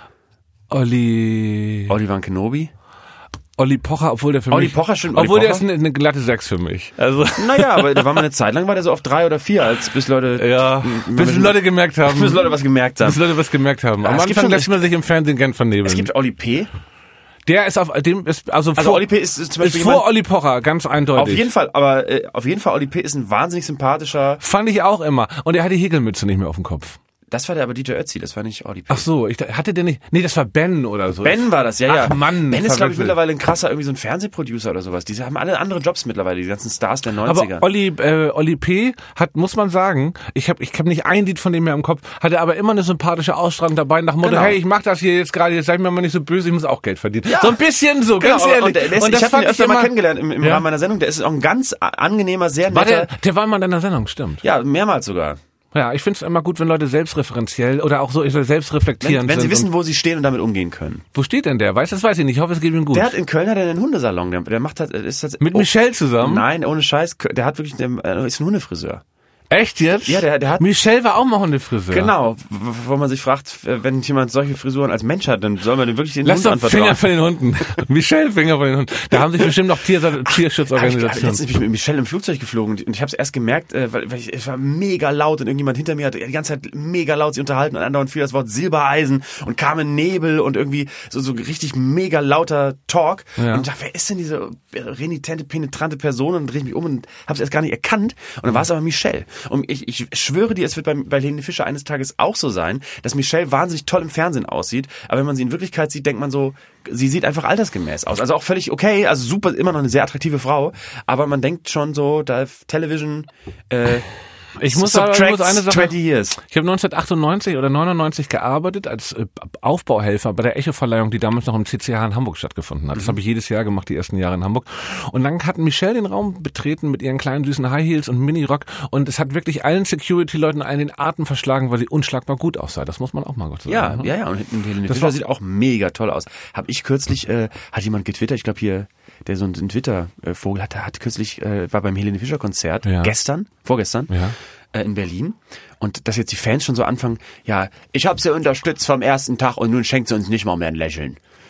[SPEAKER 3] Olli,
[SPEAKER 4] Olli Van Kenobi.
[SPEAKER 3] Olli Pocher, obwohl der für
[SPEAKER 4] Olli
[SPEAKER 3] mich,
[SPEAKER 4] Pocher, stimmt, Olli
[SPEAKER 3] obwohl der
[SPEAKER 4] Pocher.
[SPEAKER 3] ist eine, eine glatte Sechs für mich. Also
[SPEAKER 4] Naja, aber da war mal eine Zeit lang, war der so auf drei oder vier, als bis Leute,
[SPEAKER 3] ja, bis
[SPEAKER 4] bis
[SPEAKER 3] Leute gemerkt haben,
[SPEAKER 4] bis Leute was gemerkt haben.
[SPEAKER 3] bis Leute was gemerkt haben.
[SPEAKER 4] Ja,
[SPEAKER 3] Am
[SPEAKER 4] es gibt
[SPEAKER 3] Anfang
[SPEAKER 4] schon-
[SPEAKER 3] lässt man sich im Fernsehen gern vernebeln.
[SPEAKER 4] Es gibt Olli P.
[SPEAKER 3] der ist auf dem ist also,
[SPEAKER 4] Also
[SPEAKER 3] vor,
[SPEAKER 4] Olli P. ist, ist zum Beispiel
[SPEAKER 3] ist vor
[SPEAKER 4] jemand,
[SPEAKER 3] Olli Pocher, ganz eindeutig.
[SPEAKER 4] auf jeden Fall, aber äh, auf jeden Fall Olli P. ist ein wahnsinnig sympathischer.
[SPEAKER 3] Fand ich auch immer. Und er hat die Häkelmütze nicht mehr auf dem Kopf.
[SPEAKER 4] Das war der aber D J Ötzi, das war nicht Olli P.
[SPEAKER 3] Ach so, ich hatte der nicht. Nee, das war Ben oder so.
[SPEAKER 4] Ben war das, ja, ja.
[SPEAKER 3] Ach Mann,
[SPEAKER 4] Ben ist, glaube ich,
[SPEAKER 3] verwechselt.
[SPEAKER 4] mittlerweile ein krasser, irgendwie so ein Fernsehproducer oder sowas. Die haben alle andere Jobs mittlerweile, die ganzen Stars der neunziger.
[SPEAKER 3] Aber Olli, äh, Olli P. hat, muss man sagen, ich habe ich hab nicht ein Lied von dem mehr im Kopf, hatte aber immer eine sympathische Ausstrahlung dabei, nach dem Motto,
[SPEAKER 4] Genau.
[SPEAKER 3] hey, ich mach das hier jetzt gerade, jetzt seid mir mal nicht so böse, ich muss auch Geld verdienen.
[SPEAKER 4] Ja.
[SPEAKER 3] So ein bisschen so,
[SPEAKER 4] Genau,
[SPEAKER 3] ganz
[SPEAKER 4] und-
[SPEAKER 3] ehrlich.
[SPEAKER 4] Und, der, der ist,
[SPEAKER 3] Und
[SPEAKER 4] ich habe ihn
[SPEAKER 3] fand
[SPEAKER 4] öfter mal
[SPEAKER 3] immer-
[SPEAKER 4] kennengelernt im, im
[SPEAKER 3] Ja.
[SPEAKER 4] Rahmen meiner Sendung. Der ist auch ein ganz angenehmer, sehr
[SPEAKER 3] War
[SPEAKER 4] netter.
[SPEAKER 3] der, der war mal in deiner Sendung, stimmt.
[SPEAKER 4] Ja, mehrmals sogar.
[SPEAKER 3] Ja, ich find's immer gut, wenn Leute selbstreferenziell oder auch so
[SPEAKER 4] Wenn,
[SPEAKER 3] selbstreflektierend
[SPEAKER 4] wenn sie
[SPEAKER 3] sind.
[SPEAKER 4] wissen,
[SPEAKER 3] und,
[SPEAKER 4] wo sie stehen und damit umgehen können.
[SPEAKER 3] wo steht denn der? Weiß, das weiß ich nicht. Ich hoffe, es geht ihm gut.
[SPEAKER 4] Der hat in Köln hat er einen Hundesalon. Der, der macht halt, ist das,
[SPEAKER 3] Mit
[SPEAKER 4] oh,
[SPEAKER 3] Michelle zusammen?
[SPEAKER 4] Nein, ohne Scheiß. Der hat wirklich, der äh, ist ein Hundefriseur.
[SPEAKER 3] Echt jetzt?
[SPEAKER 4] Ja, der- der hat-
[SPEAKER 3] Michelle war auch mal Hundefriseur.
[SPEAKER 4] Genau, w- wo man sich fragt, wenn jemand solche Frisuren als Mensch hat, dann soll man den wirklich den
[SPEAKER 3] Lass
[SPEAKER 4] Hund
[SPEAKER 3] doch
[SPEAKER 4] anvertrauen.
[SPEAKER 3] Finger von den Hunden. Michelle Finger von den Hunden. Da haben sich bestimmt noch Tier
[SPEAKER 4] Hab ich,
[SPEAKER 3] Tierschutzorganisationen.
[SPEAKER 4] letztens bin ich mit Michelle im Flugzeug geflogen und ich habe es erst gemerkt, äh, weil, weil ich, es war mega laut und irgendjemand hinter mir hat die ganze Zeit mega laut sich unterhalten und andauernd fiel das Wort Silbereisen und kam ein Nebel und irgendwie so, so richtig mega lauter Talk.
[SPEAKER 3] Ja.
[SPEAKER 4] Und ich dachte, wer ist denn diese renitente, penetrante Person? Und dann drehe ich mich um und habe es erst gar nicht erkannt. Und dann war es aber Michelle. Und ich, ich schwöre dir, es wird bei, bei Helene Fischer eines Tages auch so sein, dass Michelle wahnsinnig toll im Fernsehen aussieht, aber wenn man sie in Wirklichkeit sieht, denkt man so, sie sieht einfach altersgemäß aus. Also auch völlig okay, also super, immer noch eine sehr attraktive Frau, aber man denkt schon so, da Television, äh,
[SPEAKER 3] Ich muss aber ich muss eine Sache.
[SPEAKER 4] zwanzig years.
[SPEAKER 3] Ich habe neunzehnhundertachtundneunzig oder neunundneunzig gearbeitet als äh, Aufbauhelfer bei der Echo-Verleihung, die damals noch im C C H in Hamburg stattgefunden hat. Das habe ich jedes Jahr gemacht, die ersten Jahre in Hamburg. Und dann hat Michelle den Raum betreten mit ihren kleinen süßen High Heels und Minirock und es hat wirklich allen Security-Leuten einen den Atem verschlagen, weil sie unschlagbar gut aussah. Das muss man auch mal Gott sei
[SPEAKER 4] Ja,
[SPEAKER 3] Dank. ne?
[SPEAKER 4] ja, ja, und hinten Helene
[SPEAKER 3] Das
[SPEAKER 4] Fischer
[SPEAKER 3] war-
[SPEAKER 4] sieht auch mega toll aus. Hab ich kürzlich, äh, hat jemand getwittert, ich glaube hier, der so einen Twitter-Vogel hatte, hat kürzlich, äh, war beim Helene Fischer Konzert,
[SPEAKER 3] Ja.
[SPEAKER 4] gestern, vorgestern,
[SPEAKER 3] Ja.
[SPEAKER 4] äh, in Berlin. Und dass jetzt die Fans schon so anfangen, ja, ich habe sie unterstützt vom ersten Tag und nun schenkt sie uns nicht mal mehr ein Lächeln.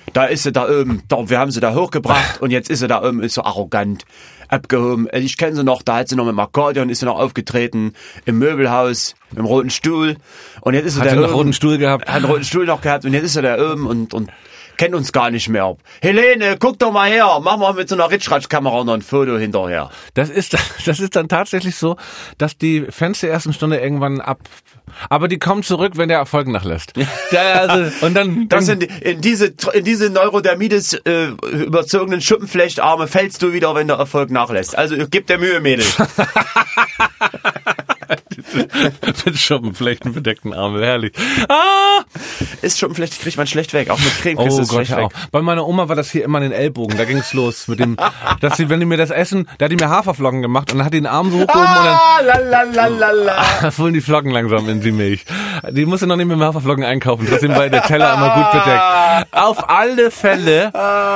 [SPEAKER 4] da ist sie da oben, da, wir haben sie da hochgebracht und jetzt ist sie da oben, ist so arrogant abgehoben. Ich kenne sie noch, da hat sie noch mit dem Akkordeon, ist sie noch aufgetreten im Möbelhaus, im roten Stuhl und jetzt ist sie
[SPEAKER 3] hat
[SPEAKER 4] da
[SPEAKER 3] sie
[SPEAKER 4] oben.
[SPEAKER 3] Hat einen roten Stuhl gehabt?
[SPEAKER 4] Hat einen roten Stuhl noch gehabt und jetzt ist sie da oben und, und kennt uns gar nicht mehr. Helene, guck doch mal her, mach mal mit so einer Ritschratsch-Kamera noch ein Foto hinterher.
[SPEAKER 3] Das ist, das ist dann tatsächlich so, dass die Fans der ersten Stunde irgendwann ab, aber die kommen zurück, wenn der Erfolg nachlässt. Da, also, und dann,
[SPEAKER 4] das
[SPEAKER 3] dann
[SPEAKER 4] in, in diese, in diese Neurodermitis, äh, überzogenen Schuppenflechtarme fällst du wieder, wenn der Erfolg nachlässt. Also, gib dir Mühe, Mädel.
[SPEAKER 3] mit Schuppenflechten bedeckten Arme, herrlich. Ah!
[SPEAKER 4] Ist Schuppenflecht, kriegt man schlecht weg. Auch mit Creme
[SPEAKER 3] Oh
[SPEAKER 4] kriegst du es
[SPEAKER 3] Gott,
[SPEAKER 4] schlecht
[SPEAKER 3] ja
[SPEAKER 4] weg.
[SPEAKER 3] auch. Bei meiner Oma war das hier immer in den Ellbogen. Da ging's los mit dem, dass sie, wenn die mir das essen, da hat die mir Haferflocken gemacht und dann hat die den Arm so hochgehoben
[SPEAKER 4] Ah, la, la, la, la, la.
[SPEAKER 3] und dann fullen die Flocken langsam in die Milch. Die musste noch nicht mit dem Haferflocken einkaufen. Trotzdem war der Teller immer gut bedeckt. Auf alle Fälle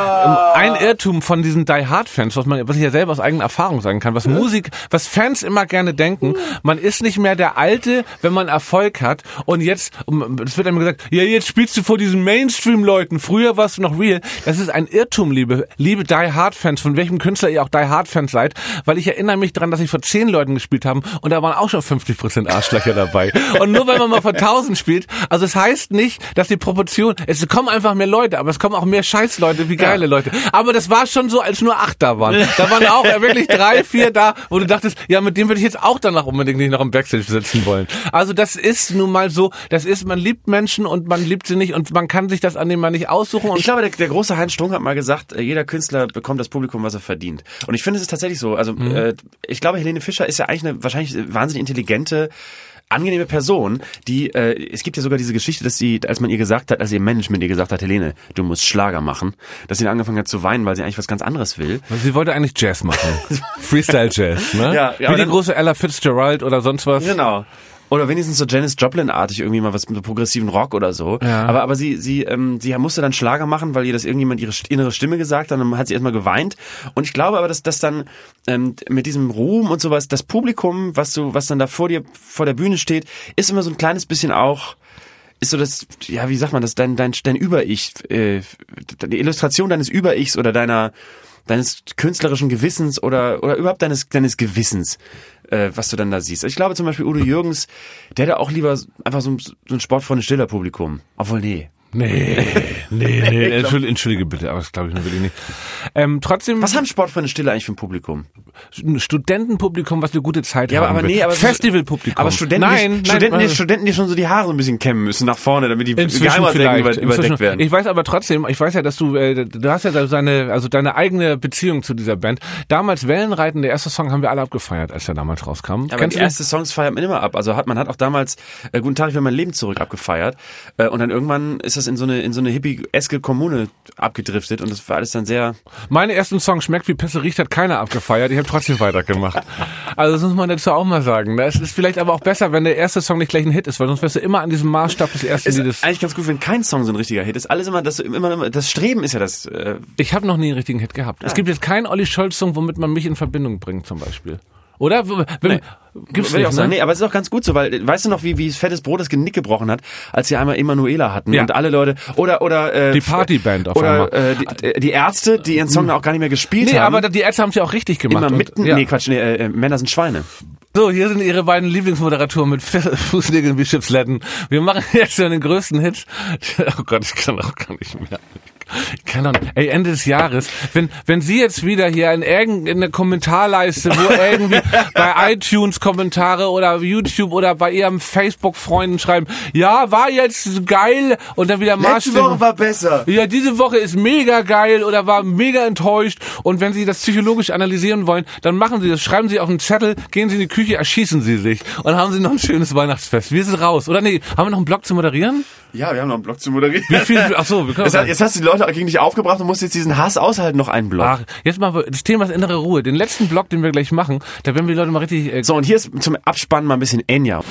[SPEAKER 3] ein Irrtum von diesen Die Hard Fans, was man, was ich ja selber aus eigener Erfahrung sagen kann, was Musik, was Fans immer gerne denken, man ist nicht mehr der Alte, wenn man Erfolg hat und jetzt, es wird einem gesagt, ja, jetzt spielst du vor diesen Mainstream-Leuten, früher warst du noch real. Das ist ein Irrtum, liebe, liebe Die Hard Fans, von welchem Künstler ihr auch Die Hard Fans seid, weil ich erinnere mich daran, dass ich vor zehn Leuten gespielt habe und da waren auch schon fünfzig Prozent Arschlöcher dabei. Und nur weil man mal vor tausend spielt, also es heißt nicht, dass die Proportion, es kommen einfach mehr Leute, aber es kommen auch mehr Scheißleute wie geile
[SPEAKER 4] Ja.
[SPEAKER 3] Leute. Aber das war schon so, als nur acht da waren. Da waren auch wirklich drei, vier da, wo du dachtest, ja, mit dem würde ich jetzt auch danach unbedingt nicht noch im Backstage sitzen wollen. Also das ist nun mal so, das ist, man liebt Menschen und man liebt sie nicht und man kann sich das an dem mal nicht aussuchen. Und
[SPEAKER 4] Ich glaube, der, der große Heinz Strunk hat mal gesagt, äh, jeder Künstler bekommt das Publikum, was er verdient. Und ich finde, es ist tatsächlich so. Also mhm. äh, ich glaube, Helene Fischer ist ja eigentlich eine wahrscheinlich wahnsinnig intelligente, angenehme Person, die, äh, es gibt ja sogar diese Geschichte, dass sie, als man ihr gesagt hat, als ihr Management ihr gesagt hat, Helene, du musst Schlager machen, dass sie dann angefangen hat zu weinen, weil sie eigentlich was ganz anderes will.
[SPEAKER 3] sie wollte eigentlich Jazz machen. Freestyle Jazz, ne?
[SPEAKER 4] Ja, ja,
[SPEAKER 3] wie
[SPEAKER 4] aber
[SPEAKER 3] die
[SPEAKER 4] dann-
[SPEAKER 3] große Ella Fitzgerald oder sonst was.
[SPEAKER 4] Genau. Oder wenigstens so Janis Joplin-artig irgendwie mal was mit progressiven Rock oder so.
[SPEAKER 3] Ja.
[SPEAKER 4] Aber aber sie sie ähm, sie musste dann Schlager machen, weil ihr das irgendjemand ihre innere Stimme gesagt hat. Und dann hat sie erstmal geweint. Und ich glaube aber, dass das dann ähm, mit diesem Ruhm und sowas, das Publikum, was du was dann da vor dir vor der Bühne steht, ist immer so ein kleines bisschen auch ist so das, ja, wie sagt man das, dein dein dein Über-Ich, äh, die Illustration deines Über-Ichs oder deiner deines künstlerischen Gewissens oder oder überhaupt deines deines Gewissens, äh, was du dann da siehst. Ich glaube zum Beispiel Udo Jürgens, der hätte auch lieber einfach so ein, so ein sportfreundes stiller Publikum. Obwohl, nee.
[SPEAKER 3] Nee, nee, nee, entschuldige, entschuldige bitte, aber das glaube ich wirklich nicht. Ähm, trotzdem,
[SPEAKER 4] Was haben Sportfreunde Stille eigentlich für ein Publikum?
[SPEAKER 3] ein Studentenpublikum, was eine gute Zeit
[SPEAKER 4] Ja,
[SPEAKER 3] haben
[SPEAKER 4] aber, aber
[SPEAKER 3] will.
[SPEAKER 4] nee, aber
[SPEAKER 3] Festivalpublikum.
[SPEAKER 4] Aber Studenten,
[SPEAKER 3] nein,
[SPEAKER 4] die, Studenten,
[SPEAKER 3] nein,
[SPEAKER 4] die, Studenten, die schon so die Haare so ein bisschen kämmen müssen nach vorne, damit die
[SPEAKER 3] Inzwischen
[SPEAKER 4] Geheimratsecken
[SPEAKER 3] vielleicht.
[SPEAKER 4] über,
[SPEAKER 3] Inzwischen.
[SPEAKER 4] überdeckt werden.
[SPEAKER 3] Ich weiß aber trotzdem, ich weiß ja, dass du, äh, du hast ja deine, also deine eigene Beziehung zu dieser Band. Damals Wellenreiten, der erste Song haben wir alle abgefeiert, als er damals rauskam.
[SPEAKER 4] Aber
[SPEAKER 3] Kennst
[SPEAKER 4] die
[SPEAKER 3] du
[SPEAKER 4] erste Songs feiert man immer ab. Also hat man hat auch damals äh, Guten Tag, ich will mein Leben zurück abgefeiert. Äh, und dann irgendwann ist das in so eine in so eine hippie-eske Kommune abgedriftet und das war alles dann sehr.
[SPEAKER 3] Meine ersten Songs Schmeckt wie Pisse riecht hat keiner abgefeiert. Ich habe trotzdem weitergemacht. Also das muss man dazu auch mal sagen. Es ist vielleicht aber auch besser, wenn der erste Song nicht gleich ein Hit ist, weil sonst wirst du immer an diesem Maßstab des ersten
[SPEAKER 4] Ist
[SPEAKER 3] Liedes.
[SPEAKER 4] eigentlich ganz gut, wenn kein Song so ein richtiger Hit ist. Alles immer das immer, immer das Streben ist ja das. Äh,
[SPEAKER 3] Ich habe noch nie einen richtigen Hit gehabt. Es gibt jetzt keinen Olli Scholz-Song, womit man mich in Verbindung bringt, zum Beispiel. Oder? Wenn,
[SPEAKER 4] Nee.
[SPEAKER 3] Gibt's
[SPEAKER 4] Will ich
[SPEAKER 3] nicht,
[SPEAKER 4] auch sagen.
[SPEAKER 3] ne?
[SPEAKER 4] Nee, aber es ist auch ganz gut so, weil weißt du noch, wie wie Fettes Brot das Genick gebrochen hat, als sie einmal Emanuela hatten
[SPEAKER 3] Ja.
[SPEAKER 4] und alle Leute oder oder äh,
[SPEAKER 3] Die Partyband auf
[SPEAKER 4] oder
[SPEAKER 3] einmal.
[SPEAKER 4] äh, die, die Ärzte, die ihren Song dann auch gar nicht mehr gespielt
[SPEAKER 3] Nee,
[SPEAKER 4] haben.
[SPEAKER 3] aber die Ärzte haben es ja auch richtig gemacht.
[SPEAKER 4] immer
[SPEAKER 3] Und-
[SPEAKER 4] mitten,
[SPEAKER 3] ja.
[SPEAKER 4] nee, Quatsch, nee, äh, Männer sind Schweine.
[SPEAKER 3] So, hier sind ihre beiden Lieblingsmoderatoren mit Fußnägeln wie Chipsletten. Wir machen jetzt schon den größten Hit. Oh Gott, ich kann auch gar nicht mehr. Ich kann doch nicht. Ey, Ende des Jahres. Wenn, wenn Sie jetzt wieder hier in irgendeine Kommentarleiste, wo irgendwie bei iTunes Kommentare oder YouTube oder bei Ihrem Facebook-Freunden schreiben, ja, war jetzt geil und dann wieder Marsch.
[SPEAKER 4] war besser.
[SPEAKER 3] Ja, diese Woche ist mega geil oder war mega enttäuscht. Und wenn Sie das psychologisch analysieren wollen, dann machen Sie das. Schreiben Sie auf einen Zettel, gehen Sie in die Küche, erschießen Sie sich und haben Sie noch ein schönes Weihnachtsfest. Wir sind raus. Oder nee, haben wir noch einen Blog zu moderieren?
[SPEAKER 4] Ja, wir haben noch einen Blog zu moderieren.
[SPEAKER 3] Wie viel? Ach so, wir können
[SPEAKER 4] Jetzt, hat- jetzt hast du die Leute gegen dich aufgebracht und musst jetzt diesen Hass aushalten, noch einen Blog.
[SPEAKER 3] Ach, jetzt mal das Thema ist innere Ruhe. Den letzten Blog, den wir gleich machen, da werden wir die Leute mal richtig... Äh,
[SPEAKER 4] So, und hier ist zum Abspannen mal ein bisschen Enya.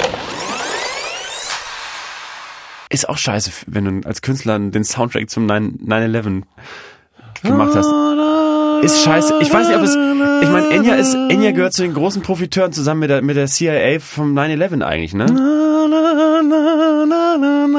[SPEAKER 4] Ist auch scheiße, wenn du als Künstler den Soundtrack zum nine eleven gemacht hast. Ist scheiße. Ich weiß nicht, ob es... Ich meine, Enya ist Enya gehört zu den großen Profiteuren zusammen mit der, mit der C I A vom nine eleven eigentlich, ne?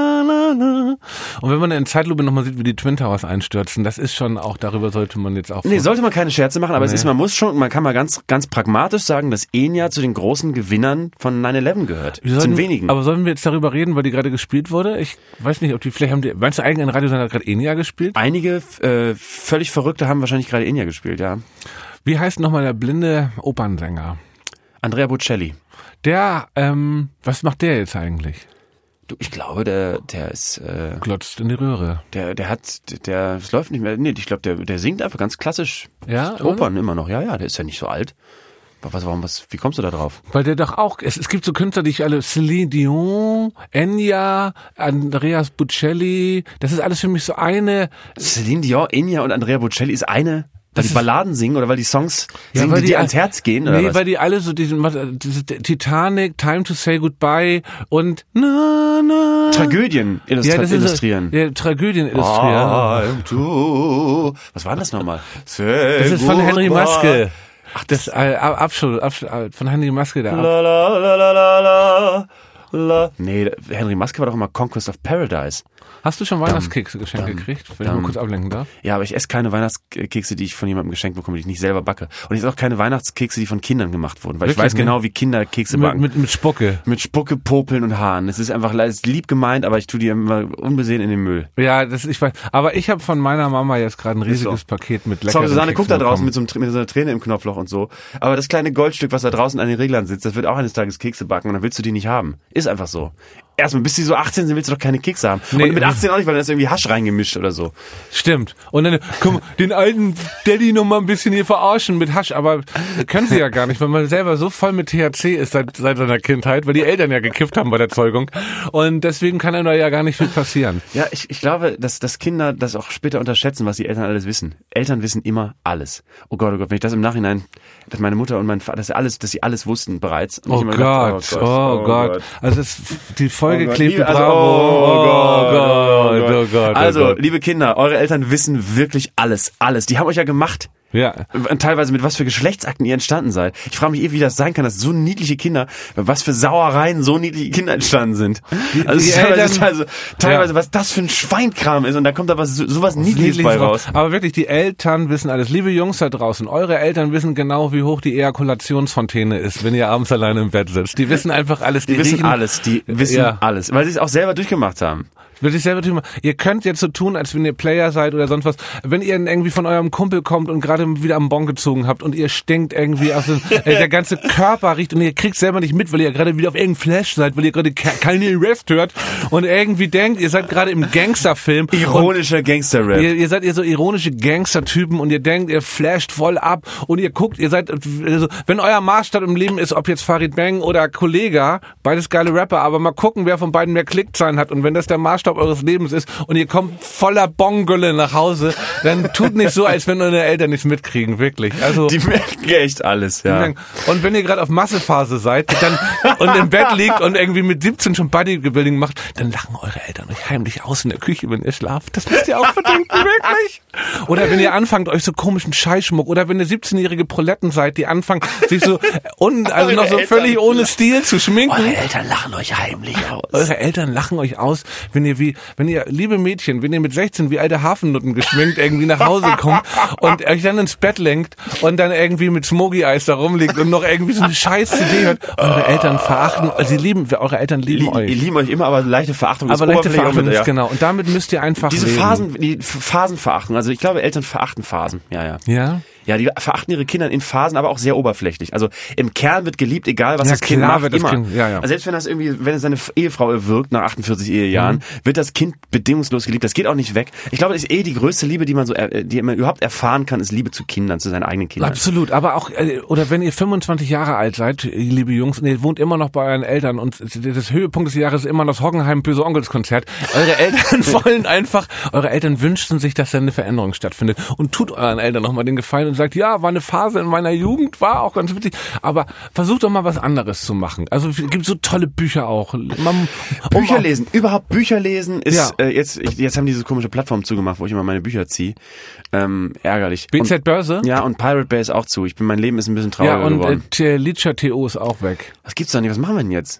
[SPEAKER 3] na, na. Und wenn man in Zeitlupe nochmal sieht, wie die Twin Towers einstürzen, das ist schon auch, darüber sollte man jetzt auch...
[SPEAKER 4] Nee, sollte man keine Scherze machen, aber
[SPEAKER 3] Nee.
[SPEAKER 4] es ist, man muss schon, man kann mal ganz, ganz pragmatisch sagen, dass Enya zu den großen Gewinnern von nine eleven gehört.
[SPEAKER 3] Wir
[SPEAKER 4] Zu den
[SPEAKER 3] sollten-
[SPEAKER 4] wenigen.
[SPEAKER 3] Aber sollen wir jetzt darüber reden, weil die gerade gespielt wurde? Ich weiß nicht, ob die, vielleicht haben die, meinst du eigentlich, ein Radiosender hat gerade Enya gespielt?
[SPEAKER 4] Einige äh, völlig Verrückte haben wahrscheinlich gerade Enya gespielt, ja.
[SPEAKER 3] Wie heißt nochmal der blinde Opernsänger?
[SPEAKER 4] Andrea Bocelli.
[SPEAKER 3] Der, ähm, was macht der jetzt eigentlich?
[SPEAKER 4] Du, ich glaube, der, der ist, äh,
[SPEAKER 3] Glotzt in die Röhre.
[SPEAKER 4] der, der hat, der, es läuft nicht mehr, nee, ich glaube, der, der singt einfach ganz klassisch.
[SPEAKER 3] Ja,
[SPEAKER 4] Opern immer noch, ja, ja, der ist ja nicht so alt. Was, warum, was, wie kommst du da drauf?
[SPEAKER 3] Weil der doch auch, es, es gibt so Künstler, die ich alle, Celine Dion, Enya, Andreas Bocelli, das ist alles für mich so eine,
[SPEAKER 4] Celine Dion, Enya und Andrea Bocelli ist eine, weil
[SPEAKER 3] Das
[SPEAKER 4] die
[SPEAKER 3] ist-
[SPEAKER 4] Balladen singen oder weil die Songs
[SPEAKER 3] Ja,
[SPEAKER 4] singen,
[SPEAKER 3] weil
[SPEAKER 4] die
[SPEAKER 3] die
[SPEAKER 4] dir
[SPEAKER 3] all-
[SPEAKER 4] ans Herz gehen, oder
[SPEAKER 3] nee,
[SPEAKER 4] was?
[SPEAKER 3] weil die alle so diesen, was, diese Titanic, Time to Say Goodbye und na, na.
[SPEAKER 4] Tragödien illustra-
[SPEAKER 3] Ja, das ist so-
[SPEAKER 4] illustrieren.
[SPEAKER 3] Ja, Tragödien illustrieren.
[SPEAKER 4] I'm too. Was war denn das nochmal? Say
[SPEAKER 3] Das ist von Henry
[SPEAKER 4] goodbye.
[SPEAKER 3] Maske. Ach, das äh, Abschul, Abschul, von Henry Maske da.
[SPEAKER 4] La, la, la, la, la, la, la. Nee, Henry Maske war doch immer Conquest of Paradise.
[SPEAKER 3] Hast du schon Weihnachtskekse geschenkt
[SPEAKER 4] dum,
[SPEAKER 3] gekriegt, wenn ich
[SPEAKER 4] dum.
[SPEAKER 3] mal kurz ablenken darf?
[SPEAKER 4] Ja, aber ich esse keine Weihnachtskekse, die ich von jemandem geschenkt bekomme, die ich nicht selber backe. Und ich esse auch keine Weihnachtskekse, die von Kindern gemacht wurden, weil ich
[SPEAKER 3] Wirklich
[SPEAKER 4] weiß
[SPEAKER 3] nicht?
[SPEAKER 4] genau, wie Kinder Kekse
[SPEAKER 3] Mit,
[SPEAKER 4] backen.
[SPEAKER 3] mit, mit Spucke.
[SPEAKER 4] Mit Spucke, Popeln und Haaren. Es ist einfach es ist lieb gemeint, aber ich tue die immer unbesehen in den Müll.
[SPEAKER 3] Ja, das ich weiß. Aber ich habe von meiner Mama jetzt gerade ein riesiges
[SPEAKER 4] so.
[SPEAKER 3] Paket mit
[SPEAKER 4] Sorry,
[SPEAKER 3] leckeren
[SPEAKER 4] Susanne
[SPEAKER 3] Keksen
[SPEAKER 4] guckt da draußen mit
[SPEAKER 3] bekommen.
[SPEAKER 4] so, einem, mit so einer Träne im Knopfloch und so. Aber das kleine Goldstück, was da draußen an den Reglern sitzt, das wird auch eines Tages Kekse backen und dann willst du die nicht haben. Ist einfach so. Erstmal, bis die so achtzehn sind, willst du doch keine Kekse haben.
[SPEAKER 3] Nee,
[SPEAKER 4] und mit achtzehn auch nicht, weil da ist irgendwie Hasch reingemischt oder so.
[SPEAKER 3] Stimmt. Und dann, komm, den alten Daddy noch mal ein bisschen hier verarschen mit Hasch, aber können sie ja gar nicht, weil man selber so voll mit T H C ist seit, seit seiner Kindheit, weil die Eltern ja gekifft haben bei der Zeugung. Und deswegen kann einem da ja gar nicht viel passieren.
[SPEAKER 4] Ja, ich, ich glaube, dass, dass Kinder das auch später unterschätzen, was die Eltern alles wissen. Eltern wissen immer alles. Oh Gott, oh Gott, wenn ich das im Nachhinein, dass meine Mutter und mein Vater, dass sie alles, dass sie alles wussten bereits. Und ich
[SPEAKER 3] Oh
[SPEAKER 4] immer
[SPEAKER 3] Gott,
[SPEAKER 4] gedacht,
[SPEAKER 3] oh Gott. Also es, die Folge
[SPEAKER 4] Oh Gott,
[SPEAKER 3] klebte
[SPEAKER 4] liebe- also,
[SPEAKER 3] Bravo.
[SPEAKER 4] oh Gott,
[SPEAKER 3] oh Gott, oh
[SPEAKER 4] Also,
[SPEAKER 3] Gott.
[SPEAKER 4] liebe Kinder, eure Eltern wissen wirklich alles, alles. Die haben euch ja gemacht.
[SPEAKER 3] Ja.
[SPEAKER 4] Und teilweise mit was für Geschlechtsakten ihr entstanden seid. Ich frage mich eh, wie das sein kann, dass so niedliche Kinder, was für Sauereien so niedliche Kinder entstanden sind. Also,
[SPEAKER 3] die
[SPEAKER 4] es ist teilweise,
[SPEAKER 3] Eltern-
[SPEAKER 4] teilweise, teilweise
[SPEAKER 3] Ja.
[SPEAKER 4] was das für ein Schweinkram ist und da kommt da was, so- sowas Niedliches bei
[SPEAKER 3] Niedliches
[SPEAKER 4] raus.
[SPEAKER 3] Aber wirklich, die Eltern wissen alles. Liebe Jungs da draußen, eure Eltern wissen genau, wie hoch die Ejakulationsfontäne ist, wenn ihr abends alleine im Bett sitzt. Die wissen einfach alles. Die,
[SPEAKER 4] Die wissen
[SPEAKER 3] riechen,
[SPEAKER 4] alles, die wissen
[SPEAKER 3] Ja.
[SPEAKER 4] alles, weil sie es auch selber durchgemacht haben.
[SPEAKER 3] Will ich selber tun. Ihr könnt jetzt so tun, als wenn ihr Player seid oder sonst was. Wenn ihr irgendwie von eurem Kumpel kommt und gerade wieder am Bon gezogen habt und ihr stinkt irgendwie aus dem, äh, der ganze Körper riecht und ihr kriegt selber nicht mit, weil ihr gerade wieder auf irgendeinem Flash seid, weil ihr gerade ke- keine Rest hört und irgendwie denkt, ihr seid gerade im Gangsterfilm.
[SPEAKER 4] Ironischer Gangster-Rap.
[SPEAKER 3] Ihr, ihr seid ihr so ironische Gangster-Typen und ihr denkt, ihr flasht voll ab und ihr guckt, ihr seid, also, wenn euer Maßstab im Leben ist, ob jetzt Farid Bang oder Kollega, beides geile Rapper, aber mal gucken, wer von beiden mehr Klickzahlen hat und wenn das der Maßstab eures Lebens ist und ihr kommt voller Bongülle nach Hause, dann tut nicht so, als wenn eure Eltern nichts mitkriegen, wirklich. Also
[SPEAKER 4] Die merken echt alles, ja.
[SPEAKER 3] und wenn ihr gerade auf Massephase seid dann und im Bett liegt und irgendwie mit siebzehn schon Bodybuilding macht, dann lachen eure Eltern euch heimlich aus in der Küche, wenn ihr schlaft. Das müsst ihr auch bedenken, wirklich. Oder wenn ihr anfangt, euch so komischen Scheißschmuck, oder wenn ihr siebzehnjährige Proletten seid, die anfangen, sich so un, also noch so völlig ohne Stil zu schminken.
[SPEAKER 4] Eure Eltern lachen euch heimlich aus.
[SPEAKER 3] Eure Eltern lachen euch aus, wenn ihr wie, wenn ihr, liebe Mädchen, wenn ihr mit sechzehn wie alte Hafennutten geschminkt irgendwie nach Hause kommt und euch dann ins Bett lenkt und dann irgendwie mit Smoggy-Eis da rumliegt und noch irgendwie so eine scheiß C D hört. Eure Eltern verachten, sie lieben, eure Eltern lieben
[SPEAKER 4] Ihr
[SPEAKER 3] euch.
[SPEAKER 4] lieben euch immer, aber leichte Verachtung ist
[SPEAKER 3] Aber leichte
[SPEAKER 4] Oberfläche
[SPEAKER 3] Verachtung
[SPEAKER 4] mit,
[SPEAKER 3] ist
[SPEAKER 4] ja.
[SPEAKER 3] genau. Und damit müsst ihr einfach
[SPEAKER 4] Diese
[SPEAKER 3] leben.
[SPEAKER 4] Phasen, die F- Phasenverachtung, also ich glaube, Eltern verachten Phasen, ja, ja.
[SPEAKER 3] Ja?
[SPEAKER 4] Ja, die verachten ihre Kinder in Phasen, aber auch sehr oberflächlich. Also im Kern wird geliebt, egal was
[SPEAKER 3] Ja,
[SPEAKER 4] das Kind
[SPEAKER 3] klar
[SPEAKER 4] macht,
[SPEAKER 3] wird das
[SPEAKER 4] immer.
[SPEAKER 3] Kind- ja, ja.
[SPEAKER 4] Also selbst wenn das irgendwie, wenn es seine Ehefrau erwürgt nach achtundvierzig Ehejahren,
[SPEAKER 3] Mhm.
[SPEAKER 4] wird das Kind bedingungslos geliebt. Das geht auch nicht weg. Ich glaube, das ist eh die größte Liebe, die man so, äh, die man überhaupt erfahren kann, ist Liebe zu Kindern, zu seinen eigenen Kindern.
[SPEAKER 3] Absolut, aber auch, äh, oder wenn ihr fünfundzwanzig Jahre alt seid, liebe Jungs, und ihr wohnt immer noch bei euren Eltern und das Höhepunkt des Jahres ist immer noch das Hockenheim Böse Onkels Konzert. Eure Eltern wollen einfach, eure Eltern wünschen sich, dass da eine Veränderung stattfindet und tut euren Eltern nochmal den Gefallen und sagt, ja, war eine Phase in meiner Jugend, war auch ganz witzig, aber versucht doch mal was anderes zu machen. Also es gibt so tolle Bücher auch. Man,
[SPEAKER 4] Bücher
[SPEAKER 3] um-
[SPEAKER 4] lesen, überhaupt Bücher lesen ist,
[SPEAKER 3] Ja.
[SPEAKER 4] äh, jetzt, ich, jetzt haben diese komische Plattform zugemacht, wo ich immer meine Bücher ziehe. Ähm, ärgerlich.
[SPEAKER 3] B Z Börse?
[SPEAKER 4] Und, ja, und Pirate Bay ist auch zu. Ich bin, mein Leben ist ein bisschen trauriger
[SPEAKER 3] Ja, und
[SPEAKER 4] geworden.
[SPEAKER 3] äh, Litcher T O ist auch weg.
[SPEAKER 4] Was gibt's da nicht? Was machen wir denn jetzt?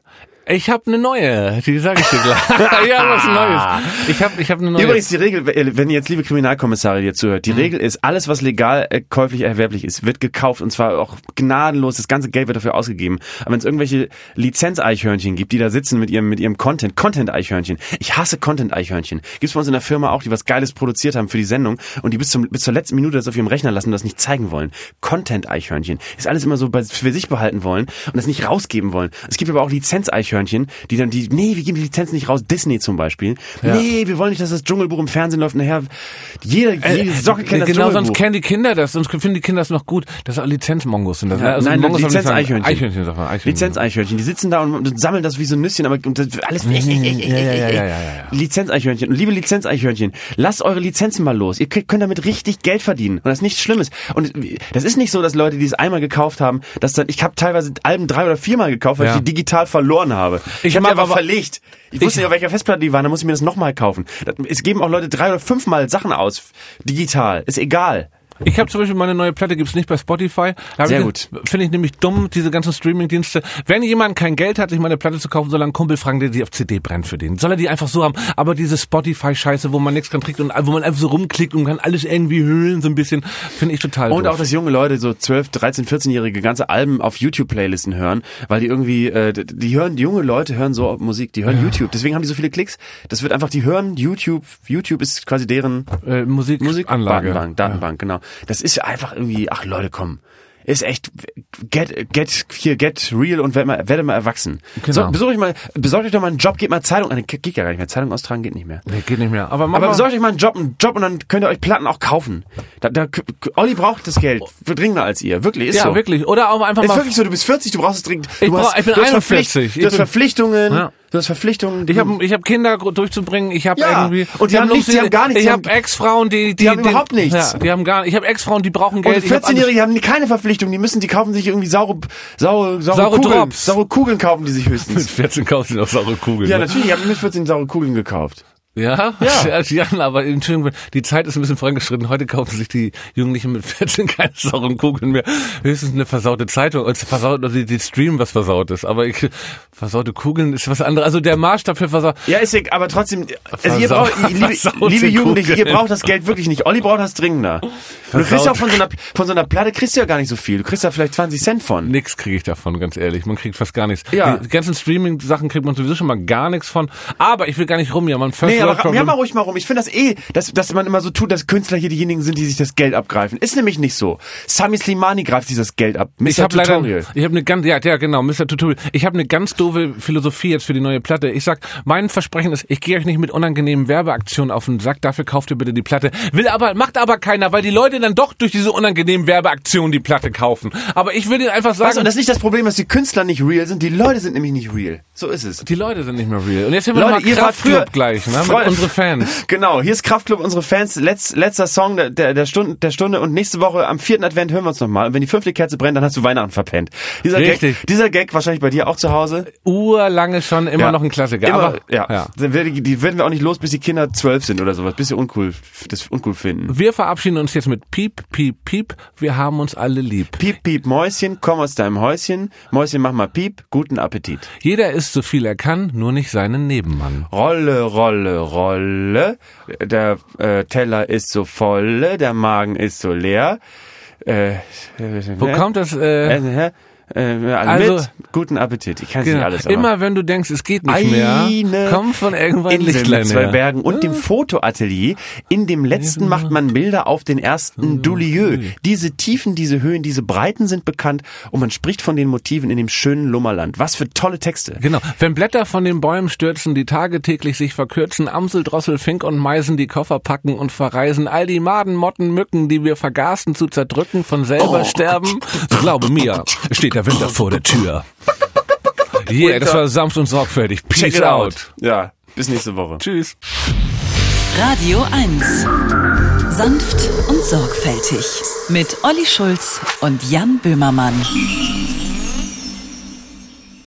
[SPEAKER 3] Ich habe eine neue, die sage ich dir gleich. Ja, was Neues. Ich habe ich hab eine neue.
[SPEAKER 4] Übrigens die Regel, wenn jetzt liebe Kriminalkommissare dir zuhört, die mhm. Regel ist, alles was legal äh, käuflich erwerblich ist, wird gekauft und zwar auch gnadenlos, das ganze Geld wird dafür ausgegeben. Aber wenn es irgendwelche Lizenz-Eichhörnchen gibt, die da sitzen mit ihrem mit ihrem Content, Content-Eichhörnchen. Ich hasse Content-Eichhörnchen. Gibt's bei uns in der Firma auch, die was Geiles produziert haben für die Sendung und die bis zum bis zur letzten Minute das auf ihrem Rechner lassen und das nicht zeigen wollen. Content-Eichhörnchen. Ist alles immer so bei, für sich behalten wollen und das nicht rausgeben wollen. Es gibt aber auch Lizenz-Eichhörnchen, die dann die, nee, wir geben die Lizenz nicht raus. Disney zum Beispiel. Ja. Nee, wir wollen nicht, dass das Dschungelbuch im Fernsehen läuft. Nachher, jede, jede
[SPEAKER 3] äh,
[SPEAKER 4] Socke kennt
[SPEAKER 3] äh,
[SPEAKER 4] das
[SPEAKER 3] genau,
[SPEAKER 4] Dschungelbuch.
[SPEAKER 3] Sonst kennen die Kinder das, sonst finden die Kinder das noch gut. Das sind auch Lizenz-Mongos sind das.
[SPEAKER 4] Ja,
[SPEAKER 3] also
[SPEAKER 4] nein,
[SPEAKER 3] Mongos
[SPEAKER 4] Lizenz-Eichhörnchen.
[SPEAKER 3] Eichhörnchen, sag mal, Eichhörnchen.
[SPEAKER 4] Lizenz-Eichhörnchen. Die sitzen da und, und sammeln das wie so ein Nüsschen, aber und das, alles.
[SPEAKER 3] ja, ja, ja, ja, ja, ja.
[SPEAKER 4] Lizenz-Eichhörnchen. Und liebe Lizenz-Eichhörnchen, lasst eure Lizenzen mal los. Ihr könnt damit richtig Geld verdienen. Und das ist nichts Schlimmes. Und das ist nicht so, dass Leute, die es einmal gekauft haben, dass dann, ich habe teilweise Alben drei oder viermal gekauft, weil ja. ich die digital verloren habe. Ich, ich habe die aber verlegt. Ich wusste ich, nicht, auf welcher Festplatte die waren, dann muss ich mir das nochmal kaufen. Es geben auch Leute drei oder fünfmal Sachen aus, digital. Ist egal.
[SPEAKER 3] Ich habe zum Beispiel meine neue Platte, gibt's nicht bei Spotify.
[SPEAKER 4] Sehr gut.
[SPEAKER 3] Finde ich nämlich dumm, diese ganzen Streaming-Dienste. Wenn jemand kein Geld hat, sich meine Platte zu kaufen, soll er einen Kumpel fragen, der die auf C D brennt für den. Soll er die einfach so haben. Aber diese Spotify-Scheiße, wo man nichts dran kriegt und wo man einfach so rumklickt und kann alles irgendwie höhlen, so ein bisschen, finde ich total
[SPEAKER 4] Und
[SPEAKER 3] doof.
[SPEAKER 4] auch, dass junge Leute, so zwölf, dreizehn, vierzehnjährige ganze Alben auf YouTube-Playlisten hören, weil die irgendwie, äh, die hören, die junge Leute hören so Musik, die hören ja. YouTube. Deswegen haben die so viele Klicks. Das wird einfach, die hören YouTube. YouTube ist quasi deren
[SPEAKER 3] äh, Musik
[SPEAKER 4] Musikanlage. Datenbank, Datenbank, ja. genau. Das ist einfach irgendwie, ach Leute, komm, ist echt, get, get, hier, get real und werde mal, werde mal erwachsen. Genau. So, besorgt euch mal, besorgt euch doch mal einen Job, geht mal Zeitung, an, geht ja gar nicht mehr, Zeitung austragen geht nicht mehr.
[SPEAKER 3] Nee, geht nicht mehr. Aber, Mama,
[SPEAKER 4] Aber besorgt euch mal einen Job, einen Job und dann könnt ihr euch Platten auch kaufen. Da, da, Olli braucht das Geld, dringender als ihr, wirklich, ist
[SPEAKER 3] ja,
[SPEAKER 4] so.
[SPEAKER 3] Ja, wirklich, oder auch einfach
[SPEAKER 4] ist
[SPEAKER 3] mal.
[SPEAKER 4] Ist wirklich so, du bist vierzig, du brauchst es dringend. Du
[SPEAKER 3] ich, brauch,
[SPEAKER 4] hast,
[SPEAKER 3] ich bin
[SPEAKER 4] du hast
[SPEAKER 3] einundvierzig.
[SPEAKER 4] Du hast Verpflichtungen.
[SPEAKER 3] Ja.
[SPEAKER 4] Du hast Verpflichtungen.
[SPEAKER 3] Ich habe ich hab Kinder durchzubringen, ich habe
[SPEAKER 4] ja.
[SPEAKER 3] irgendwie...
[SPEAKER 4] Und die haben nichts, die haben gar nichts.
[SPEAKER 3] Ich habe Ex-Frauen, die, die...
[SPEAKER 4] Die haben die, überhaupt nichts.
[SPEAKER 3] Ja, die haben gar Ich habe Ex-Frauen, die brauchen Geld.
[SPEAKER 4] Und vierzehnjährige haben keine Verpflichtung, die müssen, die kaufen sich irgendwie saure, saure, saure, saure Kugeln. Drops. Saure Kugeln kaufen die sich höchstens.
[SPEAKER 3] Mit vierzehn kaufen sie noch saure Kugeln.
[SPEAKER 4] Ja,
[SPEAKER 3] ne?
[SPEAKER 4] natürlich, ich habe mit vierzehn saure Kugeln gekauft.
[SPEAKER 3] Ja?
[SPEAKER 4] Ja.
[SPEAKER 3] ja, aber Entschuldigung, die Zeit ist ein bisschen vorangeschritten. Heute kaufen sich die Jugendlichen mit vierzehn keine sauren Kugeln mehr. Höchstens eine versaute Zeitung und versaut, also die, die streamen was versaut ist. Aber ich, versaute Kugeln ist was anderes. Also der Maßstab für versaut.
[SPEAKER 4] Ja, ist ja, aber trotzdem, also ihr braucht, liebe, liebe Jugendliche, ihr braucht das Geld wirklich nicht. Olli braucht das dringender. Und du kriegst ja auch von so einer, von so einer Platte kriegst du ja gar nicht so viel. Du kriegst ja vielleicht zwanzig Cent von.
[SPEAKER 3] Nix kriege ich davon, ganz ehrlich. Man kriegt fast gar nichts.
[SPEAKER 4] Ja.
[SPEAKER 3] Die ganzen Streaming-Sachen kriegt man sowieso schon mal gar nichts von. Aber ich will gar nicht rumjammern. First
[SPEAKER 4] nee,
[SPEAKER 3] World
[SPEAKER 4] aber ja, mal ruhig mal rum. Ich finde das eh, dass, dass man immer so tut, dass Künstler hier diejenigen sind, die sich das Geld abgreifen. Ist nämlich nicht so. Sami Slimani greift sich das Geld ab. Mister
[SPEAKER 3] Ich habe leider,
[SPEAKER 4] Tutorial.
[SPEAKER 3] ich habe eine ganz, ja, ja, genau, Mister Tutorial. Ich habe eine ganz doofe Philosophie jetzt für die neue Platte. Ich sag, mein Versprechen ist, ich gehe euch nicht mit unangenehmen Werbeaktionen auf den Sack. Dafür kauft ihr bitte die Platte. Will aber, macht aber keiner, weil die Leute dann doch durch diese unangenehmen Werbeaktionen die Platte kaufen. Aber ich will dir einfach sagen.
[SPEAKER 4] Weißt du, das ist nicht das Problem, dass die Künstler nicht real sind. Die Leute sind nämlich nicht real. So ist es.
[SPEAKER 3] Die Leute sind nicht mehr real. Und jetzt haben wir
[SPEAKER 4] Leute,
[SPEAKER 3] noch mal
[SPEAKER 4] ihr
[SPEAKER 3] Kraftclub
[SPEAKER 4] wart früher
[SPEAKER 3] gleich, ne? Mit unsere Fans.
[SPEAKER 4] Genau, hier ist Kraftclub, unsere Fans. Letz, letzter Song der, der, der, Stunde, der Stunde und nächste Woche am vierten Advent hören wir uns nochmal. Und wenn die fünfte Kerze brennt, dann hast du Weihnachten verpennt. Dieser
[SPEAKER 3] Richtig.
[SPEAKER 4] Gag, dieser Gag wahrscheinlich bei dir auch zu Hause.
[SPEAKER 3] Urlange schon, immer
[SPEAKER 4] ja.
[SPEAKER 3] noch ein Klassiker.
[SPEAKER 4] Immer,
[SPEAKER 3] aber,
[SPEAKER 4] ja.
[SPEAKER 3] ja.
[SPEAKER 4] Die, die werden wir auch nicht los, bis die Kinder zwölf sind oder sowas. Bis sie uncool, das uncool finden.
[SPEAKER 3] Wir verabschieden uns jetzt mit Piep, Piep, Piep. Wir haben uns alle lieb.
[SPEAKER 4] Piep, Piep, Mäuschen, komm aus deinem Häuschen. Mäuschen, mach mal Piep, guten Appetit.
[SPEAKER 3] Jeder isst so viel er kann, nur nicht seinen Nebenmann.
[SPEAKER 4] Rolle, Rolle, Rolle. Der äh, Teller ist so voll, der Magen ist so leer. Äh,
[SPEAKER 3] Wo äh, kommt das? Äh,
[SPEAKER 4] äh, äh,
[SPEAKER 3] also,
[SPEAKER 4] mit guten Appetit. Ich kann es
[SPEAKER 3] genau,
[SPEAKER 4] nicht alles. Aber
[SPEAKER 3] immer wenn du denkst, es geht nicht
[SPEAKER 4] eine
[SPEAKER 3] mehr, kommt von irgendwann
[SPEAKER 4] Insel
[SPEAKER 3] Lichtlein
[SPEAKER 4] mit zwei
[SPEAKER 3] her.
[SPEAKER 4] Bergen und dem Fotoatelier. In dem letzten macht man Bilder auf den ersten Doulieu. Diese Tiefen, diese Höhen, diese Breiten sind bekannt und man spricht von den Motiven in dem schönen Lummerland. Was für tolle Texte.
[SPEAKER 3] Genau. Wenn Blätter von den Bäumen stürzen, die Tage täglich sich verkürzen, Amsel, Drossel, Fink und Meisen die Koffer packen und verreisen, all die Maden, Motten, Mücken, die wir vergaßen zu zerdrücken, von selber
[SPEAKER 4] Oh.
[SPEAKER 3] sterben. Glaube mir, steht der Winter vor der Tür. Yeah, das war sanft und sorgfältig. Peace
[SPEAKER 4] Check it
[SPEAKER 3] out.
[SPEAKER 4] out. Ja, bis nächste Woche.
[SPEAKER 3] Tschüss.
[SPEAKER 1] Radio eins. Sanft und sorgfältig. Mit Olli Schulz und Jan Böhmermann.